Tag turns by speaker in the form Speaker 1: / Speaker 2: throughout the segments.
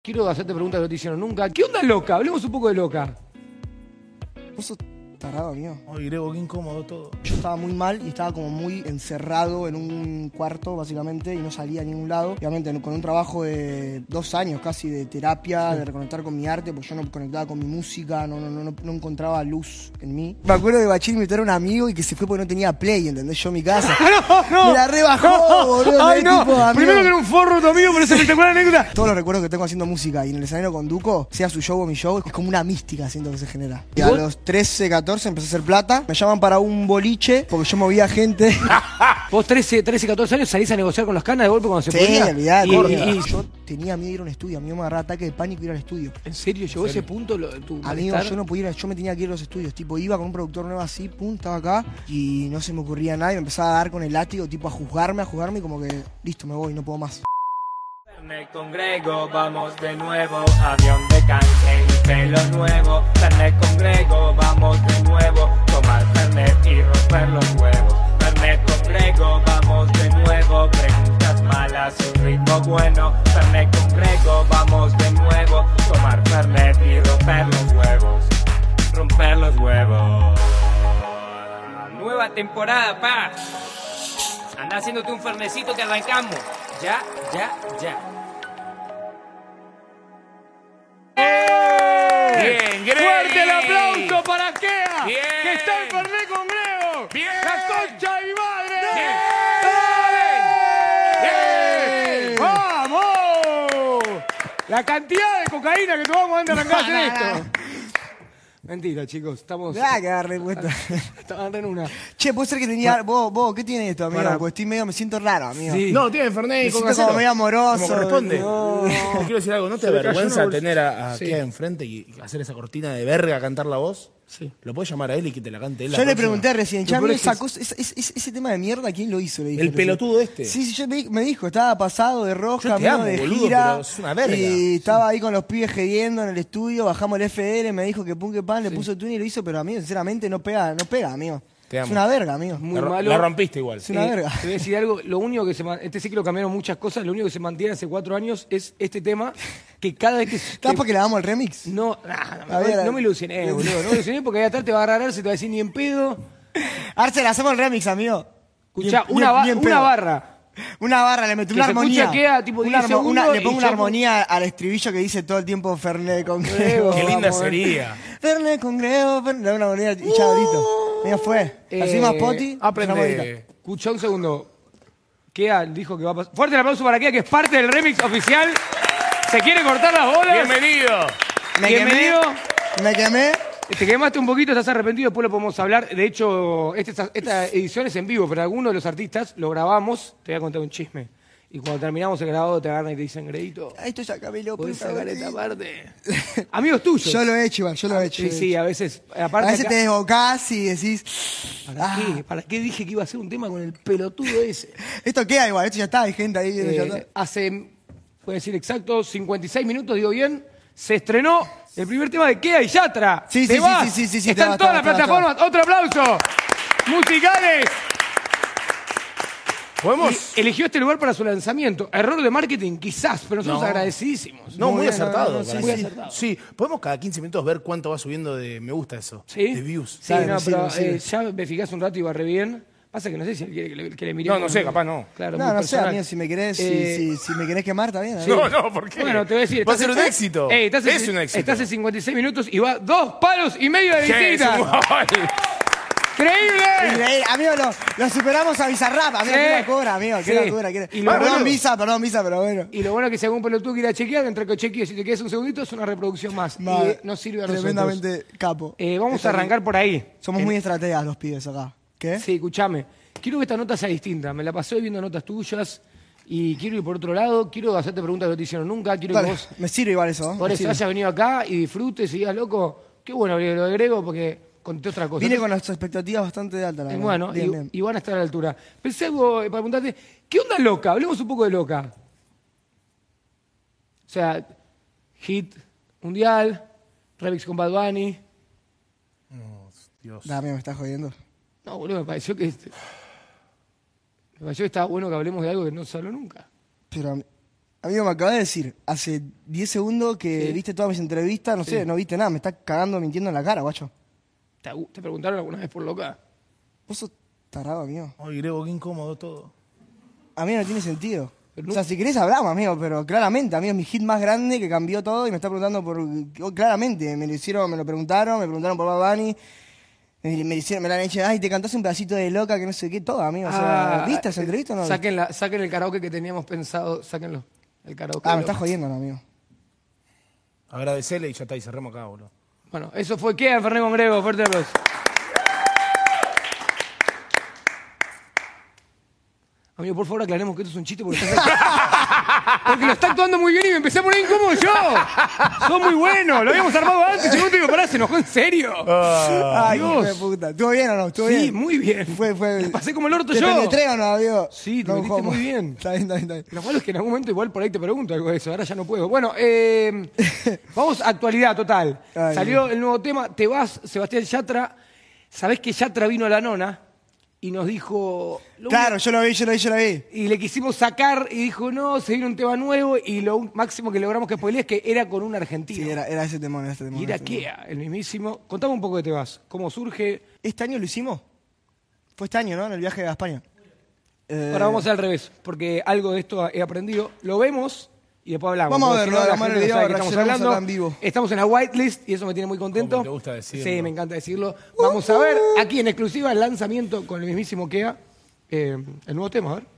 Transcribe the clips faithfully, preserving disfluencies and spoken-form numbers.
Speaker 1: Quiero hacerte preguntas que no te hicieron nunca. ¿Qué onda Loca? Hablemos un poco de Loca.
Speaker 2: Vos sos tarado, amigo.
Speaker 3: Ay, Grego, qué incómodo todo.
Speaker 2: Yo estaba muy mal y estaba como muy encerrado en un cuarto, básicamente, y no salía a ningún lado. Obviamente, con un trabajo de dos años casi de terapia, sí. de reconectar con mi arte, porque yo no conectaba con mi música, no, no, no, no encontraba luz en mí. Me acuerdo de Bachín invitar a un amigo y que se fue porque no tenía play, ¿entendés? Yo en mi casa.
Speaker 1: ¡No, no!
Speaker 2: Me la rebajó, no, boludo.
Speaker 1: ¡Ay, no!
Speaker 2: Tipo,
Speaker 1: Primero que era un forro tu amigo, pero es espectacular anécdota.
Speaker 2: Todos los recuerdos que tengo haciendo música y en el escenario con Duco, sea su show o mi show, es como una mística, siento que se genera. Y a los trece, catorce empecé a hacer plata. Me llaman para un boliche porque yo movía gente.
Speaker 1: Vos trece, catorce años salís a negociar con las canas de golpe cuando se
Speaker 2: sí,
Speaker 1: podía.
Speaker 2: Olvidate,
Speaker 1: y,
Speaker 2: y,
Speaker 1: y,
Speaker 2: yo tenía miedo de ir a un estudio. A mí me agarraba ataque de pánico ir al estudio.
Speaker 1: ¿En serio? ¿Llegó a ese punto lo, tu
Speaker 2: Amigo,
Speaker 1: malestar?
Speaker 2: yo no podía ir, yo me tenía que ir a los estudios. Tipo, iba con un productor nuevo así, pum, estaba acá y no se me ocurría nada y me empezaba a dar con el látigo, tipo a juzgarme, a juzgarme y como que, listo, me voy, no puedo más.
Speaker 4: Fernet con Grego, vamos de nuevo, avión de canje y pelo nuevo. Fernet con Grego, vamos de nuevo, tomar Fernet y romper los huevos. Fernet con Grego, vamos de nuevo, preguntas malas, un ritmo bueno. Fernet con Grego, vamos de nuevo, tomar Fernet y romper los huevos. Romper los huevos. Nueva temporada, pa. Anda haciéndote un fernecito que arrancamos. Ya, ya, ya.
Speaker 1: Bien, Grego. Fuerte el aplauso para Kea,
Speaker 4: bien.
Speaker 1: Que está en Fernet con Grego.
Speaker 4: Bien.
Speaker 1: La concha de mi madre.
Speaker 4: Bien.
Speaker 1: Bien. ¡Vamos! La cantidad de cocaína que tomamos antes de arrancar esto. Mentira, chicos, estamos...
Speaker 2: Ah, que agarré cuenta.
Speaker 1: Estamos en una...
Speaker 2: Che, puede ser que tenía... Vos, vos, ¿qué tiene esto, amigo?
Speaker 3: Para.
Speaker 2: Porque estoy medio, me siento raro, amigo.
Speaker 1: Sí.
Speaker 3: No, tiene Fernet
Speaker 2: Me
Speaker 3: y con
Speaker 2: siento como medio amoroso.
Speaker 3: Como corresponde.
Speaker 2: No.
Speaker 3: Te quiero decir algo, ¿no te
Speaker 1: Se le cayó
Speaker 3: avergüenza
Speaker 1: una bolsa.
Speaker 3: tener a, a
Speaker 1: Sí.
Speaker 3: Kea enfrente y hacer esa cortina de verga, cantar la voz?
Speaker 1: Sí.
Speaker 3: ¿Lo puedes llamar a él y que te la cante él? la
Speaker 2: Yo le
Speaker 3: próxima?
Speaker 2: pregunté recién,
Speaker 1: Lo
Speaker 2: Chami,
Speaker 1: peor es
Speaker 2: esa
Speaker 1: que-
Speaker 2: cosa, ese, ese- ese tema de mierda, ¿quién lo hizo? Le dije
Speaker 3: El
Speaker 2: recién.
Speaker 3: pelotudo este.
Speaker 2: Sí, sí, yo me, me dijo, estaba pasado de rosca,
Speaker 3: Yo te
Speaker 2: amigo,
Speaker 3: amo,
Speaker 2: de
Speaker 3: boludo,
Speaker 2: gira.
Speaker 3: pero es una verga.
Speaker 2: Y estaba ahí con los pibes gediendo en el estudio, bajamos el F L, me dijo que pum que pan, le puso el tune y lo hizo, pero a mí, sinceramente, no pega, no pega, amigo.
Speaker 3: Te amo.
Speaker 2: Es una verga, amigo.
Speaker 1: Muy
Speaker 3: la, ro-
Speaker 1: malo.
Speaker 3: la rompiste igual.
Speaker 2: Es una
Speaker 1: Eh,
Speaker 2: verga.
Speaker 1: Te voy a decir algo, lo único que se man- este ciclo cambiaron muchas cosas, lo único que se mantiene hace cuatro años es este tema que cada vez que...
Speaker 2: ¿Estás
Speaker 1: que-
Speaker 2: porque le damos el remix?
Speaker 1: No, nah, no,
Speaker 2: A
Speaker 1: me-
Speaker 2: ver,
Speaker 1: no me ilusioné, boludo, no me ilusioné porque ahí atrás te va a agarrar, se te va a decir ni en pedo.
Speaker 2: Arce, le hacemos el remix, amigo.
Speaker 1: Escuchá,
Speaker 2: Ni en-
Speaker 1: una,
Speaker 2: ni
Speaker 1: ba-
Speaker 2: en- ni en
Speaker 1: una
Speaker 2: pedo.
Speaker 1: barra.
Speaker 2: Una barra, le meto
Speaker 1: Que
Speaker 2: una
Speaker 1: se
Speaker 2: armonía.
Speaker 1: escucha, queda tipo
Speaker 2: Una
Speaker 1: diez
Speaker 2: armo- una-
Speaker 1: segundos
Speaker 2: le pongo
Speaker 1: y
Speaker 2: una
Speaker 1: ya-
Speaker 2: armonía al estribillo que dice todo el tiempo Fernet con
Speaker 1: Grego.
Speaker 2: Grego.
Speaker 3: Qué linda
Speaker 1: Vamos, eh.
Speaker 3: sería.
Speaker 2: Fernet con Grego, Fernet, le doy una armonía y ya ahorita. Mira, fue. Así
Speaker 1: Eh,
Speaker 2: más poti.
Speaker 3: Aprende.
Speaker 1: Escuchá un segundo. Kea dijo que va a pasar. Fuerte el aplauso para Kea, que es parte del remix oficial. ¿Se quiere cortar las bolas?
Speaker 3: Bienvenido.
Speaker 2: Me
Speaker 1: Bienvenido.
Speaker 2: quemé. Me quemé.
Speaker 1: Te quemaste un poquito, estás arrepentido, después lo podemos hablar. De hecho, este- esta edición es en vivo, pero algunos de los artistas lo grabamos. Te voy a contar un chisme. Y cuando terminamos el grabado te agarran y te dicen, Gredito,
Speaker 2: Ahí estoy ya, Camilo.
Speaker 1: ¿podés
Speaker 2: puta
Speaker 1: sacar
Speaker 2: madre.
Speaker 1: esta parte? Amigos tuyos.
Speaker 2: Yo lo he hecho, igual, yo lo he hecho.
Speaker 1: Sí,
Speaker 2: lo he
Speaker 1: sí,
Speaker 2: hecho.
Speaker 1: a veces.
Speaker 2: A
Speaker 1: Aparte
Speaker 2: veces
Speaker 1: acá-
Speaker 2: te desbocás y decís.
Speaker 1: ¿Para
Speaker 2: ah,
Speaker 1: qué? ¿Para qué dije que iba a ser un tema con el pelotudo ese?
Speaker 2: Esto queda igual, esto ya está, hay gente ahí viendo ya
Speaker 1: Eh,
Speaker 2: está.
Speaker 1: hace, puedo decir exacto, cincuenta y seis minutos, digo bien, se estrenó el primer tema de Kea y Yatra.
Speaker 2: Sí,
Speaker 1: Te
Speaker 2: sí,
Speaker 1: vas.
Speaker 2: sí, sí, sí, sí,
Speaker 1: Está
Speaker 2: te
Speaker 1: en
Speaker 2: vas,
Speaker 1: todas
Speaker 2: te
Speaker 1: las
Speaker 2: vas, te vas,
Speaker 1: plataformas. Otro aplauso. Musicales.
Speaker 3: ¿Podemos?
Speaker 1: Y eligió este lugar para su lanzamiento. Error de marketing, quizás, pero nosotros
Speaker 3: No.
Speaker 1: agradecidísimos.
Speaker 3: No, muy,
Speaker 2: Muy bien,
Speaker 3: acertado.
Speaker 2: no, no,
Speaker 3: para
Speaker 2: sí,
Speaker 3: mí.
Speaker 2: sí.
Speaker 1: acertado.
Speaker 3: Sí, podemos cada quince minutos ver cuánto va subiendo de me gusta eso.
Speaker 1: ¿Sí?
Speaker 3: De views.
Speaker 1: Sí,
Speaker 2: Dale,
Speaker 1: no,
Speaker 2: me sirve,
Speaker 1: pero
Speaker 2: me sirve.
Speaker 1: eh, ya me fijás un rato y barré bien. Pasa que no sé si él quiere que le, que le miremos.
Speaker 3: No, no sé, capaz no.
Speaker 1: Claro,
Speaker 2: No,
Speaker 1: muy
Speaker 2: no sé,
Speaker 1: personal.
Speaker 2: amigo, si me querés, si-
Speaker 1: Eh,
Speaker 2: si, si me querés quemar, está bien. ¿eh?
Speaker 3: No, no, ¿por qué?
Speaker 1: Bueno, te voy a decir.
Speaker 3: Va a
Speaker 1: estás
Speaker 3: ser un
Speaker 1: en-
Speaker 3: éxito.
Speaker 1: Ey, estás en-
Speaker 3: Es un éxito.
Speaker 1: Estás en cincuenta y seis minutos y va dos palos y medio de
Speaker 3: Che, es
Speaker 1: visitas.
Speaker 3: un gol.
Speaker 1: ¡Increíble!
Speaker 2: Increíble. Amigo, lo, lo superamos a Bizarrap, amigo,
Speaker 1: Sí.
Speaker 2: qué locura, amigo, qué
Speaker 1: Sí.
Speaker 2: locura. Qué...
Speaker 1: Y lo
Speaker 2: Perdón,
Speaker 1: bueno-
Speaker 2: Visa, perdón, Visa, pero bueno.
Speaker 1: Y lo bueno es que si algún pelotudo quiere chequear, entre que chequees y te quedes un segundito, es una reproducción más.
Speaker 2: Ma-
Speaker 1: y nos sirve a nosotros.
Speaker 2: Tremendamente capo.
Speaker 1: Eh, vamos
Speaker 2: Está
Speaker 1: a arrancar por ahí.
Speaker 2: Somos
Speaker 1: En-
Speaker 2: muy estrategas los pibes acá. ¿Qué?
Speaker 1: Sí, escúchame. Quiero que esta nota sea distinta. Me la pasé hoy viendo notas tuyas y quiero ir por otro lado. Quiero hacerte preguntas que no te hicieron nunca. Quiero
Speaker 2: Dale,
Speaker 1: que vos,
Speaker 2: me sirve igual eso. ¿eh?
Speaker 1: por
Speaker 2: Me
Speaker 1: eso,
Speaker 2: sirve.
Speaker 1: hayas venido acá y disfrutes y digas, loco, qué bueno lo de Grego porque conté otra cosa.
Speaker 2: Vine con las expectativas bastante altas, la
Speaker 1: Eh,
Speaker 2: verdad.
Speaker 1: Bueno,
Speaker 2: bien,
Speaker 1: y,
Speaker 2: bien.
Speaker 1: y van a estar a la altura. Pensé algo eh, para preguntarte, ¿qué onda Loca? Hablemos un poco de Loca. O sea, hit mundial, remix con Bad Bunny.
Speaker 3: Dios.
Speaker 2: Dame, me estás jodiendo.
Speaker 1: No, boludo, me pareció que... este- me pareció que estaba bueno que hablemos de algo que no se habló nunca.
Speaker 2: Pero, Amigo, me acabas de decir hace diez segundos que
Speaker 1: Sí.
Speaker 2: viste todas mis entrevistas, no
Speaker 1: Sí.
Speaker 2: sé, no viste nada, me estás cagando mintiendo en la cara, guacho.
Speaker 1: ¿Te, te preguntaron alguna vez por loca?
Speaker 2: Vos sos tarado, amigo.
Speaker 3: Ay, Grego, qué incómodo todo.
Speaker 2: Amigo, no tiene sentido.
Speaker 1: Pero
Speaker 2: O
Speaker 1: no-
Speaker 2: sea, si querés hablamos, amigo, pero claramente, amigo, es mi hit más grande que cambió todo y me está preguntando por... oh, claramente, me lo hicieron, me lo preguntaron, me preguntaron por Bad Bunny, me, me hicieron, me la han hecho, ay, te cantás un pedacito de loca que no sé qué, todo, amigo. O sea,
Speaker 1: Ah,
Speaker 2: ¿viste esa
Speaker 1: eh,
Speaker 2: entrevista o no?
Speaker 1: Saquen, la, saquen el karaoke que teníamos pensado, sáquenlo. El karaoke.
Speaker 2: Ah, me
Speaker 1: de
Speaker 2: estás
Speaker 1: Locas.
Speaker 2: jodiendo, no, amigo.
Speaker 3: Agradecele y ya está, y cerremos acá, boludo.
Speaker 1: Bueno, eso fue ¿Qué? Fernet con Grego, fuerte aplauso. Amigo, por favor, aclaremos que esto es un chiste porque, estás... porque lo está actuando muy bien y me empecé a poner incómodo yo. Sos muy bueno, lo habíamos armado antes y yo te digo, pará, se enojó en serio.
Speaker 2: Ay,
Speaker 1: Dios.
Speaker 2: hijo de puta. ¿Estuvo bien o no? ¿Estuvo
Speaker 1: Sí,
Speaker 2: bien?
Speaker 1: muy bien.
Speaker 2: Fue, fue...
Speaker 1: Te pasé como el orto
Speaker 2: ¿Te
Speaker 1: yo.
Speaker 2: penetré o no, amigo?
Speaker 1: Sí, te
Speaker 2: No,
Speaker 1: metiste
Speaker 2: ¿cómo?
Speaker 1: muy bien.
Speaker 2: Está bien, está bien, está bien.
Speaker 1: Lo malo es que en algún momento igual por ahí te pregunto algo de eso, ahora ya no puedo. Bueno, eh, vamos a actualidad total.
Speaker 2: Ay,
Speaker 1: Salió el nuevo tema, Te vas, Sebastián Yatra. Sabés que Yatra vino a la nona y nos dijo... lo
Speaker 2: Claro,
Speaker 1: único-
Speaker 2: yo lo vi, yo lo vi, yo lo vi.
Speaker 1: Y le quisimos sacar y dijo, no, se viene un tema nuevo y lo máximo que logramos que spoileé es que era con un argentino.
Speaker 2: Sí, era, era ese temón, era ese temón.
Speaker 1: y era
Speaker 2: ese temón.
Speaker 1: Kea, el mismísimo. Contame un poco de Te vas, cómo surge.
Speaker 2: ¿Este año lo hicimos? Fue este año, ¿no? En el viaje a España. Eh,
Speaker 1: Ahora vamos a hacer al revés, porque algo de esto he aprendido. Lo vemos y después hablamos.
Speaker 2: Vamos a
Speaker 1: porque
Speaker 2: verlo,
Speaker 1: si no, la
Speaker 2: vamos a ver
Speaker 1: gente
Speaker 2: el
Speaker 1: no sabe
Speaker 2: video,
Speaker 1: de qué estamos
Speaker 2: reaccionamos
Speaker 1: hablando.
Speaker 2: acá en vivo.
Speaker 1: Estamos en la whitelist y eso me tiene muy contento.
Speaker 3: ¿Cómo te gusta decirlo?
Speaker 1: Sí, me encanta decirlo. Vamos a ver aquí en exclusiva el lanzamiento con el mismísimo Kea. Eh, el nuevo tema, a ver.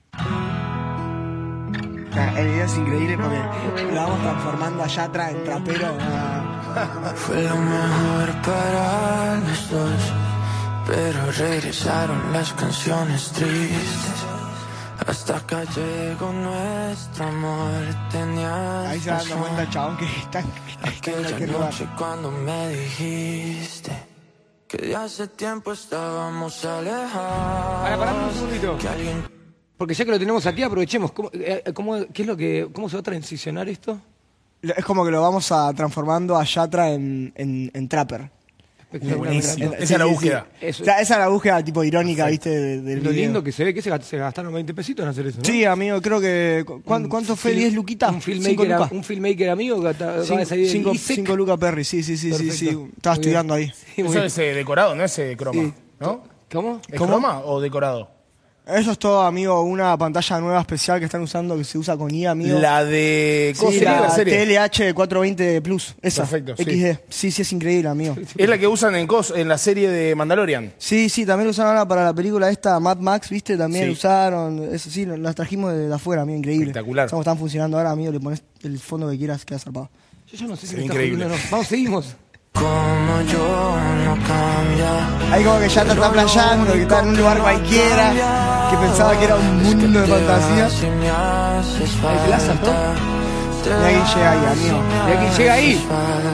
Speaker 2: Ah, el video es increíble porque lo vamos transformando a Yatra en trapero. ah.
Speaker 5: Fue lo mejor para los dos, pero regresaron las canciones tristes. Hasta acá llegó nuestro amor, tenías
Speaker 2: Ahí se va dando cuenta el chabón que está, que está en
Speaker 5: aquella
Speaker 2: cualquier lugar.
Speaker 5: noche cuando me dijiste que de hace tiempo estábamos alejados.
Speaker 1: Ahora, parame un segundito.
Speaker 5: Que alguien
Speaker 1: Porque ya que lo tenemos aquí, aprovechemos. ¿Cómo, eh, cómo- qué es lo que, ¿Cómo se va a transicionar esto?
Speaker 2: Es como que lo vamos a transformando a Yatra en, en, en trapper.
Speaker 1: Espectacular,
Speaker 3: buenísimo.
Speaker 1: me encantó.
Speaker 3: Esa es la búsqueda.
Speaker 1: Eso.
Speaker 2: O sea, esa es la búsqueda tipo irónica, ¿viste? de- del
Speaker 1: Lo
Speaker 2: video.
Speaker 1: lindo que se ve que se gast- se gastaron veinte pesitos en hacer eso, ¿no?
Speaker 2: Sí, amigo, creo que... ¿cu- ¿Cuánto, cuánto fue?
Speaker 1: Fil-
Speaker 2: ¿diez luquitas?
Speaker 1: Un
Speaker 2: Cinco
Speaker 1: filmmaker,
Speaker 2: lucas.
Speaker 1: un filmmaker amigo que acaba de
Speaker 2: Cinco,
Speaker 1: salir del
Speaker 2: cinco,
Speaker 1: ISEC.
Speaker 2: cinco lucas Perry, sí, sí, sí, sí, sí.
Speaker 1: Perfecto.
Speaker 2: Estaba
Speaker 1: Muy
Speaker 2: estudiando
Speaker 1: bien.
Speaker 2: ahí.
Speaker 1: Sí, muy
Speaker 3: Eso
Speaker 1: bien.
Speaker 3: es eh, decorado, no es eh, croma,
Speaker 1: Sí.
Speaker 3: ¿no?
Speaker 1: ¿Cómo?
Speaker 3: ¿Es
Speaker 2: ¿Cómo?
Speaker 3: croma o decorado?
Speaker 2: Eso es todo, amigo, una pantalla nueva especial que están usando, que se usa con I A, amigo.
Speaker 3: La de... ¿Cómo
Speaker 2: Sí,
Speaker 3: se llama
Speaker 2: la
Speaker 3: la serie?
Speaker 2: T L H cuatrocientos veinte Plus, esa.
Speaker 3: Perfecto, sí.
Speaker 2: X D. Sí, sí, es increíble, amigo.
Speaker 3: Es la que usan en, cos, en la serie de Mandalorian.
Speaker 2: Sí, sí, también lo usaron ahora para la película esta, Mad Max, ¿viste? También
Speaker 3: Sí.
Speaker 2: lo usaron. Eso sí, las trajimos de, de afuera, amigo, increíble.
Speaker 3: Espectacular.
Speaker 2: Cómo están funcionando ahora, amigo, le pones el fondo que quieras, queda zarpado.
Speaker 1: Yo ya no sé si
Speaker 3: Se
Speaker 1: me
Speaker 3: ve
Speaker 1: está
Speaker 3: increíble.
Speaker 1: jodiendo o no. Vamos, seguimos.
Speaker 5: como yo no cambia.
Speaker 2: Ahí como que ya te está playando, que está en un lugar cualquiera, que pensaba que era un mundo de fantasía.
Speaker 1: Hay plaza, ¿no?
Speaker 2: Y ahí llega ahí, amigo.
Speaker 1: Y aquí llega ahí.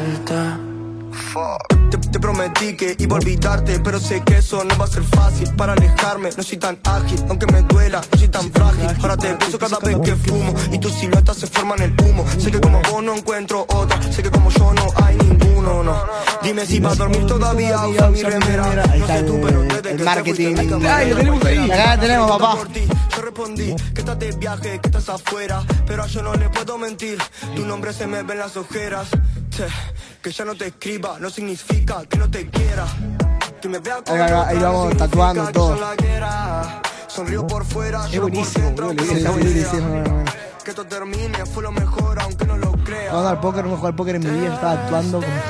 Speaker 6: Te, te prometí que iba a olvidarte, pero sé que eso no va a ser fácil. Para alejarme, no soy tan ágil, aunque me duela, no soy tan frágil. Ahora te pienso cada vez que fumo y tu silueta se forma en el humo. Sé que como vos no encuentro otra, sé que como yo no hay ninguno, no. Dime si va a dormir todavía, usa mi remera.
Speaker 2: Ahí
Speaker 6: No
Speaker 2: está
Speaker 6: sé tú,
Speaker 2: el-
Speaker 6: pero desde
Speaker 2: el
Speaker 6: que te
Speaker 2: marketing.
Speaker 6: fuiste, nunca
Speaker 1: Ay, lo
Speaker 6: me
Speaker 1: tenemos ahí.
Speaker 2: Acá la tenemos, papá.
Speaker 6: por ti. Yo respondí que estás de viaje, que estás afuera, pero yo no le puedo mentir. Tu nombre se me ve en las ojeras. Che, que ya no te escriba no significa que no te quiera. Que me vea con
Speaker 2: Ahí, ahí,
Speaker 6: otra
Speaker 2: ahí
Speaker 6: no
Speaker 2: vamos
Speaker 6: significa
Speaker 2: tatuando
Speaker 6: que
Speaker 2: todo.
Speaker 6: yo la quiera. Sonrío por fuera,
Speaker 1: Es
Speaker 6: lloro por
Speaker 1: buenísimo,
Speaker 6: dentro,
Speaker 1: boludo,
Speaker 6: que
Speaker 1: le
Speaker 6: no
Speaker 1: está
Speaker 6: se
Speaker 1: buenísimo.
Speaker 2: Sí, sí,
Speaker 6: vea.
Speaker 2: sí, no, no.
Speaker 6: Que esto termine fue lo mejor, aunque no lo creas.
Speaker 2: Jugando al póker, no jugué al póker en mi vida, estaba actuando como...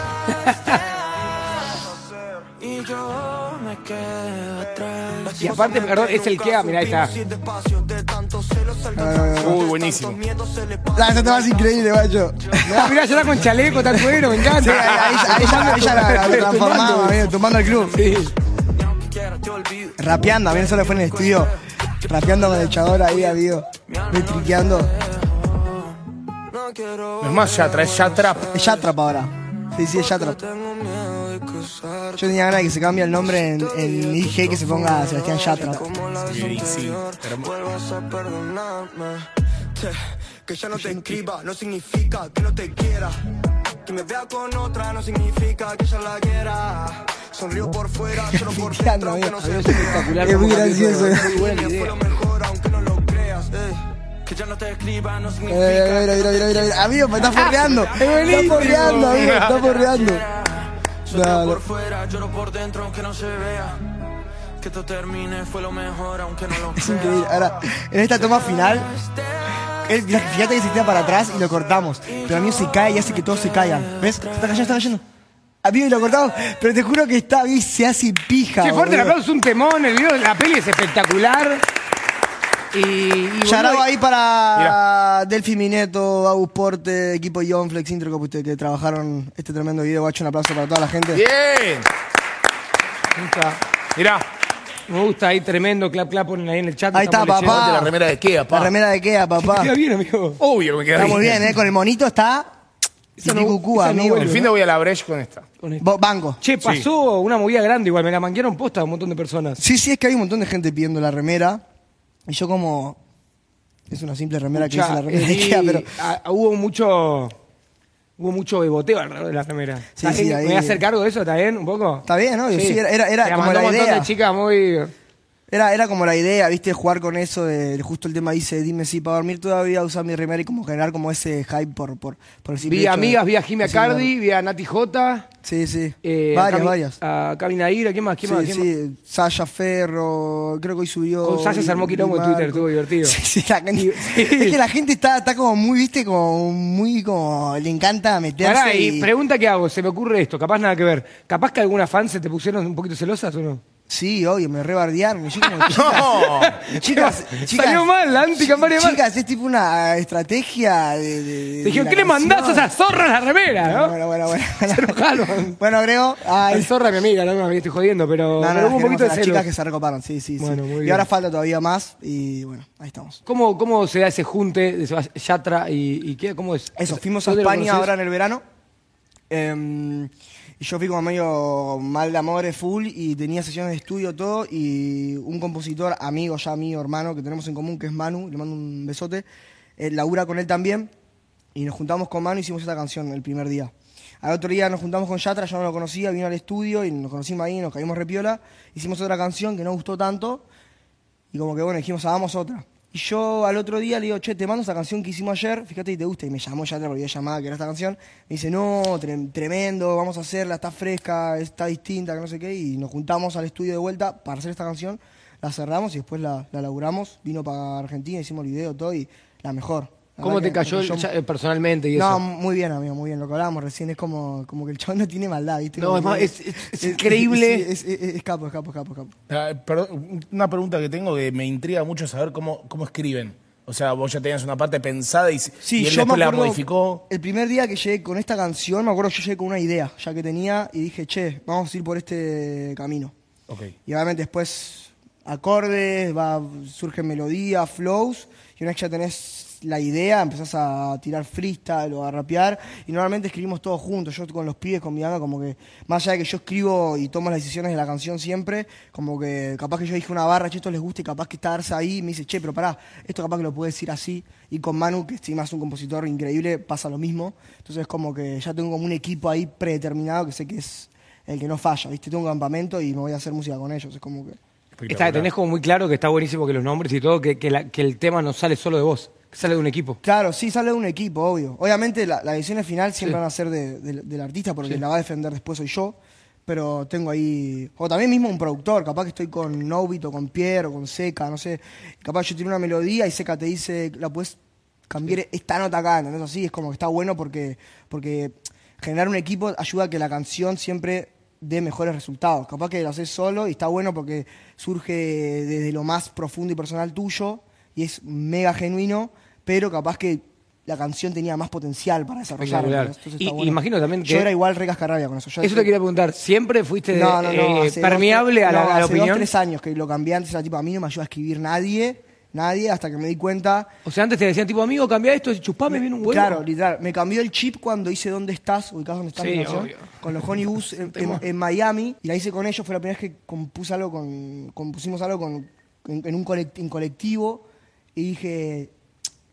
Speaker 5: Y yo me quedo atrás.
Speaker 1: Y aparte, perdón, es el que, mirá, ahí está.
Speaker 3: Uy, buenísimo.
Speaker 2: La ese tema es increíble, macho.
Speaker 1: Mirá, mirá, ya está con chaleco, tan bueno, me encanta.
Speaker 2: Sí, ahí, ahí, ahí ya, ahí ya la, la transformamos, amigo, tumbando el club.
Speaker 1: Sí.
Speaker 2: Rapeando, a mí eso le fue en el estudio. Rapeando con el chabón ahí, amigo. Metriqueando.
Speaker 3: No es más Yatra, es Yatrap.
Speaker 2: Es Yatrap ahora. Sí, sí, es Yatrap. Yo tenía ganas de que se cambie el nombre en, en I G, que se ponga Sebastián Yatrap.
Speaker 3: Sí, sí. Hermo-
Speaker 6: Vuelvas a perdonarme. Che, que ya no te escriba no significa que no te quiera. Que me vea con otra no significa que ella la quiera. Sonrío por fuera, solo por
Speaker 2: Picando,
Speaker 6: dentro, que
Speaker 2: amigo.
Speaker 6: no se
Speaker 1: Es espectacular.
Speaker 2: Es muy
Speaker 1: como
Speaker 2: gracioso.
Speaker 1: capítulo, muy buena
Speaker 6: fue
Speaker 1: idea.
Speaker 6: lo mejor, aunque no lo creas. eh.
Speaker 5: Que ya no te escriba no significa.
Speaker 2: Mira, mira, mira, mira, mira, mira. Amigo, me está forreando.
Speaker 1: Es buenísimo.
Speaker 2: Está forreando, amigo, está forreando.
Speaker 5: Solo
Speaker 2: Dale.
Speaker 5: por fuera, lloro por dentro aunque no se vea. Que esto termine fue lo mejor aunque no lo
Speaker 2: Es
Speaker 5: crea.
Speaker 2: increíble. Ahora, en esta toma final, él, fíjate que se tira para atrás y lo cortamos. Pero amigo se cae y hace que todos se caigan. ¿Ves? Se está cayendo, está cayendo. Amigo, y lo cortamos. Pero te juro que está bien, se hace pija.
Speaker 1: Che, fuerte el
Speaker 2: boludo.
Speaker 1: aplauso, un temón. El video de la peli es espectacular. Y, y
Speaker 2: Shout-out
Speaker 1: boludo,
Speaker 2: ahí para Delphi Mineto, Agus Porte, equipo John Flex Intro que, ustedes que trabajaron este tremendo video. Guacho, un aplauso para toda la gente.
Speaker 3: Bien.
Speaker 1: me gusta,
Speaker 3: Mirá.
Speaker 1: me gusta ahí tremendo. Clap, clap, ponen ahí en el chat.
Speaker 2: Ahí está,
Speaker 1: estamos
Speaker 2: papá.
Speaker 3: De la remera de Ikea, pa.
Speaker 2: La remera de Kea, papá.
Speaker 1: Queda bien, amigo.
Speaker 3: Obvio que me queda
Speaker 2: Está
Speaker 3: bien.
Speaker 2: muy bien, ¿eh? Con el monito está...
Speaker 1: Esa no-
Speaker 2: Titicucú,
Speaker 1: esa no
Speaker 2: amigo.
Speaker 3: El fin de voy a la Breche con esta.
Speaker 1: Con esto.
Speaker 2: Bo- Banco.
Speaker 1: Che, pasó una movida grande igual. Me la manguearon posta a un montón de personas.
Speaker 2: Sí, sí, es que hay un montón de gente pidiendo la remera. Y yo como... Es una simple remera que
Speaker 1: Mucha-
Speaker 2: dice la remera de
Speaker 1: sí,
Speaker 2: Ikea, pero...
Speaker 1: ah, hubo mucho... Hubo mucho beboteo alrededor de la remera.
Speaker 2: Sí,
Speaker 1: ¿Está
Speaker 2: sí,
Speaker 1: bien?
Speaker 2: ahí-
Speaker 1: ¿Me voy a hacer cargo de eso? ¿Está bien? ¿Un poco?
Speaker 2: Está bien, ¿no? Sí, era, era, era
Speaker 1: Se la
Speaker 2: como
Speaker 1: mandó
Speaker 2: la
Speaker 1: un montón
Speaker 2: idea.
Speaker 1: de chicas muy...
Speaker 2: Era, era como la idea, ¿viste? Jugar con eso de, de justo el tema dice, dime si para dormir todavía usar mi remera y como generar como ese hype por, por, por el simple
Speaker 1: Vi
Speaker 2: hecho
Speaker 1: amigas,
Speaker 2: de-
Speaker 1: vi a Jimmy
Speaker 2: de
Speaker 1: Cardi, vi a Nati J.
Speaker 2: Sí, sí.
Speaker 1: eh,
Speaker 2: varias,
Speaker 1: a Cami-
Speaker 2: varias.
Speaker 1: A Cami Naira, ¿quién más? ¿Quién
Speaker 2: Sí,
Speaker 1: más? ¿Quién más?
Speaker 2: sí. Sasha Ferro, creo que hoy subió...
Speaker 1: Con Sasha se armó
Speaker 2: Di
Speaker 1: quilombo en Twitter,
Speaker 2: Marco.
Speaker 1: estuvo divertido.
Speaker 2: Sí, sí, la gente-
Speaker 1: Sí.
Speaker 2: Es que la gente está, está como muy, viste, como muy como... Le encanta meterse
Speaker 1: Pará, y
Speaker 2: y...
Speaker 1: pregunta que hago, se me ocurre esto, capaz nada que ver. ¿Capaz que algunas fans se te pusieron un poquito celosas o no?
Speaker 2: Sí, obvio, me rebardearon. Y yo como, chicas,
Speaker 3: No.
Speaker 2: chicas, chicas,
Speaker 1: Salió mal, la anticampaña mal.
Speaker 2: chicas, es tipo una estrategia de... de- de
Speaker 1: Te dijeron,
Speaker 2: la
Speaker 1: ¿qué le mandás a
Speaker 2: canción.
Speaker 1: esa zorra a la remera, no?
Speaker 2: Bueno, bueno, bueno.
Speaker 1: Se enojaron.
Speaker 2: Bueno, Grego. Ay.
Speaker 1: Es zorra mi amiga, no me estoy jodiendo, pero,
Speaker 2: No, no,
Speaker 1: pero
Speaker 2: no,
Speaker 1: hubo un
Speaker 2: queremos
Speaker 1: poquito
Speaker 2: a
Speaker 1: de
Speaker 2: las
Speaker 1: celos.
Speaker 2: chicas que se recoparon, sí, sí, sí.
Speaker 1: Bueno, muy
Speaker 2: Y
Speaker 1: bien.
Speaker 2: ahora falta todavía más y bueno, ahí estamos.
Speaker 1: ¿Cómo, ¿Cómo se da ese junte de Sebastián Yatra y, y qué? ¿Cómo es?
Speaker 2: Eso, fuimos a
Speaker 1: ¿Dónde lo
Speaker 2: España
Speaker 1: conocés?
Speaker 2: ahora en el verano. em, y yo fui como medio mal de amores full y tenía sesiones de estudio todo y un compositor, amigo ya mío, hermano, que tenemos en común, que es Manu, le mando un besote, eh, labura con él también y nos juntamos con Manu y hicimos esta canción el primer día. Al otro día nos juntamos con Yatra, yo no lo conocía, vino al estudio y nos conocimos ahí, nos caímos repiola, hicimos otra canción que no gustó tanto y como que bueno, dijimos, hagamos otra. Y yo al otro día le digo, che, te mando esta canción que hicimos ayer, fíjate si te gusta. Y me llamó Yatra por videollamada, que era esta canción. Me dice, no, tre- tremendo, vamos a hacerla, está fresca, está distinta, que no sé qué. Y nos juntamos al estudio de vuelta para hacer esta canción. La cerramos y después la, la laburamos. Vino para Argentina, hicimos el video, todo y la mejor. La
Speaker 1: ¿Cómo
Speaker 2: verdad
Speaker 1: te
Speaker 2: que
Speaker 1: cayó
Speaker 2: me
Speaker 1: el
Speaker 2: cayó-
Speaker 1: cha- eh, personalmente y
Speaker 2: No,
Speaker 1: eso?
Speaker 2: muy bien, amigo, muy bien. Lo que hablábamos recién es como, como que el chabón no tiene maldad, ¿viste?
Speaker 1: No,
Speaker 2: Como
Speaker 1: es más,
Speaker 2: que-
Speaker 1: es- es- es increíble.
Speaker 2: sí, es, es- es capo, es capo, es capo, es capo.
Speaker 3: Ah, perdón, una pregunta que tengo que me intriga mucho saber cómo, cómo escriben. O sea, vos ya tenías una parte pensada y,
Speaker 2: Sí,
Speaker 3: y él
Speaker 2: yo me
Speaker 3: después la
Speaker 2: acuerdo,
Speaker 3: modificó.
Speaker 2: el primer día que llegué con esta canción, me acuerdo que yo llegué con una idea, ya que tenía, y dije, che, vamos a ir por este camino.
Speaker 3: Ok.
Speaker 2: Y obviamente después acordes, va, surgen melodías, flows, y una vez que ya tenés la idea, empezás a tirar freestyle o a rapear, y normalmente escribimos todos juntos, yo con los pibes, con mi banda, como que, más allá de que yo escribo y tomo las decisiones de la canción siempre, como que capaz que yo dije una barra, che, esto les gusta, y capaz que está darse ahí, y me dice, che, pero pará, esto capaz que lo puedes decir así, y con Manu, que encima es un compositor increíble, pasa lo mismo, entonces como que ya tengo como un equipo ahí predeterminado que sé que es el que no falla, ¿viste? Tengo un campamento y me voy a hacer música con ellos, es como que...
Speaker 1: Está, tenés como muy claro que está buenísimo que los nombres y todo, que, que, la- que el tema no sale solo de vos, que sale de un equipo.
Speaker 2: Claro, sí, sale de un equipo, obvio. Obviamente la- las decisiones final siempre
Speaker 1: Sí.
Speaker 2: van a ser de- de- del artista porque
Speaker 1: Sí.
Speaker 2: la va a defender después soy yo, pero tengo ahí... O también mismo un productor, capaz que estoy con Novit o con Pierre o con Seca, no sé. Capaz yo tiro una melodía y Seca te dice, la puedes cambiar esta nota acá, ¿entendés? Así es como que está bueno porque, porque generar un equipo ayuda a que la canción siempre dé mejores resultados. Capaz que lo haces solo y está bueno porque surge desde lo más profundo y personal tuyo y es mega genuino, pero capaz que la canción tenía más potencial para desarrollar.
Speaker 1: Espectacular.
Speaker 2: ¿entendés? Entonces
Speaker 1: Y-
Speaker 2: está bueno.
Speaker 1: imagino también que-
Speaker 2: Yo era igual re cascarrabia con eso. Yo
Speaker 1: Eso te quería preguntar, ¿siempre fuiste
Speaker 2: no, no, no,
Speaker 1: eh,
Speaker 2: hace
Speaker 1: permeable
Speaker 2: dos,
Speaker 1: a la,
Speaker 2: no,
Speaker 1: a la
Speaker 2: hace
Speaker 1: opinión?
Speaker 2: dos, tres años que lo cambié antes, era tipo, a mí no me ayuda a escribir nadie, nadie, hasta que me di cuenta...
Speaker 1: O sea, antes te decían tipo, amigo, cambia esto, chupame bien un huevo.
Speaker 2: Claro, literal. Me cambió el chip cuando hice ¿Dónde estás? ¿Ubicás dónde estás?
Speaker 1: Sí,
Speaker 2: mi canción?
Speaker 1: obvio.
Speaker 2: Con los Honey Bus en, en- en Miami. Y la hice con ellos. Fue la primera vez que compuse algo con, compusimos algo con, en, en un colect- en colectivo. Y dije,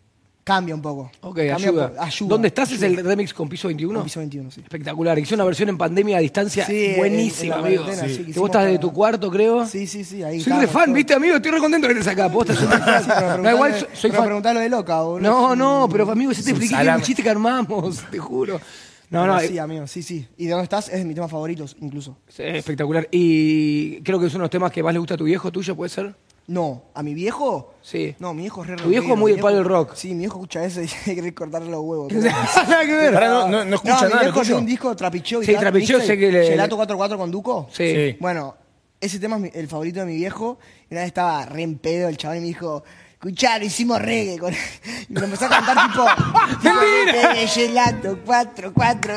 Speaker 2: Cambia un poco.
Speaker 1: Ok,
Speaker 2: Cambia
Speaker 1: ayuda.
Speaker 2: por- ayuda.
Speaker 1: ¿Dónde estás?
Speaker 2: Ayuda.
Speaker 1: ¿Es el remix con Piso veintiuno?
Speaker 2: Con Piso veintiuno, sí.
Speaker 1: Espectacular. Hice una versión en pandemia a distancia
Speaker 2: Sí,
Speaker 1: buenísima,
Speaker 2: en- en la
Speaker 1: amigo.
Speaker 2: cuarentena, sí, que
Speaker 1: Que
Speaker 2: hicimos
Speaker 1: vos estás desde
Speaker 2: para-
Speaker 1: tu cuarto, creo.
Speaker 2: Sí, sí, sí. Ahí
Speaker 1: Soy re
Speaker 2: estábamos
Speaker 1: fan,
Speaker 2: todos.
Speaker 1: ¿viste, amigo? Estoy re contento que estés acá. Posta, soy re fan.
Speaker 2: Pero
Speaker 1: Da igual,
Speaker 2: preguntale-
Speaker 1: soy, soy
Speaker 2: pero
Speaker 1: fan.
Speaker 2: preguntale lo de loca, boludo.
Speaker 1: No,
Speaker 2: Es
Speaker 1: no,
Speaker 2: un-
Speaker 1: pero amigo, ese te
Speaker 3: un
Speaker 1: expliqué
Speaker 3: salame.
Speaker 1: un chiste que armamos, te juro. No,
Speaker 2: pero
Speaker 1: no,
Speaker 2: sí,
Speaker 1: eh,
Speaker 2: amigo, sí, sí. ¿Y de dónde estás? Es de mis temas favoritos, incluso.
Speaker 1: es espectacular. Y creo que es uno de los temas que más le gusta a tu viejo, tuyo, ¿puede ser?
Speaker 2: No, ¿a mi viejo?
Speaker 1: Sí.
Speaker 2: No, mi viejo es re
Speaker 1: Tu viejo
Speaker 2: rockero,
Speaker 1: es muy
Speaker 2: mi
Speaker 1: de palo del rock.
Speaker 2: Sí, mi viejo escucha eso y quiere cortarle los huevos.
Speaker 1: Nada que ver.
Speaker 3: Pará, no, no, no escucha
Speaker 2: no, mi
Speaker 3: nada.
Speaker 2: viejo
Speaker 3: ¿lo tuyo?
Speaker 2: tiene un disco Trapicheo.
Speaker 1: Sí, Trapicheo sé que le-
Speaker 2: Gelato cuatro cuatro con Duco.
Speaker 1: Sí.
Speaker 3: Sí.
Speaker 2: Bueno, ese tema es mi- el favorito de mi viejo. Y una vez estaba re en pedo el chaval y me dijo, escuchá, lo hicimos reggae. Con... Y me empezó a cantar tipo...
Speaker 1: ¡Mentira!
Speaker 2: tipo, Gelato cuatro cuatro.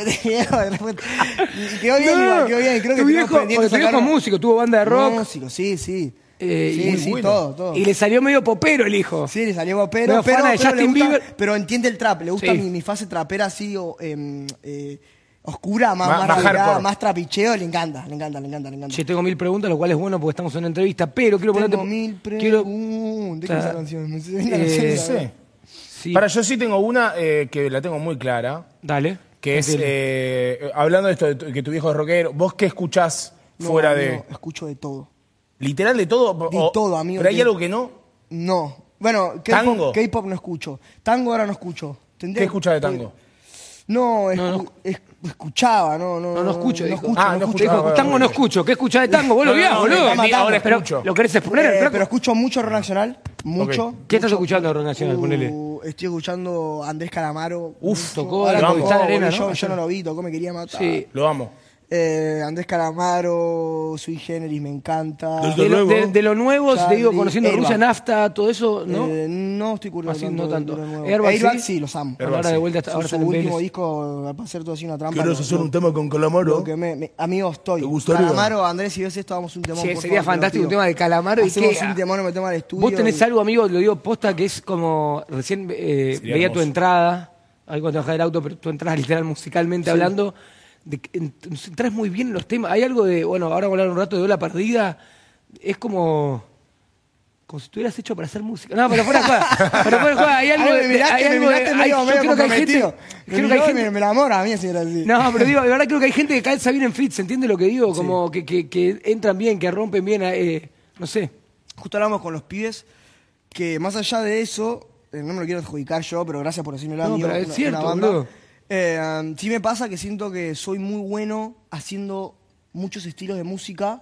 Speaker 2: Y quedó bien,
Speaker 1: No,
Speaker 2: igual, quedó bien. Creo que
Speaker 1: tu
Speaker 2: tenemos
Speaker 1: viejo,
Speaker 2: pendiente
Speaker 1: porque tu viejo
Speaker 2: sacar
Speaker 1: es
Speaker 2: una-
Speaker 1: músico, tuvo banda de rock.
Speaker 2: Músico, sí, sí.
Speaker 1: Eh,
Speaker 2: sí,
Speaker 1: y-
Speaker 2: sí,
Speaker 3: bueno.
Speaker 2: todo, todo.
Speaker 1: Y le salió medio popero el hijo.
Speaker 2: Sí, le salió pero,
Speaker 1: Medio
Speaker 2: pero,
Speaker 1: fana de
Speaker 2: pero, le
Speaker 1: Justin
Speaker 2: gusta-
Speaker 1: Bieber.
Speaker 2: pero entiende el trap, le gusta
Speaker 1: Sí.
Speaker 2: mi, mi fase trapera así o, em, eh, oscura, más,
Speaker 3: Más-
Speaker 2: más,
Speaker 3: más
Speaker 2: rabicada,
Speaker 3: hardcore.
Speaker 2: más trapicheo, le encanta, le encanta, le encanta, le encanta.
Speaker 1: Che, tengo mil preguntas, lo cual es bueno porque estamos en una entrevista, pero quiero ponerte...
Speaker 2: Tengo mil
Speaker 1: quiero-
Speaker 2: preguntas. ¿De qué es esa canción? Me sé la
Speaker 1: Eh,
Speaker 2: canción,
Speaker 3: No
Speaker 2: la
Speaker 3: sé.
Speaker 2: verdad.
Speaker 1: Sí,
Speaker 3: Para, yo sí tengo una eh, que la tengo muy clara,
Speaker 1: dale.
Speaker 3: que es,
Speaker 1: Dile.
Speaker 3: eh, hablando de esto, de tu- que tu viejo es rockero, ¿vos qué escuchás
Speaker 2: No,
Speaker 3: fuera
Speaker 2: amigo,
Speaker 3: de...
Speaker 2: escucho de todo.
Speaker 3: ¿Literal de todo?
Speaker 2: De
Speaker 3: O-
Speaker 2: todo, amigo,
Speaker 3: ¿Pero hay
Speaker 2: de-
Speaker 3: algo que no?
Speaker 2: No. Bueno,
Speaker 3: ¿Tango?
Speaker 2: K-pop K-pop no escucho. Tango ahora no escucho. Tendría-
Speaker 3: ¿Qué escuchás de tango?
Speaker 2: No, escu-
Speaker 1: No, no.
Speaker 2: es- escuchaba, no, no.
Speaker 1: No, no escucho,
Speaker 2: No
Speaker 1: dijo.
Speaker 2: escucho,
Speaker 3: Ah,
Speaker 2: no
Speaker 3: no
Speaker 2: escucho.
Speaker 3: escucho.
Speaker 1: Dijo,
Speaker 3: Ah,
Speaker 1: tango
Speaker 3: bueno,
Speaker 1: no
Speaker 3: bueno.
Speaker 1: escucho. ¿Qué escuchás de tango? Vos lo
Speaker 3: No,
Speaker 1: odiás,
Speaker 3: no,
Speaker 1: boludo.
Speaker 3: no,
Speaker 2: no,
Speaker 3: ahora
Speaker 1: Pero,
Speaker 3: escucho.
Speaker 1: ¿lo querés exponer?
Speaker 2: Eh,
Speaker 1: flaco?
Speaker 2: pero escucho mucho rock nacional, mucho.
Speaker 1: ¿Qué estás escuchando de rock nacional?
Speaker 2: Uh,
Speaker 1: Ponele.
Speaker 2: Estoy escuchando a Andrés Calamaro.
Speaker 1: Uf,
Speaker 2: mucho.
Speaker 1: tocó
Speaker 2: Ahora
Speaker 1: en
Speaker 3: la
Speaker 2: tocó,
Speaker 1: Movistar Arena,
Speaker 2: boludo,
Speaker 1: ¿no?
Speaker 2: Yo, yo no lo vi, tocó, me quería matar.
Speaker 1: Sí.
Speaker 3: Lo amo.
Speaker 2: Eh, Andrés Calamaro, Sui Generis, me encanta.
Speaker 3: Desde
Speaker 1: De lo,
Speaker 3: luego.
Speaker 1: de, de lo nuevo, te digo,
Speaker 2: Charlie,
Speaker 1: conociendo
Speaker 2: Airbag.
Speaker 1: Rusia, Nafta, todo eso, ¿no?
Speaker 2: Eh, no estoy curioso
Speaker 1: Así,
Speaker 2: tanto
Speaker 1: no
Speaker 2: de-
Speaker 1: tanto.
Speaker 2: de lo nuevo.
Speaker 1: Airbag,
Speaker 2: Airbag,
Speaker 1: sí.
Speaker 2: sí, los amo.
Speaker 3: Airbag,
Speaker 1: ahora de
Speaker 3: sí.
Speaker 1: vuelta,
Speaker 2: Su,
Speaker 1: ahora
Speaker 2: su
Speaker 1: están en
Speaker 2: último
Speaker 1: Vélez.
Speaker 2: disco, para hacer todo así una trampa.
Speaker 3: ¿Querés
Speaker 2: lo-
Speaker 3: hacer
Speaker 2: lo-
Speaker 3: un tema con Calamaro?
Speaker 2: lo que me, me- amigo, estoy.
Speaker 3: ¿Te gustaría?
Speaker 2: Calamaro, Andrés, si ves esto, hagamos un temón.
Speaker 1: Sí,
Speaker 2: por
Speaker 1: sería
Speaker 2: favor, te lo
Speaker 1: fantástico un
Speaker 2: pido.
Speaker 1: tema de Calamaro. y
Speaker 2: Hacemos
Speaker 1: que-
Speaker 2: un temón, nos metemos al estudio.
Speaker 1: Vos tenés
Speaker 2: y-
Speaker 1: algo, amigo, lo digo posta, que es como recién eh,
Speaker 3: Sería
Speaker 1: veía tu
Speaker 3: hermoso.
Speaker 1: entrada, ahí cuando te bajás del auto, pero tu entrada literal musicalmente hablando, de que en- entras muy bien en los temas. Hay algo de, bueno, ahora voy a hablar un rato de Ola Perdida, es como... Como si estuvieras hecho para hacer música. No, pero fuera de joda. Pero fuera de joda. Hay algo
Speaker 2: Ay,
Speaker 1: de...
Speaker 2: me miraste,
Speaker 1: hay
Speaker 2: me
Speaker 1: algo de-
Speaker 2: miraste
Speaker 1: hay-
Speaker 2: medio-
Speaker 1: yo
Speaker 2: medio
Speaker 1: creo que hay gente...
Speaker 2: comprometido. Me
Speaker 1: Creo que hay
Speaker 2: miró y
Speaker 1: gente...
Speaker 2: me, me enamora a mí, si era así.
Speaker 1: No, pero digo, de verdad creo que hay gente que calza bien en fit, ¿se entiende lo que digo? Como que, que, que entran bien, que rompen bien, eh, no sé.
Speaker 2: Justo hablamos con los pibes que más allá de eso, eh, no me lo quiero adjudicar yo, pero gracias por decírmelo a
Speaker 1: No,
Speaker 2: mí.
Speaker 1: pero es
Speaker 2: una-
Speaker 1: cierto,
Speaker 2: una banda.
Speaker 1: boludo.
Speaker 2: Eh, um, sí me pasa que siento que soy muy bueno haciendo muchos estilos de música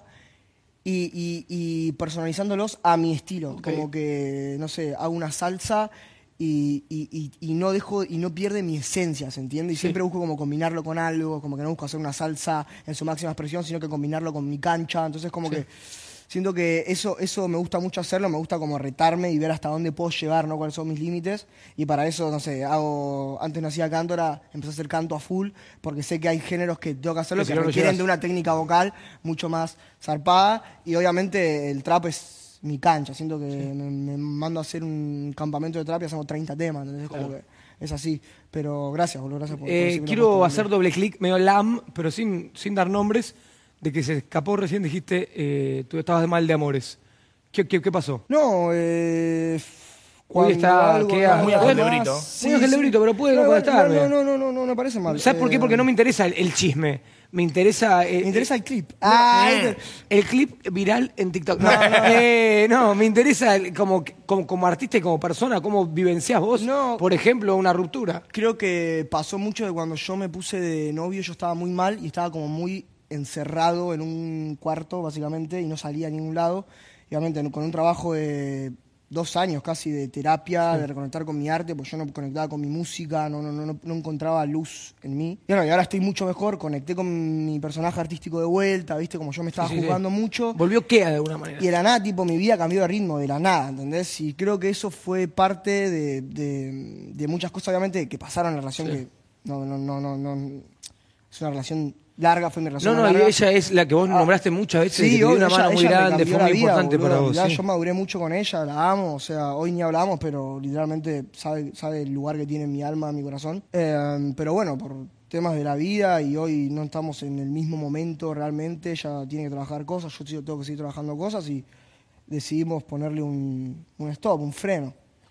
Speaker 2: y, y- y personalizándolos a mi estilo.
Speaker 1: Ok.
Speaker 2: Como que, no sé, hago una salsa y, y- y- y no dejo y no pierde mi esencia, ¿se entiende? Y
Speaker 1: Sí.
Speaker 2: siempre busco como combinarlo con algo, como que no busco hacer una salsa en su máxima expresión, sino que combinarlo con mi cancha. Entonces como que siento que eso, eso me gusta mucho hacerlo, me gusta como retarme y ver hasta dónde puedo llegar, ¿no? Cuáles son mis límites. Y para eso, no sé, hago, antes no hacía canto, ahora empecé a hacer canto a full, porque sé que hay géneros que tengo que hacerlo
Speaker 1: Que si
Speaker 2: que
Speaker 1: no lo
Speaker 2: requieren
Speaker 1: llevas.
Speaker 2: de una técnica vocal mucho más zarpada. Y obviamente el trap es mi cancha. Siento que me, me mando a hacer un campamento de trap y hacemos treinta temas, entonces como que es así. Pero gracias, boludo, gracias por, por
Speaker 1: Eh,
Speaker 2: decirme la
Speaker 1: quiero
Speaker 2: posta,
Speaker 1: hacer
Speaker 2: boludo.
Speaker 1: doble clic, medio lam, pero sin, sin dar nombres, de que se escapó recién, dijiste, eh, tú estabas de mal de amores. ¿Qué, qué, qué pasó?
Speaker 2: No, eh...
Speaker 1: Hoy está- queda-
Speaker 3: Muy Ángel de Brito.
Speaker 1: Muy Ángel de Brito, pero puede
Speaker 2: no,
Speaker 1: contestarme.
Speaker 2: No, no, no, no, no, no me parece mal.
Speaker 1: ¿Sabes por qué?
Speaker 2: Eh,
Speaker 1: Porque no me interesa el, el chisme. Me interesa... eh,
Speaker 2: Me interesa el clip.
Speaker 1: No,
Speaker 2: Ah,
Speaker 1: eh, el clip viral en TikTok. No, eh, no, me interesa el- como, como, como artista y como persona, cómo vivenciás vos,
Speaker 2: No.
Speaker 1: por ejemplo, una ruptura.
Speaker 2: creo que pasó mucho de cuando yo me puse de novio, yo estaba muy mal y estaba como muy encerrado en un cuarto, básicamente, y no salía a ningún lado. Y obviamente con un trabajo de dos años casi de terapia, de reconectar con mi arte, pues yo no conectaba con mi música, no, no, no, no encontraba luz en mí. Y, bueno, y ahora estoy mucho mejor, conecté con mi personaje artístico de vuelta, ¿viste? Como yo me estaba
Speaker 1: Sí, sí, sí.
Speaker 2: jugando mucho.
Speaker 1: Volvió Kea de alguna manera.
Speaker 2: Y de la nada, tipo, mi vida cambió de ritmo, de la nada, ¿entendés? Y creo que eso fue parte de, de, de muchas cosas, obviamente, que pasaron en la relación,
Speaker 1: Sí.
Speaker 2: que no, no, no, no, no, es una relación larga, fue mi
Speaker 1: No,
Speaker 2: relación
Speaker 1: no, y
Speaker 2: larga.
Speaker 1: ella es la que vos
Speaker 2: Ah,
Speaker 1: nombraste muchas veces, que te
Speaker 2: Sí,
Speaker 1: dio
Speaker 2: obvio,
Speaker 1: una
Speaker 2: ella,
Speaker 1: mano muy
Speaker 2: ella me
Speaker 1: grande,
Speaker 2: cambió
Speaker 1: fue
Speaker 2: la
Speaker 1: muy
Speaker 2: vida,
Speaker 1: importante
Speaker 2: boludo.
Speaker 1: para vos.
Speaker 2: Mirá,
Speaker 1: sí.
Speaker 2: Yo maduré mucho con ella, la amo, o sea, hoy ni hablamos, pero literalmente sabe, sabe el lugar que tiene en mi alma, en mi corazón. Eh, pero bueno, por temas de la vida y hoy no estamos en el mismo momento realmente, ella tiene que trabajar cosas, yo sí tengo que seguir trabajando cosas y decidimos ponerle un, un stop, un freno.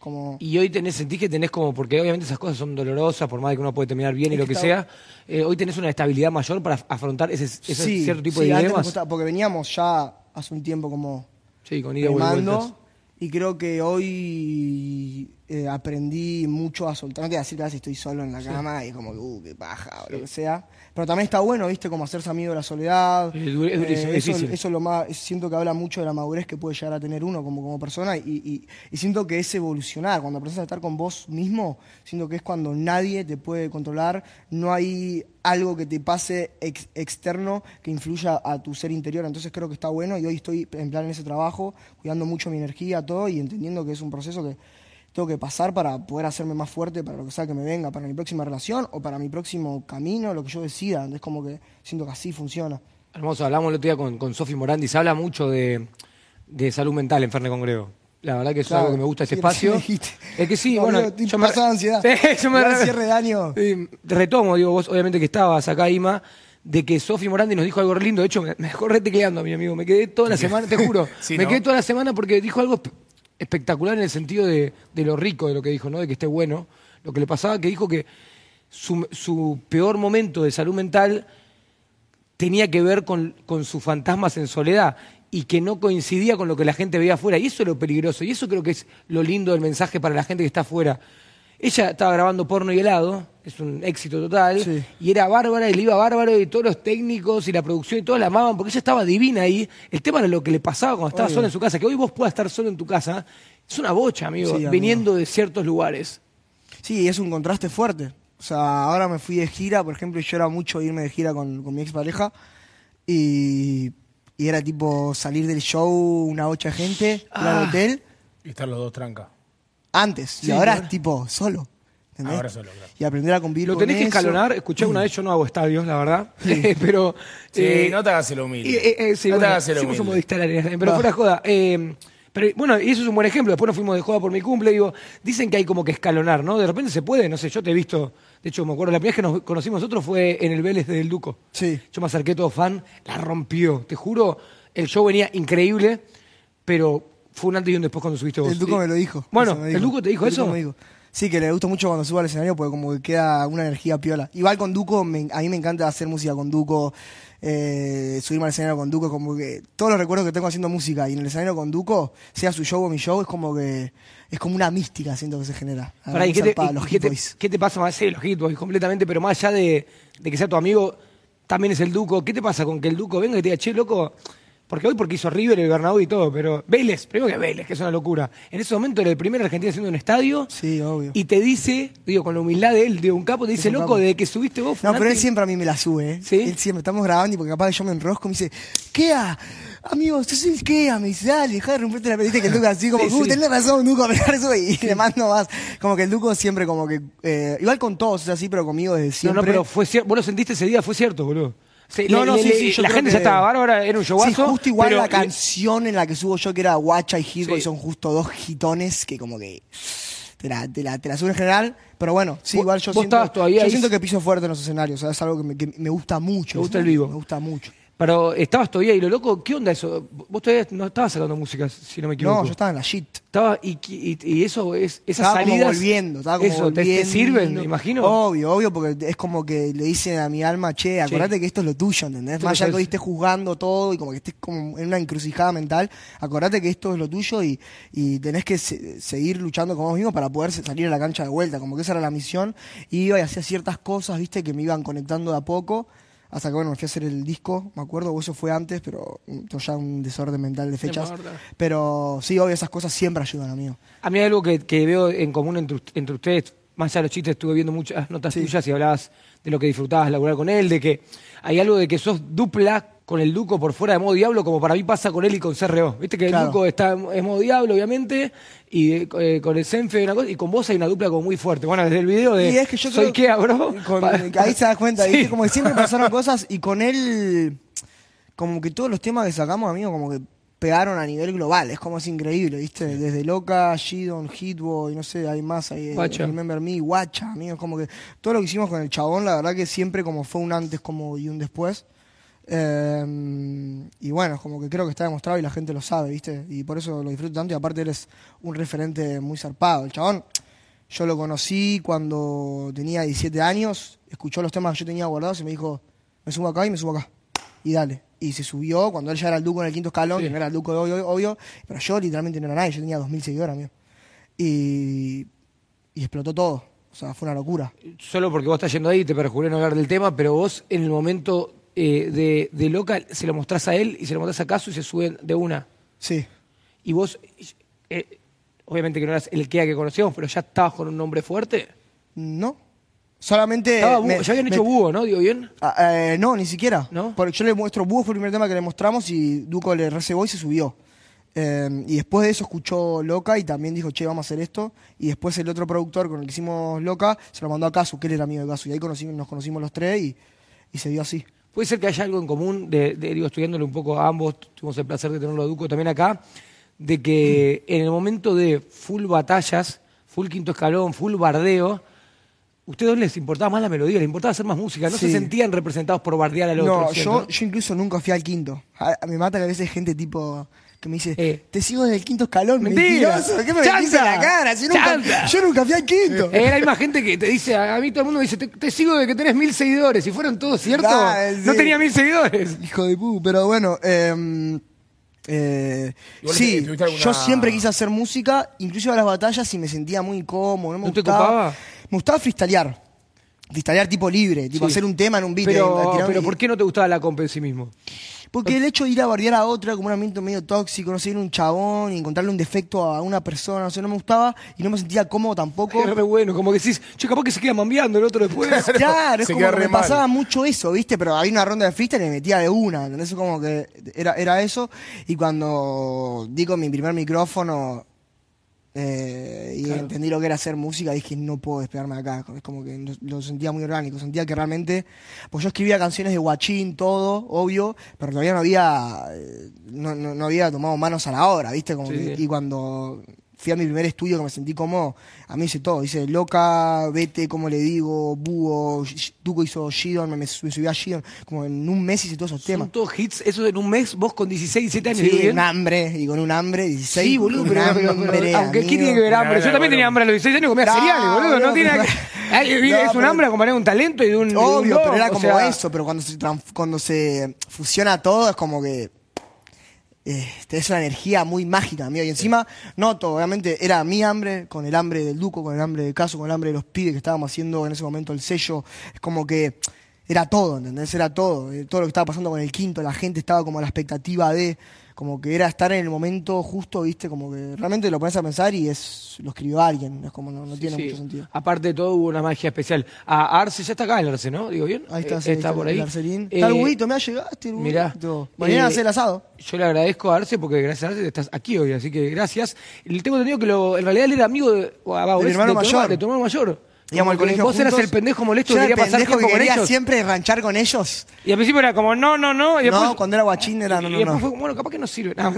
Speaker 2: como...
Speaker 1: Y hoy tenés, sentís que tenés como, porque obviamente esas cosas son dolorosas, por más de que uno puede terminar bien y
Speaker 2: Es
Speaker 1: lo
Speaker 2: que
Speaker 1: que
Speaker 2: está-
Speaker 1: sea, eh, hoy tenés una estabilidad mayor para afrontar ese, ese
Speaker 2: Sí,
Speaker 1: cierto tipo
Speaker 2: sí,
Speaker 1: de
Speaker 2: antes me
Speaker 1: dilemas.
Speaker 2: costaba, porque veníamos ya hace un tiempo como
Speaker 1: Sí, con ida y vueltas.
Speaker 2: remando, y creo que hoy eh, aprendí mucho a soltar. No te voy a decir que a veces estoy solo en la cama y es como que, uh, qué paja, o lo que sea. Pero también está bueno, ¿viste? Como hacerse amigo de la soledad.
Speaker 1: Es du- es durísimo,
Speaker 2: Eh,
Speaker 1: es
Speaker 2: eso,
Speaker 1: difícil.
Speaker 2: eso es lo más, siento que habla mucho de la madurez que puede llegar a tener uno como, como persona y, y- y siento que es evolucionar. Cuando aprendes a estar con vos mismo, siento que es cuando nadie te puede controlar, no hay algo que te pase ex- externo que influya a tu ser interior. Entonces creo que está bueno y hoy estoy en plan en ese trabajo, cuidando mucho mi energía, todo y entendiendo que es un proceso que tengo que pasar para poder hacerme más fuerte para lo que sea que me venga, para mi próxima relación o para mi próximo camino, lo que yo decida. Es como que siento que así funciona.
Speaker 1: Hermoso, hablamos el otro día con, con Sofi Morandi, se habla mucho de, de salud mental en Fernet Congrego. La verdad que eso
Speaker 2: Claro,
Speaker 1: es algo que me gusta este
Speaker 2: sí,
Speaker 1: espacio.
Speaker 2: recién dijiste.
Speaker 1: Es que sí,
Speaker 2: No,
Speaker 1: bueno,
Speaker 2: amigo, estoy
Speaker 1: yo me
Speaker 2: pasado de ansiedad.
Speaker 1: Sí, yo me
Speaker 2: Igual al cierre de año.
Speaker 1: Sí, retomo, digo, vos obviamente que estabas acá, Ima, de que Sofi Morandi nos dijo algo lindo. De hecho, me, me dejó retecleando, mi amigo. Me quedé toda la semana, te juro.
Speaker 3: Sí,
Speaker 1: me
Speaker 3: ¿no?
Speaker 1: quedé toda la semana porque dijo algo espe- espectacular en el sentido de, de lo rico de lo que dijo, ¿no? De que esté bueno. Lo que le pasaba, que dijo que su, su peor momento de salud mental tenía que ver con, con sus fantasmas en soledad y que no coincidía con lo que la gente veía afuera. Y eso es lo peligroso. Y eso creo que es lo lindo del mensaje para la gente que está afuera. Ella estaba grabando Porno y helado, es un éxito total,
Speaker 2: Sí.
Speaker 1: y era bárbara, y le iba bárbaro, y todos los técnicos y la producción y todos la amaban, porque ella estaba divina ahí. El tema era lo que le pasaba cuando estaba
Speaker 2: Obvio.
Speaker 1: sola en su casa, que hoy vos puedas estar solo en tu casa, es una bocha, amigo,
Speaker 2: Sí, amigo.
Speaker 1: viniendo de ciertos lugares.
Speaker 2: Sí, es un contraste fuerte. O sea, ahora me fui de gira, por ejemplo, y yo era mucho irme de gira con, con mi expareja. Y, y era tipo salir del show, una bocha de gente, ir
Speaker 1: Ah.
Speaker 2: al hotel.
Speaker 3: Y estar los dos trancas.
Speaker 2: Antes.
Speaker 1: Sí,
Speaker 2: y ahora
Speaker 1: claro.
Speaker 2: es tipo solo. ¿entendés?
Speaker 3: Ahora solo, claro.
Speaker 2: Y aprender a convivir
Speaker 1: Lo
Speaker 2: con
Speaker 1: tenés que
Speaker 2: eso.
Speaker 1: escalonar, escuché una vez, yo no hago estadios, la verdad, pero...
Speaker 3: Sí,
Speaker 1: eh,
Speaker 3: no te hagas el humilde.
Speaker 1: Y, eh, eh, sí,
Speaker 3: no te
Speaker 1: bueno,
Speaker 3: hagas el
Speaker 1: hicimos un
Speaker 3: humilde.
Speaker 1: modista al área, pero
Speaker 2: Va.
Speaker 1: fuera joda. Eh, pero bueno, y eso es un buen ejemplo. Después nos fuimos de joda por mi cumple. Digo, dicen que hay como que escalonar, ¿no? De repente se puede, no sé, yo te he visto. De hecho, me acuerdo, la primera vez que nos conocimos nosotros fue en el Vélez del Duco.
Speaker 2: Sí.
Speaker 1: Yo me acerqué todo fan, la rompió. Te juro, el show venía increíble, pero fue un antes y un después cuando subiste vos.
Speaker 2: El Duco
Speaker 1: Y-
Speaker 2: me lo dijo.
Speaker 1: Bueno,
Speaker 2: Eso me
Speaker 1: ¿el Duco te dijo
Speaker 2: El
Speaker 1: eso?
Speaker 2: Duco me dijo. Sí, que le gusta mucho cuando subo al escenario porque como que queda una energía piola. Igual con Duco, me- a mí me encanta hacer música con Duco, eh, subirme al escenario con Duco, como que todos los recuerdos que tengo haciendo música y en el escenario con Duco, sea su show o mi show, es como que es como una mística, siento que se genera.
Speaker 1: Pará, ¿y qué te,
Speaker 2: Zarpada,
Speaker 1: y-
Speaker 2: los
Speaker 1: y qué te-
Speaker 2: Hit Boys.
Speaker 1: qué te pasa más? Sí, los Hit Boys, completamente, pero más allá de, de que sea tu amigo, también es el Duco. ¿Qué te pasa con que el Duco venga y te diga, che, loco? Porque hoy porque hizo River, el Bernabéu y todo, pero Vélez, primero que Vélez, que es una locura. En ese momento era el primer argentino haciendo un estadio
Speaker 2: Sí, obvio.
Speaker 1: y te dice, digo, con la humildad de él, de un capo, te dice,
Speaker 2: un
Speaker 1: loco,
Speaker 2: capo.
Speaker 1: desde que subiste vos... fue
Speaker 2: No,
Speaker 1: un
Speaker 2: pero él
Speaker 1: antes y-
Speaker 2: siempre a mí me la sube, ¿eh?
Speaker 1: ¿Sí?
Speaker 2: Él siempre, estamos grabando y porque capaz que yo me enrosco, me dice, ¿qué? Amigo, yo soy el Kea, me dice, dale, deja de romperte la pelita, que el Duco así como,
Speaker 1: Sí,
Speaker 2: uh,
Speaker 1: sí.
Speaker 2: tenés razón, Duco, a pegar eso y le mando más. Como que el Duco siempre como que, eh, igual con todos es así, pero conmigo desde
Speaker 1: No,
Speaker 2: siempre.
Speaker 1: no, pero fue cier- vos lo sentiste ese día, fue cierto, boludo. Sí,
Speaker 2: No,
Speaker 1: le-
Speaker 2: no,
Speaker 1: le-
Speaker 2: sí,
Speaker 1: le-
Speaker 2: sí, yo
Speaker 1: La
Speaker 2: creo
Speaker 1: gente
Speaker 2: que-
Speaker 1: ya estaba bárbara, era un showazo.
Speaker 2: Sí, justo igual
Speaker 1: pero
Speaker 2: la
Speaker 1: le-
Speaker 2: canción en la que subo yo, que era Guacha y Hit Boy,
Speaker 1: Sí.
Speaker 2: son justo dos hitones que como que te la, te la, te la suben en general. Pero bueno, sí,
Speaker 1: Vos-
Speaker 2: igual yo
Speaker 1: vos
Speaker 2: siento,
Speaker 1: estabas todavía
Speaker 2: yo
Speaker 1: ahí-
Speaker 2: siento que piso fuerte en los escenarios. O sea, es algo que me, que me gusta mucho.
Speaker 1: Te gusta el vivo.
Speaker 2: Me gusta mucho.
Speaker 1: Pero estabas todavía y lo loco, ¿qué onda eso? Vos todavía no estabas sacando música, si no me equivoco.
Speaker 2: No, yo estaba en la shit.
Speaker 1: Estaba, y, y, y eso es, esas
Speaker 2: Estaba
Speaker 1: salidas.
Speaker 2: como volviendo, estaba como
Speaker 1: eso, ¿te-
Speaker 2: volviendo.
Speaker 1: ¿te, sirven, me imagino?
Speaker 2: Obvio, obvio, porque es como que le dicen a mi alma, che, acordate que esto es lo tuyo, ¿entendés?
Speaker 1: Esto
Speaker 2: Más
Speaker 1: es-
Speaker 2: allá que hoy estés juzgando todo y como que estés como en una encrucijada mental, acordate que esto es lo tuyo y, y tenés que se- seguir luchando con vos mismo para poder salir a la cancha de vuelta, como que esa era la misión. Y iba y hacía ciertas cosas, viste, que me iban conectando de a poco. Hasta que, bueno, me fui a hacer el disco, me acuerdo, o eso fue antes, pero mm, tengo ya un desorden mental de fechas.
Speaker 1: importa.
Speaker 2: Pero sí, obvio, esas cosas siempre ayudan, amigo.
Speaker 1: A mí hay algo que, que veo en común entre, ust- entre ustedes, más allá de los chistes, estuve viendo muchas notas
Speaker 2: Sí.
Speaker 1: tuyas y hablabas de lo que disfrutabas laburar con él, de que hay algo de que sos dupla con el Duco por fuera de modo diablo, como para mí pasa con él y con C R O. Viste que
Speaker 2: Claro.
Speaker 1: el Duco está es modo diablo, obviamente, y eh, con el Senfe hay una cosa, y con vos hay una dupla como muy fuerte. Bueno, desde el video de
Speaker 2: Y es que yo
Speaker 1: Soy
Speaker 2: creo-
Speaker 1: Kea, bro.
Speaker 2: Con-
Speaker 1: pa-
Speaker 2: ahí se das cuenta,
Speaker 1: Sí.
Speaker 2: ¿viste? Como que siempre pasaron cosas y con él, como que todos los temas que sacamos, amigo, como que pegaron a nivel global. Es como es increíble, ¿viste? Desde Loca, Shidon, Hitboy, no sé, hay más ahí. eh,
Speaker 1: Guacha.
Speaker 2: Remember Me, Guacha, amigo. Es como que todo lo que hicimos con el chabón, la verdad que siempre como fue un antes como y un después. Eh, y bueno, como que creo que está demostrado y la gente lo sabe, ¿viste? Y por eso lo disfruto tanto y aparte él es un referente muy zarpado. El chabón, yo lo conocí cuando tenía diecisiete años, escuchó los temas que yo tenía guardados y me dijo, me subo acá y me subo acá. Y dale. Y se subió cuando él ya era el Duco en el quinto escalón, sí. que no era el Duco obvio, obvio, pero yo literalmente no era nadie, yo tenía dos mil seguidores, amigo. Y, y explotó todo. O sea, fue una locura.
Speaker 1: Solo porque vos estás yendo ahí y te perjuré no hablar del tema, pero vos en el momento eh, de, de Loca se lo mostrás a él y se lo mostrás a Casu y se suben de una.
Speaker 2: Sí.
Speaker 1: Y vos, eh, obviamente que no eras el Kea que conocíamos, pero ya estabas con un nombre fuerte.
Speaker 2: No. Solamente...
Speaker 1: Estaba
Speaker 2: me,
Speaker 1: ya habían hecho
Speaker 2: me,
Speaker 1: Búho, ¿no? ¿Digo bien?
Speaker 2: Eh, no, ni siquiera.
Speaker 1: ¿No?
Speaker 2: Porque yo le muestro Búho, fue el primer tema que le mostramos y Duco le recebó y se subió. Eh, y después de eso escuchó Loca y también dijo, che, vamos a hacer esto. Y después el otro productor con el que hicimos Loca se lo mandó a Casu, que él era amigo de Casu. Y ahí conocimos, nos conocimos los tres y, y se dio así.
Speaker 1: Puede ser que haya algo en común, de, de, digo, estudiándole un poco a ambos, tuvimos el placer de tenerlo a Duco también acá, de que en el momento de full batallas, full quinto escalón, full bardeo, ¿ustedes dos les importaba más la melodía, les importaba hacer más música? ¿No sí. se sentían representados por bardear al otro?
Speaker 2: No, yo, yo incluso nunca fui al quinto. A, a, me mata que a veces hay gente tipo... que me dice, eh. te sigo desde el quinto escalón,
Speaker 1: mentira.
Speaker 2: Mentiroso, ¿qué me metiste en la cara? Si nunca, yo nunca fui al quinto.
Speaker 1: Es la misma gente que te dice, a mí todo el mundo me dice, te, te sigo desde que tenés mil seguidores. Si fueron todos ciertos, nah, sí. no tenía mil seguidores.
Speaker 2: Hijo de pu, pero bueno, eh, eh, sí, te, alguna... yo siempre quise hacer música, incluso a las batallas y me sentía muy cómodo. No, me
Speaker 1: ¿No te
Speaker 2: gustaba,
Speaker 1: copaba?
Speaker 2: Me gustaba freestylear. Freestylear tipo libre, tipo sí. hacer un tema en un beat.
Speaker 1: Pero, pero ¿por qué no te gustaba la compa en sí mismo?
Speaker 2: Porque el hecho de ir a bardear a otra como un ambiente medio tóxico, no sé, ir a un chabón y encontrarle un defecto a una persona, no sé, no me gustaba y no me sentía cómodo tampoco.
Speaker 1: Era re bueno, como que decís, che, capaz que se queda mambeando el otro después.
Speaker 2: Claro, es
Speaker 3: se
Speaker 2: como que me
Speaker 3: mal.
Speaker 2: pasaba mucho eso, ¿viste? Pero había una ronda de freestyle y me metía de una, ¿entendés? Como que era, era eso. Y cuando di con mi primer micrófono eh, y claro. entendí lo que era hacer música, dije, no puedo despegarme de acá. Es como que lo, lo sentía muy orgánico, sentía que realmente... Pues yo escribía canciones de guachín, todo, obvio, pero todavía no había no, no, no había tomado manos a la obra, ¿viste? Como
Speaker 1: sí,
Speaker 2: que,
Speaker 1: sí.
Speaker 2: Y cuando fui a mi primer estudio que me sentí cómodo, a mí hice todo. Hice Loca, Vete, como le digo, Búho, Duco hizo Shidon, me, me subí a Shidon. Como en un mes hice todos esos temas.
Speaker 1: Son todos hits, eso en un mes, vos con dieciséis, diecisiete años.
Speaker 2: Sí,
Speaker 1: ¿bien?
Speaker 2: un hambre, y con un hambre, dieciséis.
Speaker 1: Sí, boludo, pero,
Speaker 2: hambre,
Speaker 1: pero, pero aunque
Speaker 2: amigo.
Speaker 1: ¿qué tiene que ver hambre? Yo también tenía hambre a los dieciséis años, comía no, cereales, boludo. No,
Speaker 2: no
Speaker 1: tiene
Speaker 2: pero,
Speaker 1: que... Ay, no, es un
Speaker 2: pero,
Speaker 1: hambre acompañado de un talento y de un...
Speaker 2: Obvio,
Speaker 1: de un
Speaker 2: pero era
Speaker 1: o
Speaker 2: como
Speaker 1: sea...
Speaker 2: eso, pero cuando se, cuando se fusiona todo es como que... Eh, es una energía muy mágica, amigo. Y encima, noto, obviamente, era mi hambre con el hambre del Duco, con el hambre de Casu, con el hambre de los pibes que estábamos haciendo en ese momento el sello. Es como que era todo, ¿entendés? Era todo. Todo lo que estaba pasando con el quinto, la gente estaba como a la expectativa de... Como que era estar en el momento justo, ¿viste? Como que realmente lo pones a pensar y es lo escribió alguien. Es como no, no tiene
Speaker 1: sí,
Speaker 2: mucho sentido.
Speaker 1: Aparte de todo, hubo una magia especial. A Arce, ya está acá el Arce, ¿no? Digo bien.
Speaker 2: Ahí está,
Speaker 1: eh,
Speaker 2: sí,
Speaker 1: está, está por ahí.
Speaker 2: Arcelín.
Speaker 1: Eh,
Speaker 2: está el Huguito, me ha llegado este
Speaker 1: mirá,
Speaker 2: mañana
Speaker 1: eh,
Speaker 2: hace el asado.
Speaker 1: Yo le agradezco a Arce porque gracias a Arce estás aquí hoy, así que gracias. Y tengo entendido que lo, en realidad él era amigo de, ah,
Speaker 2: de mi hermano
Speaker 1: de tu,
Speaker 2: mayor.
Speaker 1: De tu hermano mayor.
Speaker 2: Íbamos al colegio
Speaker 1: vos
Speaker 2: juntos.
Speaker 1: eras el pendejo molesto
Speaker 2: Yo
Speaker 1: que
Speaker 2: era
Speaker 1: quería
Speaker 2: el
Speaker 1: pasar
Speaker 2: pendejo
Speaker 1: tiempo
Speaker 2: que
Speaker 1: con
Speaker 2: quería
Speaker 1: ellos.
Speaker 2: siempre ranchar con ellos.
Speaker 1: Y al principio era como, no, no, no. Y después,
Speaker 2: no, cuando era guachín era no, no,
Speaker 1: y después
Speaker 2: no.
Speaker 1: fue como, bueno, capaz que no sirve. No.
Speaker 2: A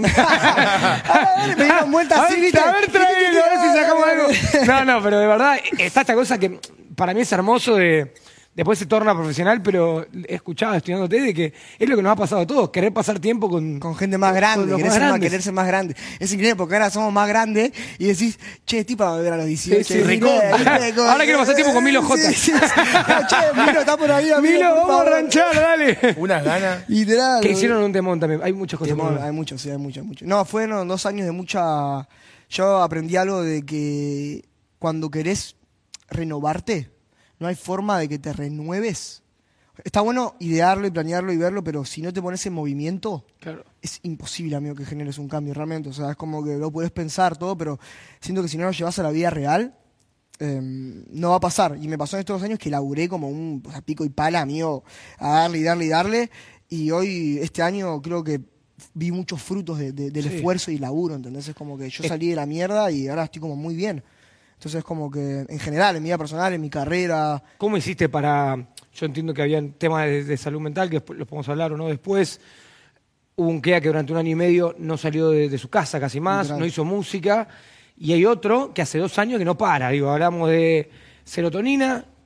Speaker 2: ver, me dieron vueltas así, ¿viste?
Speaker 1: A ver, tráelo, a ver si sacamos algo. No, no, pero de verdad, está esta cosa que para mí es hermoso de... Después se torna profesional, pero he escuchado estudiándote de que es lo que nos ha pasado a todos, querer pasar tiempo con...
Speaker 2: Con gente más grande,
Speaker 1: querer
Speaker 2: ser
Speaker 1: más
Speaker 2: más, querer ser más grande. Es increíble porque ahora somos más grandes y decís, che, estoy para volver a los dieciocho.
Speaker 1: Sí, sí, ahora quiero pasar tiempo con Milo J.
Speaker 2: Sí, sí, sí. Che, Milo está por ahí, amigo,
Speaker 1: Milo,
Speaker 2: por
Speaker 1: vamos
Speaker 2: favor.
Speaker 1: a ranchar, dale.
Speaker 3: Unas ganas.
Speaker 2: Literal.
Speaker 1: Que hicieron un temón también, hay muchas cosas.
Speaker 2: Temón, hay muchos, sí, hay muchos, muchos. No, fueron dos años de mucha... Yo aprendí algo de que cuando querés renovarte, no hay forma de que te renueves. Está bueno idearlo y planearlo y verlo, pero si no te pones en movimiento,
Speaker 1: claro.
Speaker 2: Es imposible, amigo, que generes un cambio realmente. O sea, es como que lo puedes pensar todo, pero siento que si no lo llevas a la vida real, eh, no va a pasar. Y me pasó en estos dos años que laburé como un o sea, pico y pala, amigo, a darle y darle y darle. Y hoy, este año, creo que vi muchos frutos de, de, del sí. esfuerzo y laburo, ¿entendés? Es como que yo salí de la mierda y ahora estoy como muy bien. Entonces, como que en general, en mi vida personal, en mi carrera...
Speaker 1: ¿Cómo hiciste para...? Yo entiendo que había temas de, de salud mental, que después los podemos hablar o no después. Hubo un Kea que durante un año y medio no salió de, de su casa casi más, literal. No hizo música. Y hay otro que hace dos años que no para. Digo, hablamos de Serotonina,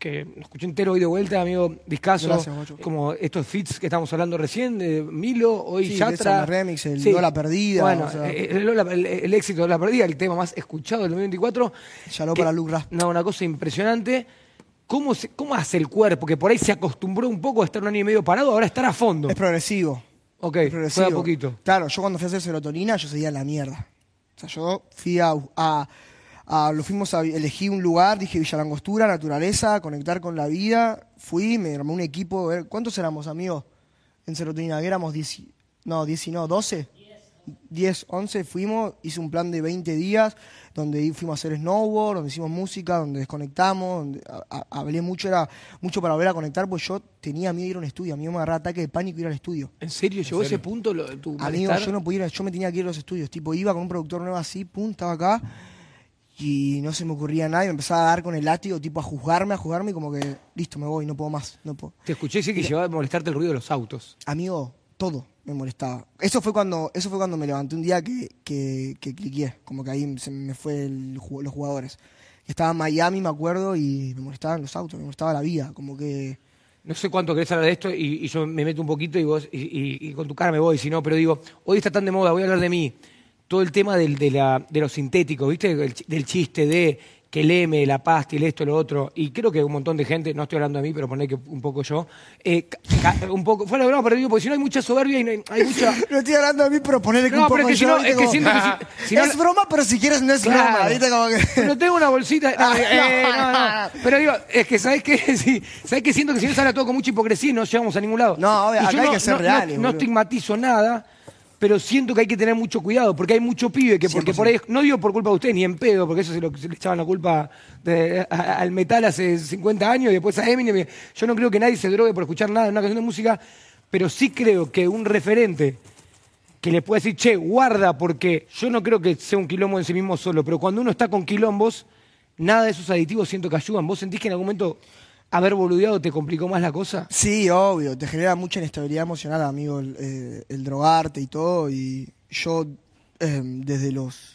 Speaker 1: que lo escuché entero hoy de vuelta, amigo Discaso.
Speaker 2: Gracias, Guacho.
Speaker 1: Como estos feats que estamos hablando recién, de Milo, hoy
Speaker 2: Sí,
Speaker 1: Yatra.
Speaker 2: el remix, el
Speaker 1: Sí.
Speaker 2: Lola Perdida.
Speaker 1: Bueno,
Speaker 2: o sea,
Speaker 1: el, el- el- el éxito de La Perdida, el tema más escuchado del dos mil veinticuatro.
Speaker 2: Shalom
Speaker 1: que-
Speaker 2: para Luke Ras.
Speaker 1: No, una cosa impresionante. ¿Cómo, se- ¿Cómo hace el cuerpo? Que por ahí se acostumbró un poco a estar un año y medio parado, ahora estar a fondo.
Speaker 2: Es progresivo.
Speaker 1: Ok,
Speaker 2: es
Speaker 1: fue
Speaker 2: progresivo.
Speaker 1: a poquito.
Speaker 2: Claro, yo cuando fui a hacer serotonina, yo seguía en la mierda. O sea, yo fui a, a, a- lo fuimos a elegí un lugar, dije Villa Langostura, naturaleza, conectar con la vida. Fui, me armé un equipo. a ver, ¿Cuántos éramos, amigos? En serotonina, ¿qué éramos? diez, no, diez, no, doce. diez, once, fuimos, hice un plan de veinte días, donde fuimos a hacer snowboard, donde hicimos música, donde desconectamos, donde a- a- hablé mucho, era mucho para volver a conectar, pues yo tenía miedo de ir a un estudio, a mí me agarraba ataque de pánico ir al estudio.
Speaker 1: ¿En serio? ¿Llegó a ese punto lo- tu
Speaker 2: Amigo,
Speaker 1: malestar?
Speaker 2: yo no podía ir, yo me tenía que ir a los estudios, tipo iba con un productor nuevo así, pum, estaba acá, y no se me ocurría nada, y me empezaba a dar con el látigo, tipo a juzgarme, a juzgarme, y como que, listo, me voy, no puedo más, no puedo.
Speaker 1: Te escuché decir que llegaba a molestarte el ruido de los autos.
Speaker 2: Amigo, todo me molestaba. Eso fue cuando, eso fue cuando me levanté un día que, que, que cliqué, como que ahí se me fue el ju- los jugadores. Estaba en Miami, me acuerdo, y me molestaban los autos, me molestaba la vida, como que...
Speaker 1: No sé cuánto querés hablar de esto y, y yo me meto un poquito y vos y, y- y con tu cara me voy, si no, pero digo, hoy está tan de moda, voy a hablar de mí. Todo el tema del, de, la, de los sintéticos, ¿viste? Del, chi- del chiste de que el M, la pastil, esto, lo otro. Y creo que un montón de gente, no estoy hablando de mí, pero poné que un poco yo, eh, ca- ca- un poco, fuera de broma, pero digo, porque si no hay mucha soberbia y no hay, hay mucha...
Speaker 2: No estoy hablando de mí, pero ponerle
Speaker 1: No,
Speaker 2: un poco
Speaker 1: pero es que si
Speaker 2: yo,
Speaker 1: no-
Speaker 2: ¿viste?
Speaker 1: es que
Speaker 2: Como-
Speaker 1: siento que si- si no-
Speaker 2: es broma, pero si quieres no es broma,
Speaker 1: Claro.
Speaker 2: ¿viste? Como que...
Speaker 1: Pero tengo una bolsita. No,
Speaker 2: Ah,
Speaker 1: eh,
Speaker 2: no.
Speaker 1: no, no. Pero digo, es que ¿sabés qué? Sí, ¿sabés qué? Siento que si no se habla todo con mucha hipocresía y no llegamos a ningún lado.
Speaker 2: No, obvio,
Speaker 1: Y yo
Speaker 2: acá hay que ser
Speaker 1: no,
Speaker 2: reales,
Speaker 1: No, no
Speaker 2: boludo.
Speaker 1: estigmatizo nada, pero siento que hay que tener mucho cuidado, porque hay mucho pibe que, porque por ahí, no digo por culpa de usted, ni en pedo, porque eso se, lo, se le echaban la culpa de- a- al metal hace cincuenta años y después a Eminem. Yo no creo que nadie se drogue por escuchar nada en una canción de música, pero sí creo que un referente que le puede decir, che, guarda, porque yo no creo que sea un quilombo en sí mismo solo, pero cuando uno está con quilombos, nada de esos aditivos siento que ayudan. ¿Vos sentís que en algún momento haber boludeado te complicó más la cosa?
Speaker 2: Sí, obvio, te genera mucha inestabilidad emocional, amigo, el, eh, el drogarte y todo. Y yo, eh, desde los...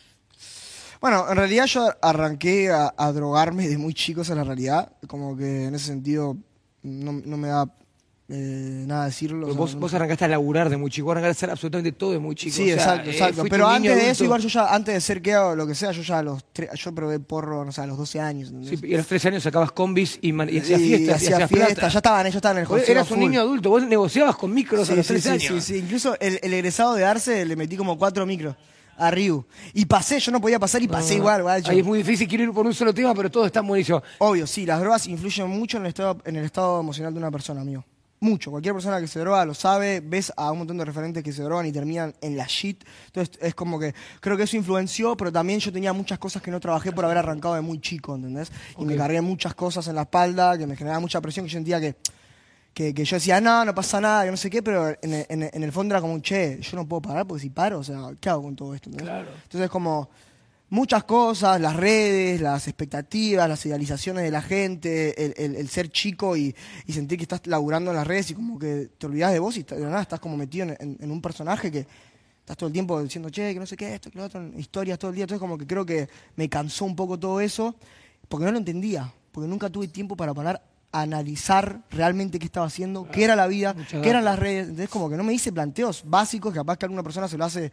Speaker 2: Bueno, en realidad yo arranqué a, a drogarme de muy chico, esa es la realidad. Como que en ese sentido no, no me da eh, nada decirlo. o sea,
Speaker 1: Vos,
Speaker 2: no-
Speaker 1: vos arrancaste a laburar de muy chico, arrancaste a hacer absolutamente todo de muy chico.
Speaker 2: Sí,
Speaker 1: O sea,
Speaker 2: exacto,
Speaker 1: eh,
Speaker 2: exacto.
Speaker 1: fuiste
Speaker 2: Pero
Speaker 1: un
Speaker 2: antes
Speaker 1: niño
Speaker 2: de
Speaker 1: adulto.
Speaker 2: eso, igual yo ya, antes de ser que o lo que sea, yo ya a los tres, yo probé porro, no sé, a los doce años. ¿entendés?
Speaker 1: Sí, y a los trece años sacabas combis y, man- y hacías
Speaker 2: Sí,
Speaker 1: fiestas. y
Speaker 2: hacía
Speaker 1: hacías
Speaker 2: fiestas,
Speaker 1: plata.
Speaker 2: ya estaban, ellos estaban en el
Speaker 1: Vos
Speaker 2: José
Speaker 1: eras un
Speaker 2: full.
Speaker 1: niño adulto, vos negociabas con micros a
Speaker 2: Sí,
Speaker 1: los
Speaker 2: sí,
Speaker 1: trece
Speaker 2: sí,
Speaker 1: años.
Speaker 2: sí, sí. Incluso el, el egresado de Arce le metí como cuatro micros a Ryu. Y pasé, yo no podía pasar y pasé
Speaker 1: No,
Speaker 2: igual, guacho.
Speaker 1: Ahí es muy difícil, quiero ir por un solo tema, pero todos están buenísimos.
Speaker 2: Obvio, sí, las drogas influyen mucho en el estado, en el estado emocional de una persona, amigo. Mucho. Cualquier persona que se droga lo sabe, ves a un montón de referentes que se drogan y terminan en la shit. Entonces es como que creo que eso influenció, pero también yo tenía muchas cosas que no trabajé por haber arrancado de muy chico, ¿entendés? Y me cargué muchas cosas en la espalda que me generaba mucha presión, que yo sentía que, que, que yo decía, no, no pasa nada, yo no sé qué, pero en, el- en el- en el fondo era como un, che, yo no puedo parar porque si paro, o sea, ¿qué hago con todo esto? ¿entendés?
Speaker 1: Claro.
Speaker 2: Entonces como muchas cosas, las redes, las expectativas, las idealizaciones de la gente, el, el- el ser chico y, y sentir que estás laburando en las redes y como que te olvidas de vos y de la nada estás como metido en, en- en un personaje que estás todo el tiempo diciendo, che, que no sé qué, esto, que lo otro, historias todo el día. Entonces como que creo que me cansó un poco todo eso porque no lo entendía, porque nunca tuve tiempo para parar a analizar realmente qué estaba haciendo, qué era la vida,
Speaker 1: Mucha
Speaker 2: qué eran
Speaker 1: data.
Speaker 2: las redes. Entonces como que no me hice planteos básicos que capaz que alguna persona se lo hace